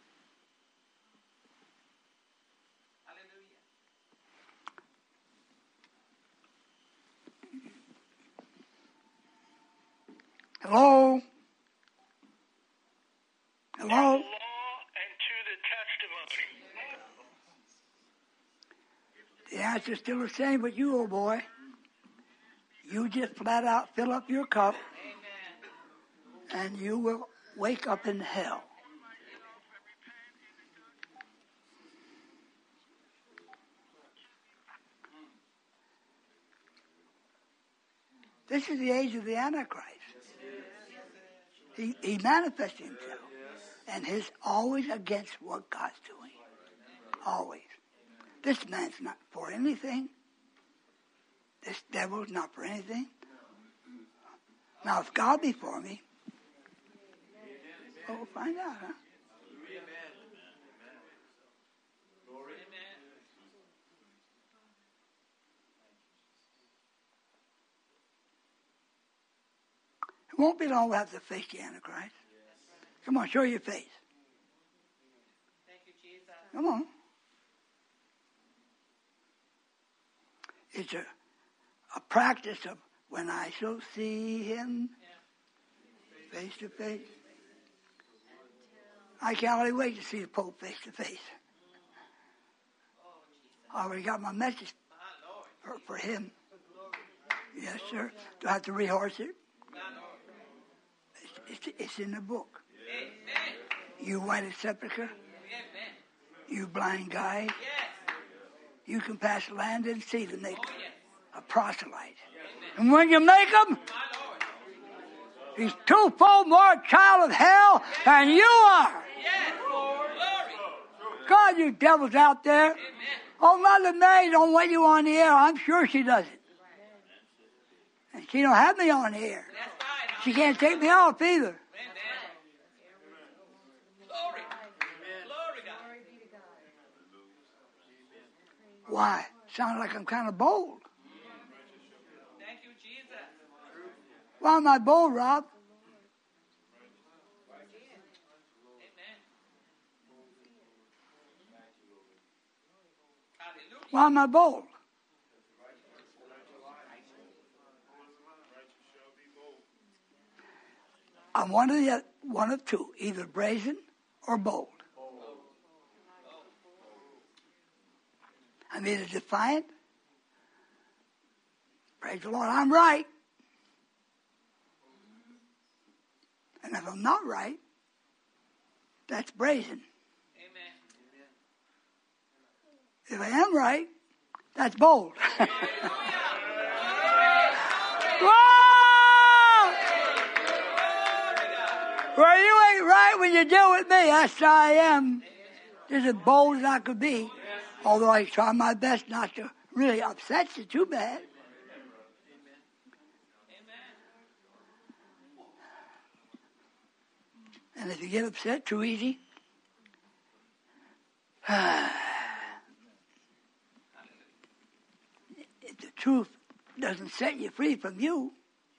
Hallelujah. Hello? To Hello? the law and to the testimony. The answer's still the same with you, old boy. You just flat out fill up your cup, and you will wake up in hell. This is the age of the Antichrist. He manifests himself, and he's always against what God's doing. Always. This man's not for anything. This devil's not for anything. Now, if God be for me, we'll find out, huh? It won't be long we'll have to face the Antichrist. Come on, show your face. Thank you, Jesus. Come on. It's a practice of when I shall see him face to face. I can't hardly wait to see the Pope face to face. I already got my message for him. Yes, sir. Do I have to rehearse it? It's in the book. You whited sepulchre. You blind guy. You can pass land and sea to make a proselyte. And when you make him, he's twofold more child of hell than you are. God, you devils out there. Oh, Mother Mary don't want you on the air. I'm sure she doesn't. And she don't have me on the air. She can't take me off either. Why? Sounds like I'm kind of bold. Thank you, Jesus. Why am I bold, Rob? Why am I bold? I'm one of two, either brazen or bold. I'm either defiant Praise the Lord, I'm right. And if I'm not right, that's brazen. Amen. If I am right, that's bold. Whoa! Well, you ain't right when you deal with me. Yes, I am. Just as bold as I could be. Although I try my best not to really upset you too bad. And if you get upset too easy, if the truth doesn't set you free from you,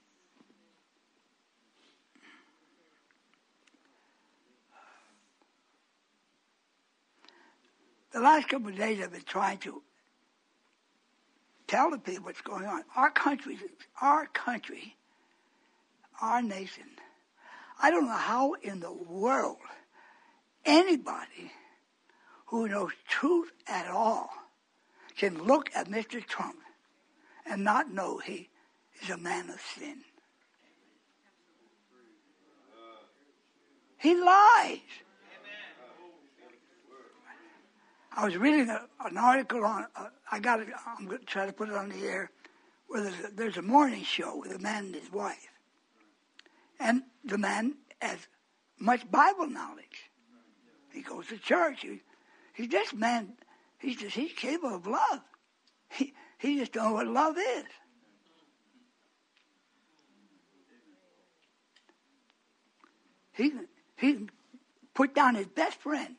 the last couple of days I've been trying to tell the people what's going on. Our country, our nation, I don't know how in the world anybody who knows truth at all can look at Mr. Trump and not know he is a man of sin. He lies. I was reading an article on, I'm going to try to put it on the air, where there's a morning show with a man and his wife. And the man has much Bible knowledge. He goes to church. He's just man. He's capable of love. He just don't know what love is. He can put down his best friend.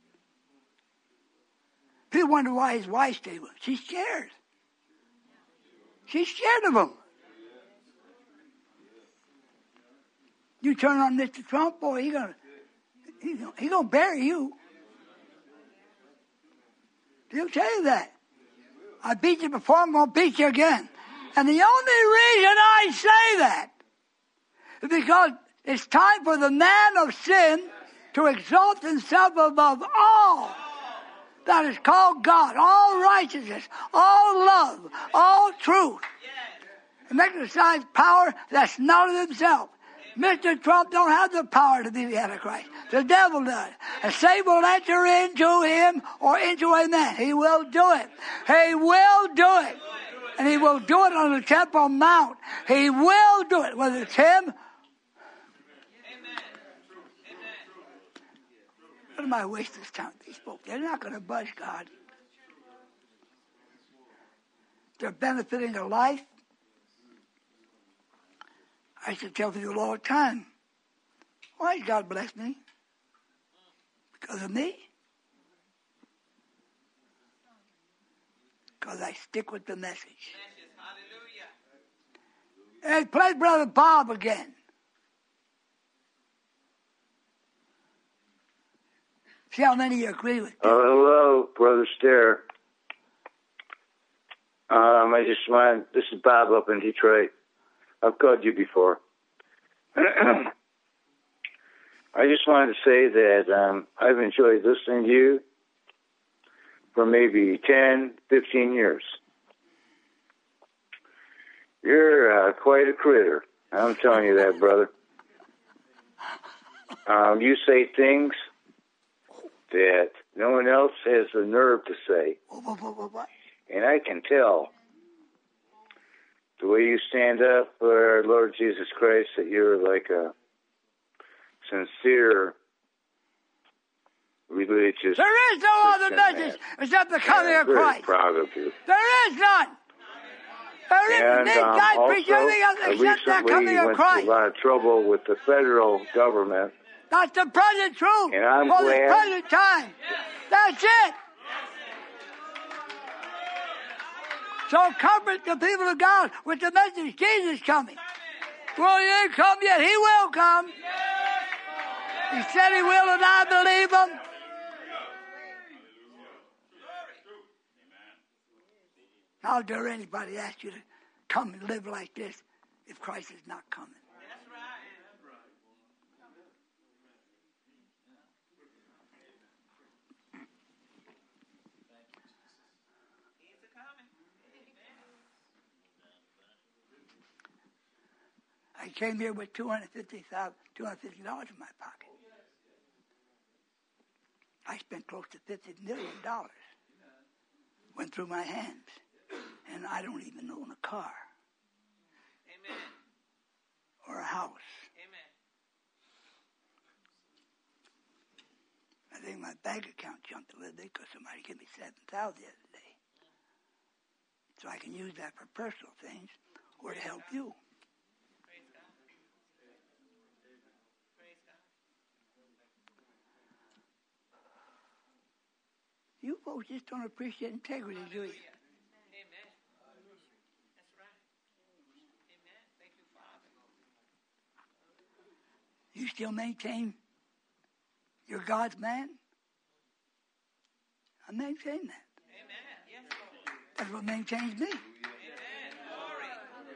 People wonder why his wife stayed with him. She's scared. She's scared of him. You turn on Mr. Trump, boy, he's gonna bury you. He'll tell you that. I beat you before, I'm gonna beat you again. And the only reason I say that is because it's time for the man of sin to exalt himself above all that is called God, all righteousness, all love, all truth, and exercise power that's not of himself. Mr. Trump don't have the power to be the Antichrist. The devil does. And Satan will enter into him or into a man. He will do it. He will do it. And he will do it on the Temple Mount. He will do it, whether it's him. What am I wasting this time with these folks? They're not going to budge God. They're benefiting their life. I used to tell people all the time, why did God bless me? Because of me? Because I stick with the message. And play Brother Bob again. See how many you agree with. Hello, Brother Stair. This is Bob up in Detroit. I've called you before. I just wanted to say that I've enjoyed listening to you for maybe 10, 15 years. You're quite a critter. I'm telling you that, brother. You say things that no one else has the nerve to say. And I can tell the way you stand up for our Lord Jesus Christ that you're like a sincere religious. There is no other message except the coming of Christ. I'm very proud of you. There is none. There is these guys preach everything else except the coming of Christ. Went through a lot of trouble with the federal government. That's the present truth. And I'm for glad. The present time. That's it. So comfort the people of God with the message Jesus coming. Well, he ain't come yet. He will come. He said he will, and I believe him. How dare anybody ask you to come and live like this if Christ is not coming? I came here with $250 in my pocket. I spent close to $50 million. Went through my hands. And I don't even own a car. Amen. Or a house. Amen. I think my bank account jumped a little bit because somebody gave me $7,000 the other day. So I can use that for personal things or to help you. Praise God. Praise God. You folks just don't appreciate integrity, do you? Amen. That's right. Amen. Thank you, Father. You still maintain you're God's man? I maintain that. Amen. Yes, Lord. That's what maintains me. Amen. Glory.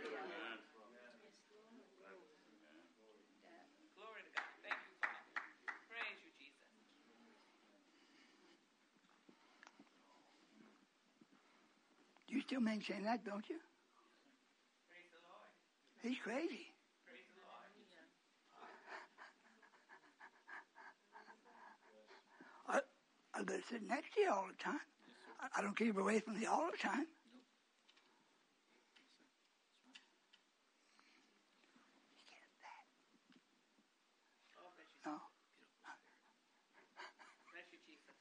Glory to God. Thank you, Father. Praise you, Jesus. You still maintain that, don't you? Praise the Lord. He's crazy. Praise the Lord. I'm going to sit next to you all the time. I don't keep away from you all the time. No. Bless you, Jesus.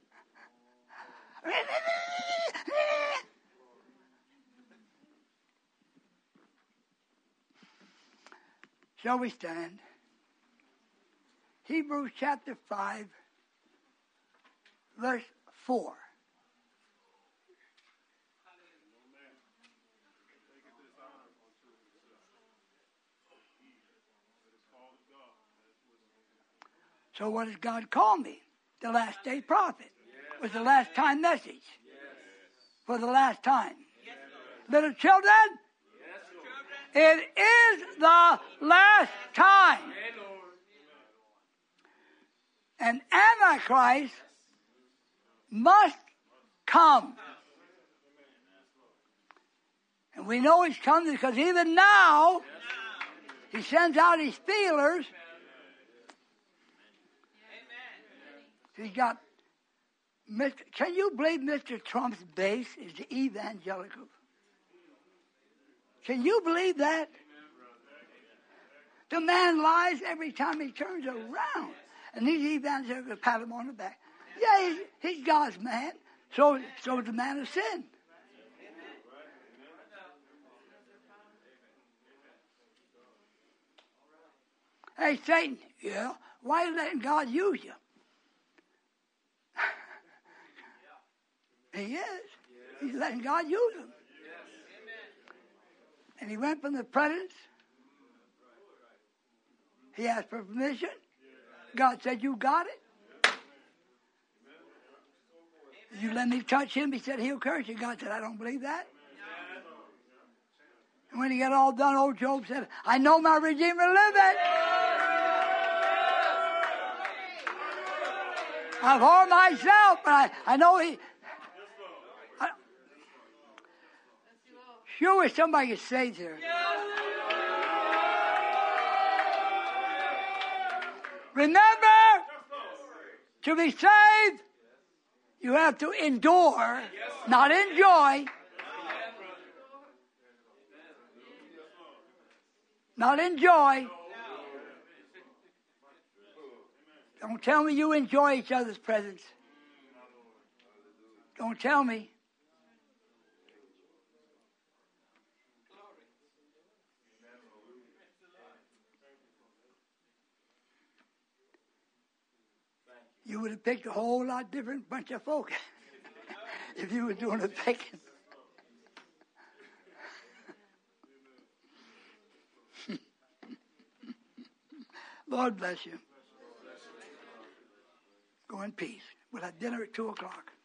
Shall we stand? Hebrews chapter 5, verse 4. So what does God call me? The last day prophet. Was the last time message. For the last time. Little children, it is the last time. And Antichrist must come. And we know he's coming because even now, he sends out his feelers. He's got, can you believe Mr. Trump's base is the evangelical? Can you believe that? The man lies every time he turns around. And these evangelicals pat him on the back. Yeah, he's God's man. So is the man of sin. Hey, Satan, yeah, why are you letting God use you? He is. He's letting God use him. And he went from the presence. He asked for permission. God said, you got it. You let me touch him. He said, he'll curse you. God said, I don't believe that. And when he got all done, old Job said, I know my Redeemer liveth. I've harmed myself, but I know he... Sure wish somebody could say here. Remember, to be saved, you have to endure, not enjoy. Not enjoy. Don't tell me you enjoy each other's presence. Don't tell me. You would have picked a whole lot different bunch of folk if you were doing the picking. Lord bless you. Go in peace. We'll have dinner at 2:00.